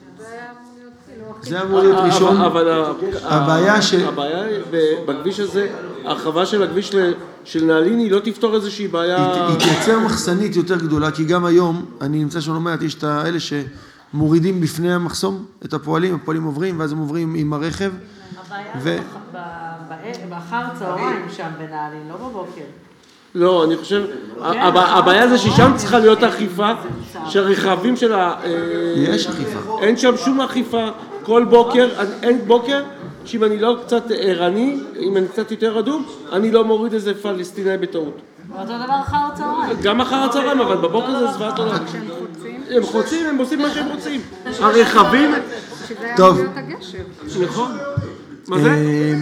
זה אמור להיות ראשון, אבל הבעיה ש... הבעיה בכביש הזה, הרחבה של הכביש של נעלין היא לא תפתור איזושהי בעיה... היא תייצר מחסנית יותר גדולה, כי גם היום, אני נמצא שלא מעט, יש את האלה שמורידים בפני המחסום את הפועלים, הפועלים עוברים, ואז הם עוברים עם הרכב. הבעיה באחר צהריים שם בנעלין, לא בבוקר. לא, אני חושב, הבעיה זה ששם צריכה להיות אכיפה, שהרכבים של ה... יש אכיפה. אין שם שום אכיפה, כל בוקר, אין בוקר, שאם אני לא קצת ערני, אם אני קצת יותר אדום, אני לא מוריד איזה פלסטינאי בטעות. אותו דבר אחר הצהריים. גם אחר הצהריים, אבל בבוקר זה זוועת עולם. הם חוצים, הם עושים מה שהם רוצים. הרכבים... טוב. נכון. מה זה?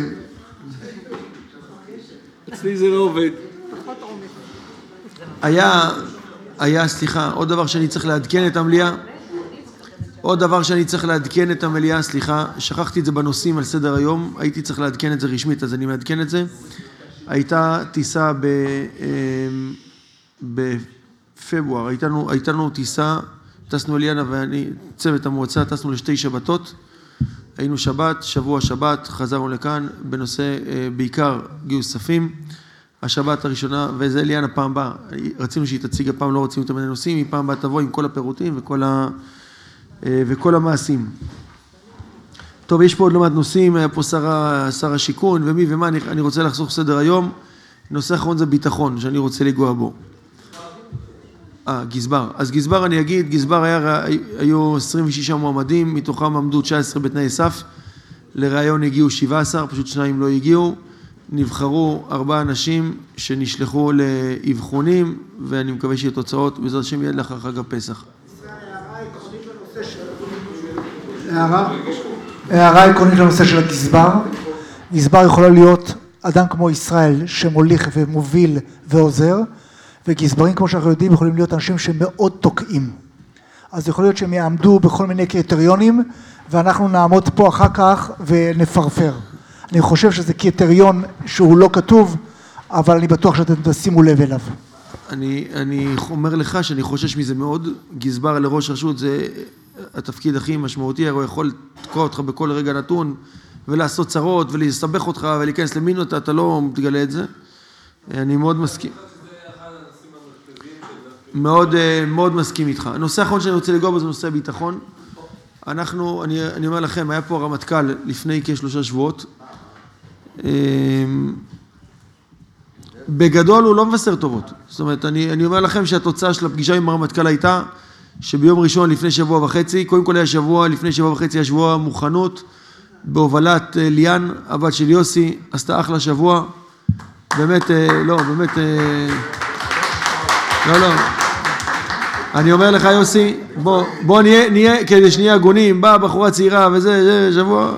אצלי זה לא עובד. היה, היה, סליחה, עוד דבר שאני צריך לעדכן את המליאה, עוד דבר שאני צריך לעדכן את המליאה, סליחה, שכחתי את זה בנושאים על סדר היום, הייתי צריך לעדכן את זה רשמית, אז אני מעדכן את זה. הייתה טיסה ב, בפברואר, הייתנו, הייתנו טיסה, טסנו אליאנה ואני, צוות המועצה, טסנו לשתי שבתות, היינו שבת, שבוע שבת, חזרנו לכאן, בנושא בעיקר גיוס כספים, השבת הראשונה, וזה אליאנה פעם באה, רצינו שהיא תציג, הפעם לא רצינו את המנה נושאים, היא פעם באה תבוא עם כל הפירוטים וכל, ה, וכל המעשים. טוב, יש פה עוד לא מעט נושאים, היה פה שר, שר השיכון ומי ומה, אני, אני רוצה לחסוך סדר היום, נושא האחרון זה ביטחון, שאני רוצה לגוע בו. אה, גזבר. אז גזבר אני אגיד, גזבר היה, היו עשרים ושישה מועמדים, מתוכם עמדו תשע עשרה בתנאי סף, לראיון הגיעו שבעה עשר, פשוט שניים לא הגיעו, נבחרו ארבעה אנשים שנשלחו לאבחונים, ואני מקווה שיהיה תוצאות, בעזרת השם יהיה לאחר חג הפסח. הערה, הערה עקרונית לנושא של הגזבר. גזבר יכולה להיות אדם כמו ישראל שמוליך ומוביל ועוזר, וגזברים כמו שאנחנו יודעים יכולים להיות אנשים שמאוד תוקעים. אז יכול להיות שהם יעמדו בכל מיני קריטריונים, ואנחנו נעמוד פה אחר כך ונפרפר. אני חושב שזה קריטריון שהוא לא כתוב, אבל אני בטוח שאתם תשימו לב אליו. אני, אני אומר לך שאני חושש מזה מאוד, גזבר לראש רשות זה התפקיד הכי משמעותי, הוא יכול לתקוע אותך בכל רגע נתון, ולעשות צרות, ולהסתבך אותך, ולהיכנס למינותה, אתה לא מתגלה את זה. אני מאוד מסכים. מאוד, מאוד מסכים איתך. הנושא האחרון שאני רוצה לגוע בו זה נושא הביטחון. אנחנו, אני, אני אומר לכם, היה פה הרמטכ"ל לפני כשלושה שבועות. בגדול הוא לא מבשר טובות. זאת אומרת, אני, אני אומר לכם שהתוצאה של הפגישה עם הרמטכ"ל הייתה שביום ראשון לפני שבוע וחצי, קודם כל היה שבוע, לפני שבוע וחצי היה שבוע מוכנות, בהובלת ליאן, הבת של יוסי, עשתה אחלה שבוע. באמת, לא, באמת, לא, לא. אני אומר לך יוסי, בוא, בוא נהיה, נהיה, כדי שנהיה הגונים, באה בחורה צעירה וזה, זה שבוע,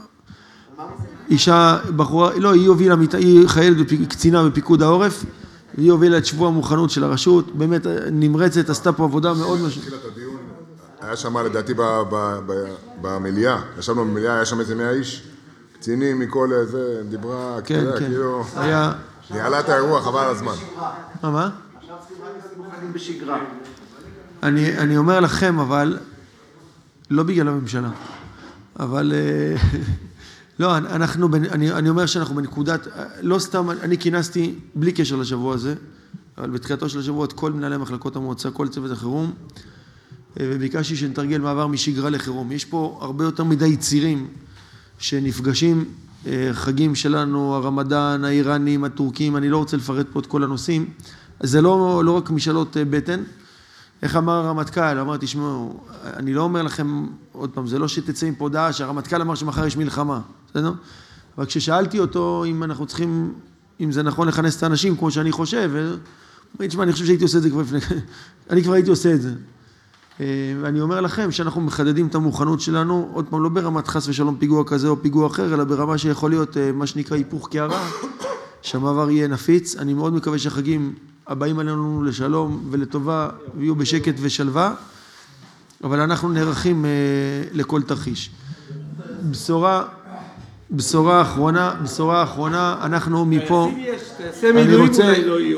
אישה, בחורה, לא, היא הובילה, היא חיילת, קצינה בפיקוד העורף, והיא הובילה את שבוע המוכנות של הרשות, באמת נמרצת, עשתה פה עבודה מאוד משמעותית. היה שם לדעתי במליאה, ישבנו במליאה, היה שם איזה מאה איש, קצינים מכל איזה, דיברה, כן, כן, כאילו, היה... ניהלה את האירוע, חבל על הזמן. מה, מה? בשגרה. אני, אני אומר לכם, אבל, לא בגלל הממשלה, אבל, לא, אנחנו, אני, אני אומר שאנחנו בנקודת, לא סתם, אני כינסתי, בלי קשר לשבוע הזה, אבל בתחילתו של השבוע, את כל מנהלי מחלקות המועצה, כל צוות החירום, וביקשתי שנתרגל מעבר משגרה לחירום. יש פה הרבה יותר מדי צירים שנפגשים, חגים שלנו, הרמדאן, האיראנים, הטורקים, אני לא רוצה לפרט פה את כל הנושאים, זה לא, לא רק משאלות בטן. איך אמר הרמטכ"ל? אמר, תשמעו, אני לא אומר לכם, עוד פעם, זה לא שתצא עם פה הודעה שהרמטכ"ל אמר שמחר יש מלחמה, בסדר? אבל כששאלתי אותו אם אנחנו צריכים, אם זה נכון לכנס את האנשים כמו שאני חושב, אמרתי, תשמע, אני חושב שהייתי עושה את זה כבר לפני, אני כבר הייתי עושה את זה. ואני אומר לכם שאנחנו מחדדים את המוכנות שלנו, עוד פעם, לא ברמת חס ושלום פיגוע כזה או פיגוע אחר, אלא ברמה שיכול להיות מה שנקרא היפוך קערה, שהמעבר יהיה נפיץ. אני מאוד מקווה שהחגים הבאים עלינו לשלום ולטובה, ויהיו בשקט ושלווה, אבל אנחנו נערכים לכל תרחיש. בשורה, בשורה האחרונה, בשורה האחרונה, אנחנו מפה, אני רוצה,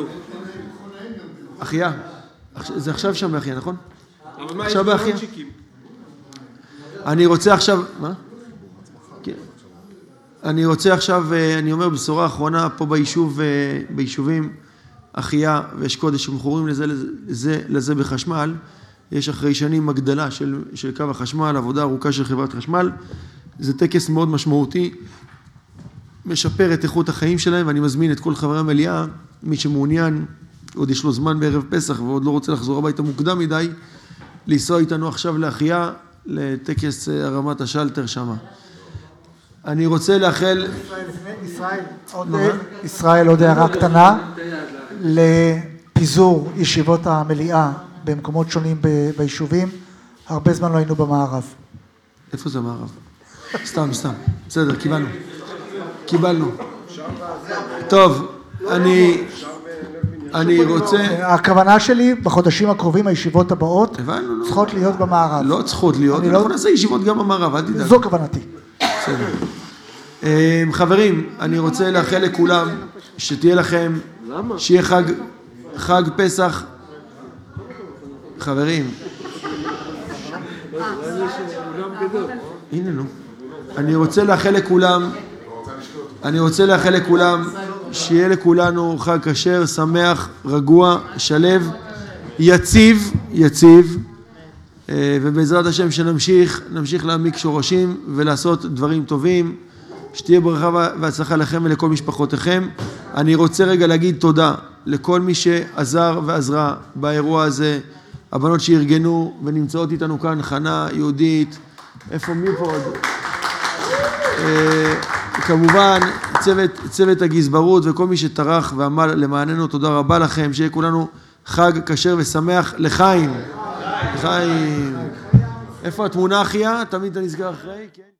אחיה, זה עכשיו שם באחיה, נכון? אבל מה, עכשיו יש באחיה. מלונצ'יקים? אני רוצה עכשיו, מה? כן. אני רוצה עכשיו, אני אומר בשורה האחרונה, פה ביישוב, ביישובים, אחיה ויש קודש שמחורים לזה, לזה, לזה בחשמל, יש אחרי שנים הגדלה של, של קו החשמל, עבודה ארוכה של חברת חשמל, זה טקס מאוד משמעותי, משפר את איכות החיים שלהם, ואני מזמין את כל חברי המליאה, מי שמעוניין, עוד יש לו זמן בערב פסח, ועוד לא רוצה לחזור הביתה מוקדם מדי, לנסוע איתנו עכשיו לאחיה, לטקס הרמת השלטר שמה. אני רוצה לאחל... ישראל, עוד, ישראל, עוד הערה קטנה, לפיזור ישיבות המליאה במקומות שונים ביישובים, הרבה זמן לא היינו במערב. איפה זה המערב? סתם, סתם. בסדר, קיבלנו. קיבלנו. טוב, אני... אני רוצה... הכוונה שלי, בחודשים הקרובים, הישיבות הבאות, צריכות להיות במערב. לא צריכות להיות, אנחנו נעשה ישיבות גם במערב, אל תדאג. זו כוונתי. בסדר. חברים, אני רוצה לאחל לכולם שתהיה לכם, שיהיה חג, חג פסח. חברים. הנה נו. אני רוצה לאחל לכולם, אני רוצה לאחל לכולם, שיהיה לכולנו חג כשר, שמח, רגוע, שלב, יציב, יציב, ובעזרת השם שנמשיך, נמשיך להעמיק שורשים ולעשות דברים טובים, שתהיה ברכה והצלחה לכם ולכל משפחותיכם. אני רוצה רגע להגיד תודה לכל מי שעזר ועזרה באירוע הזה, הבנות שארגנו ונמצאות איתנו כאן, חנה, יהודית, איפה מי פה עוד? כמובן, צוות, צוות הגזברות וכל מי שטרח ועמל למעננו, תודה רבה לכם, שיהיה כולנו חג כשר ושמח לחיים. לחיים. איפה התמונה אחיה? תמיד אתה נסגר אחרי? כן.